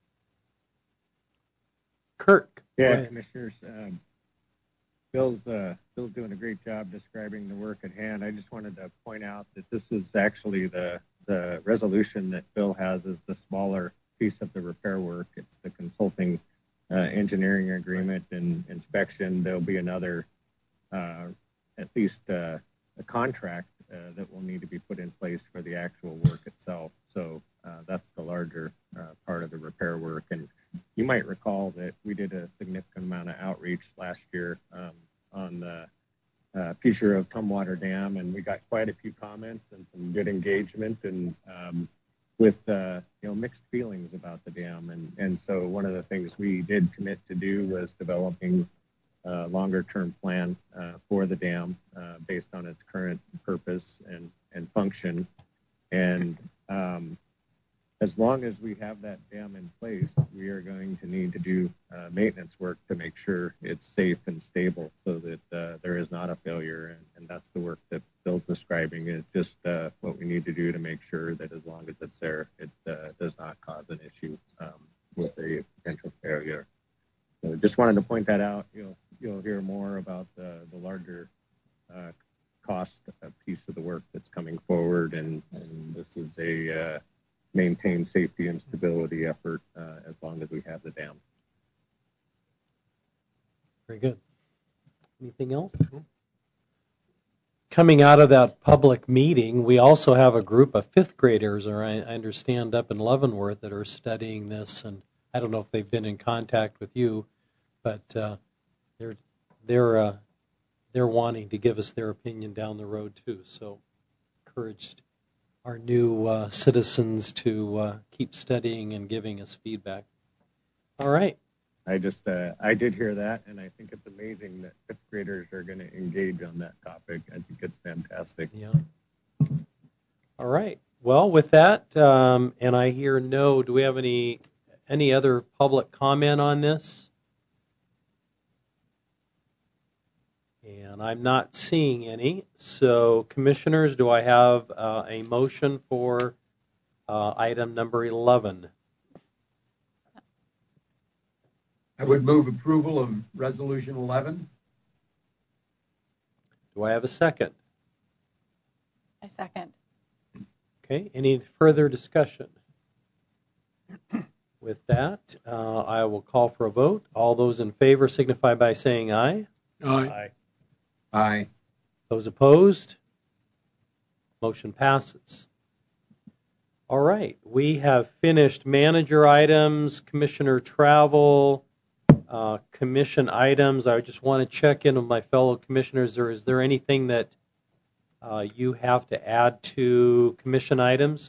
Kirk. Yeah, Commissioners. Bill's doing a great job describing the work at hand. I just wanted to point out that this is actually the resolution that Bill has is the smaller piece of the repair work. It's the consulting engineering agreement and inspection. There'll be another, at least a contract that will need to be put in place for the actual work itself. So that's the larger part of the repair work. And you might recall that we did a significant amount of outreach last year on the future of Tumwater Dam, and we got quite a few comments and some good engagement, and with mixed feelings about the dam. And so one of the things we did commit to do was developing a longer-term plan for the dam based on its current purpose and function. And as long as we have that dam in place, we are going to need to do maintenance work to make sure it's safe and stable so that there is not a failure. And that's the work that Bill's describing, is just what we need to do to make sure that as long as it's there, it does not cause an issue with a potential failure. So just wanted to point that out. You'll hear more about the larger cost piece of the work that's coming forward, and this is a maintain safety and stability effort as long as we have the dam. Very good. Anything else? Coming out of that public meeting, we also have a group of fifth graders, or I understand up in Leavenworth, that are studying this, and I don't know if they've been in contact with you, but they're wanting to give us their opinion down the road too. So encouraged our new citizens to keep studying and giving us feedback. All right. I did hear that, and I think it's amazing that fifth graders are going to engage on that topic. I think it's fantastic. Yeah. All right. Well, with that, and I hear no, do we have any other public comment on this? And I'm not seeing any. So, commissioners, do I have a motion for item number 11? I would move approval of Resolution 11. Do I have a second? I second. Okay. Any further discussion? With that, I will call for a vote. All those in favor signify by saying aye. Aye. Aye. Those opposed? Motion passes. All right. We have finished manager items, commissioner travel, commission items. I just want to check in with my fellow commissioners. Is there anything that you have to add to commission items?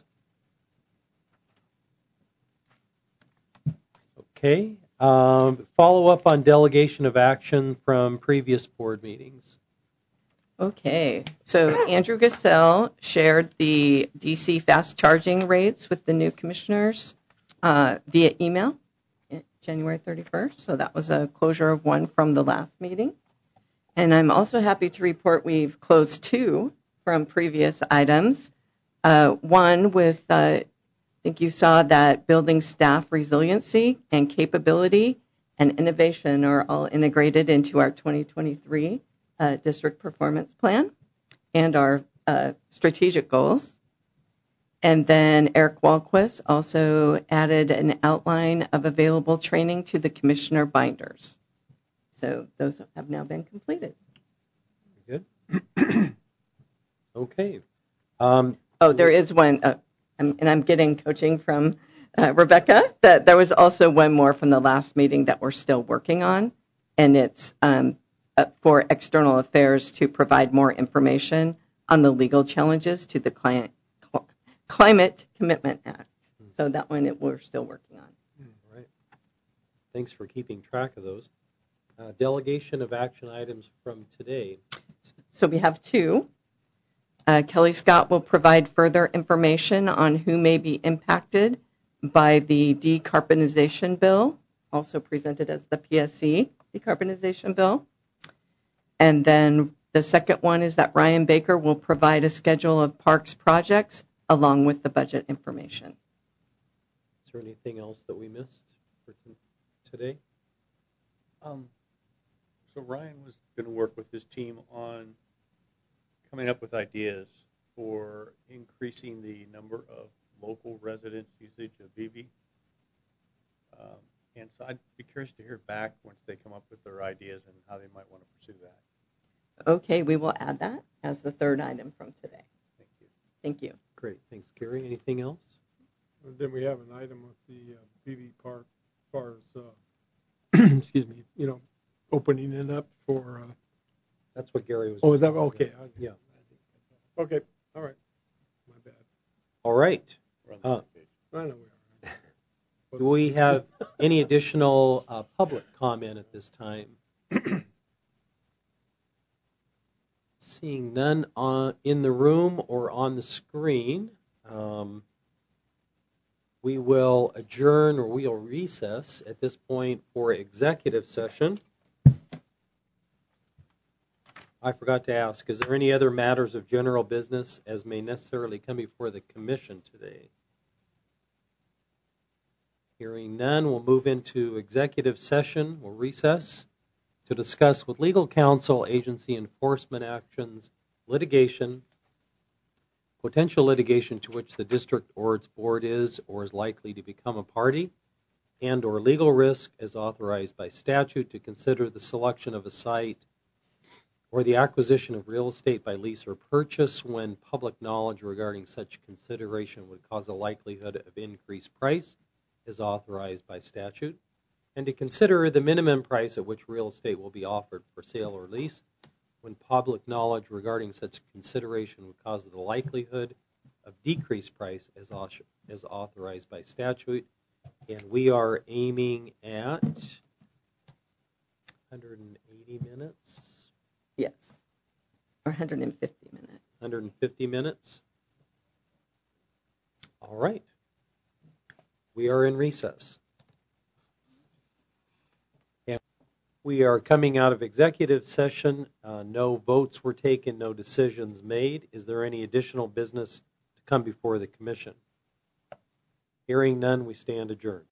Okay. Follow up on delegation of action from previous board meetings. Okay, so Andrew Gassell shared the DC fast charging rates with the new commissioners via email January 31st. So that was a closure of one from the last meeting. And I'm also happy to report we've closed two from previous items. One with, I think you saw that building staff resiliency and capability and innovation are all integrated into our 2023 district performance plan and our strategic goals. And then Eric Walquist also added an outline of available training to the commissioner binders. So those have now been completed. Good. Okay. There is one, and I'm getting coaching from Rebecca, that there was also one more from the last meeting that we're still working on, and it's for external affairs to provide more information on the legal challenges to the Climate Commitment Act. So that one we're still working on. All right. Thanks for keeping track of those. Delegation of action items from today. So we have two. Kelly Scott will provide further information on who may be impacted by the decarbonization bill, also presented as the PSC decarbonization bill. And then the second one is that Ryan Baker will provide a schedule of parks projects along with the budget information. Is there anything else that we missed for today? So Ryan was going to work with his team on coming up with ideas for increasing the number of local residents' usage of EV. And so I'd be curious to hear back once they come up with their ideas and how they might want to pursue that. Okay, we will add that as the third item from today. Thank you. Thank you. Great. Thanks, Gary. Anything else? And then we have an item with the BV Park as far as, excuse me, opening it up for. That's what Gary was. Oh, is that okay? Yeah. Okay. All right. My bad. All right. I know we are. Do we have any additional public comment at this time? Seeing none in the room or on the screen, we will adjourn or we will recess at this point for executive session. I forgot to ask, is there any other matters of general business as may necessarily come before the commission today? Hearing none, we'll move into executive session. We'll recess to discuss with legal counsel, agency enforcement actions, litigation, potential litigation to which the district or its board is or is likely to become a party, and or legal risk as authorized by statute, to consider the selection of a site or the acquisition of real estate by lease or purchase when public knowledge regarding such consideration would cause a likelihood of increased price as authorized by statute, and to consider the minimum price at which real estate will be offered for sale or lease when public knowledge regarding such consideration would cause the likelihood of decreased price as authorized by statute. And we are aiming at 180 minutes. Yes, or 150 minutes. 150 minutes. All right. We are in recess. And we are coming out of executive session. No votes were taken, no decisions made. Is there any additional business to come before the commission? Hearing none, we stand adjourned.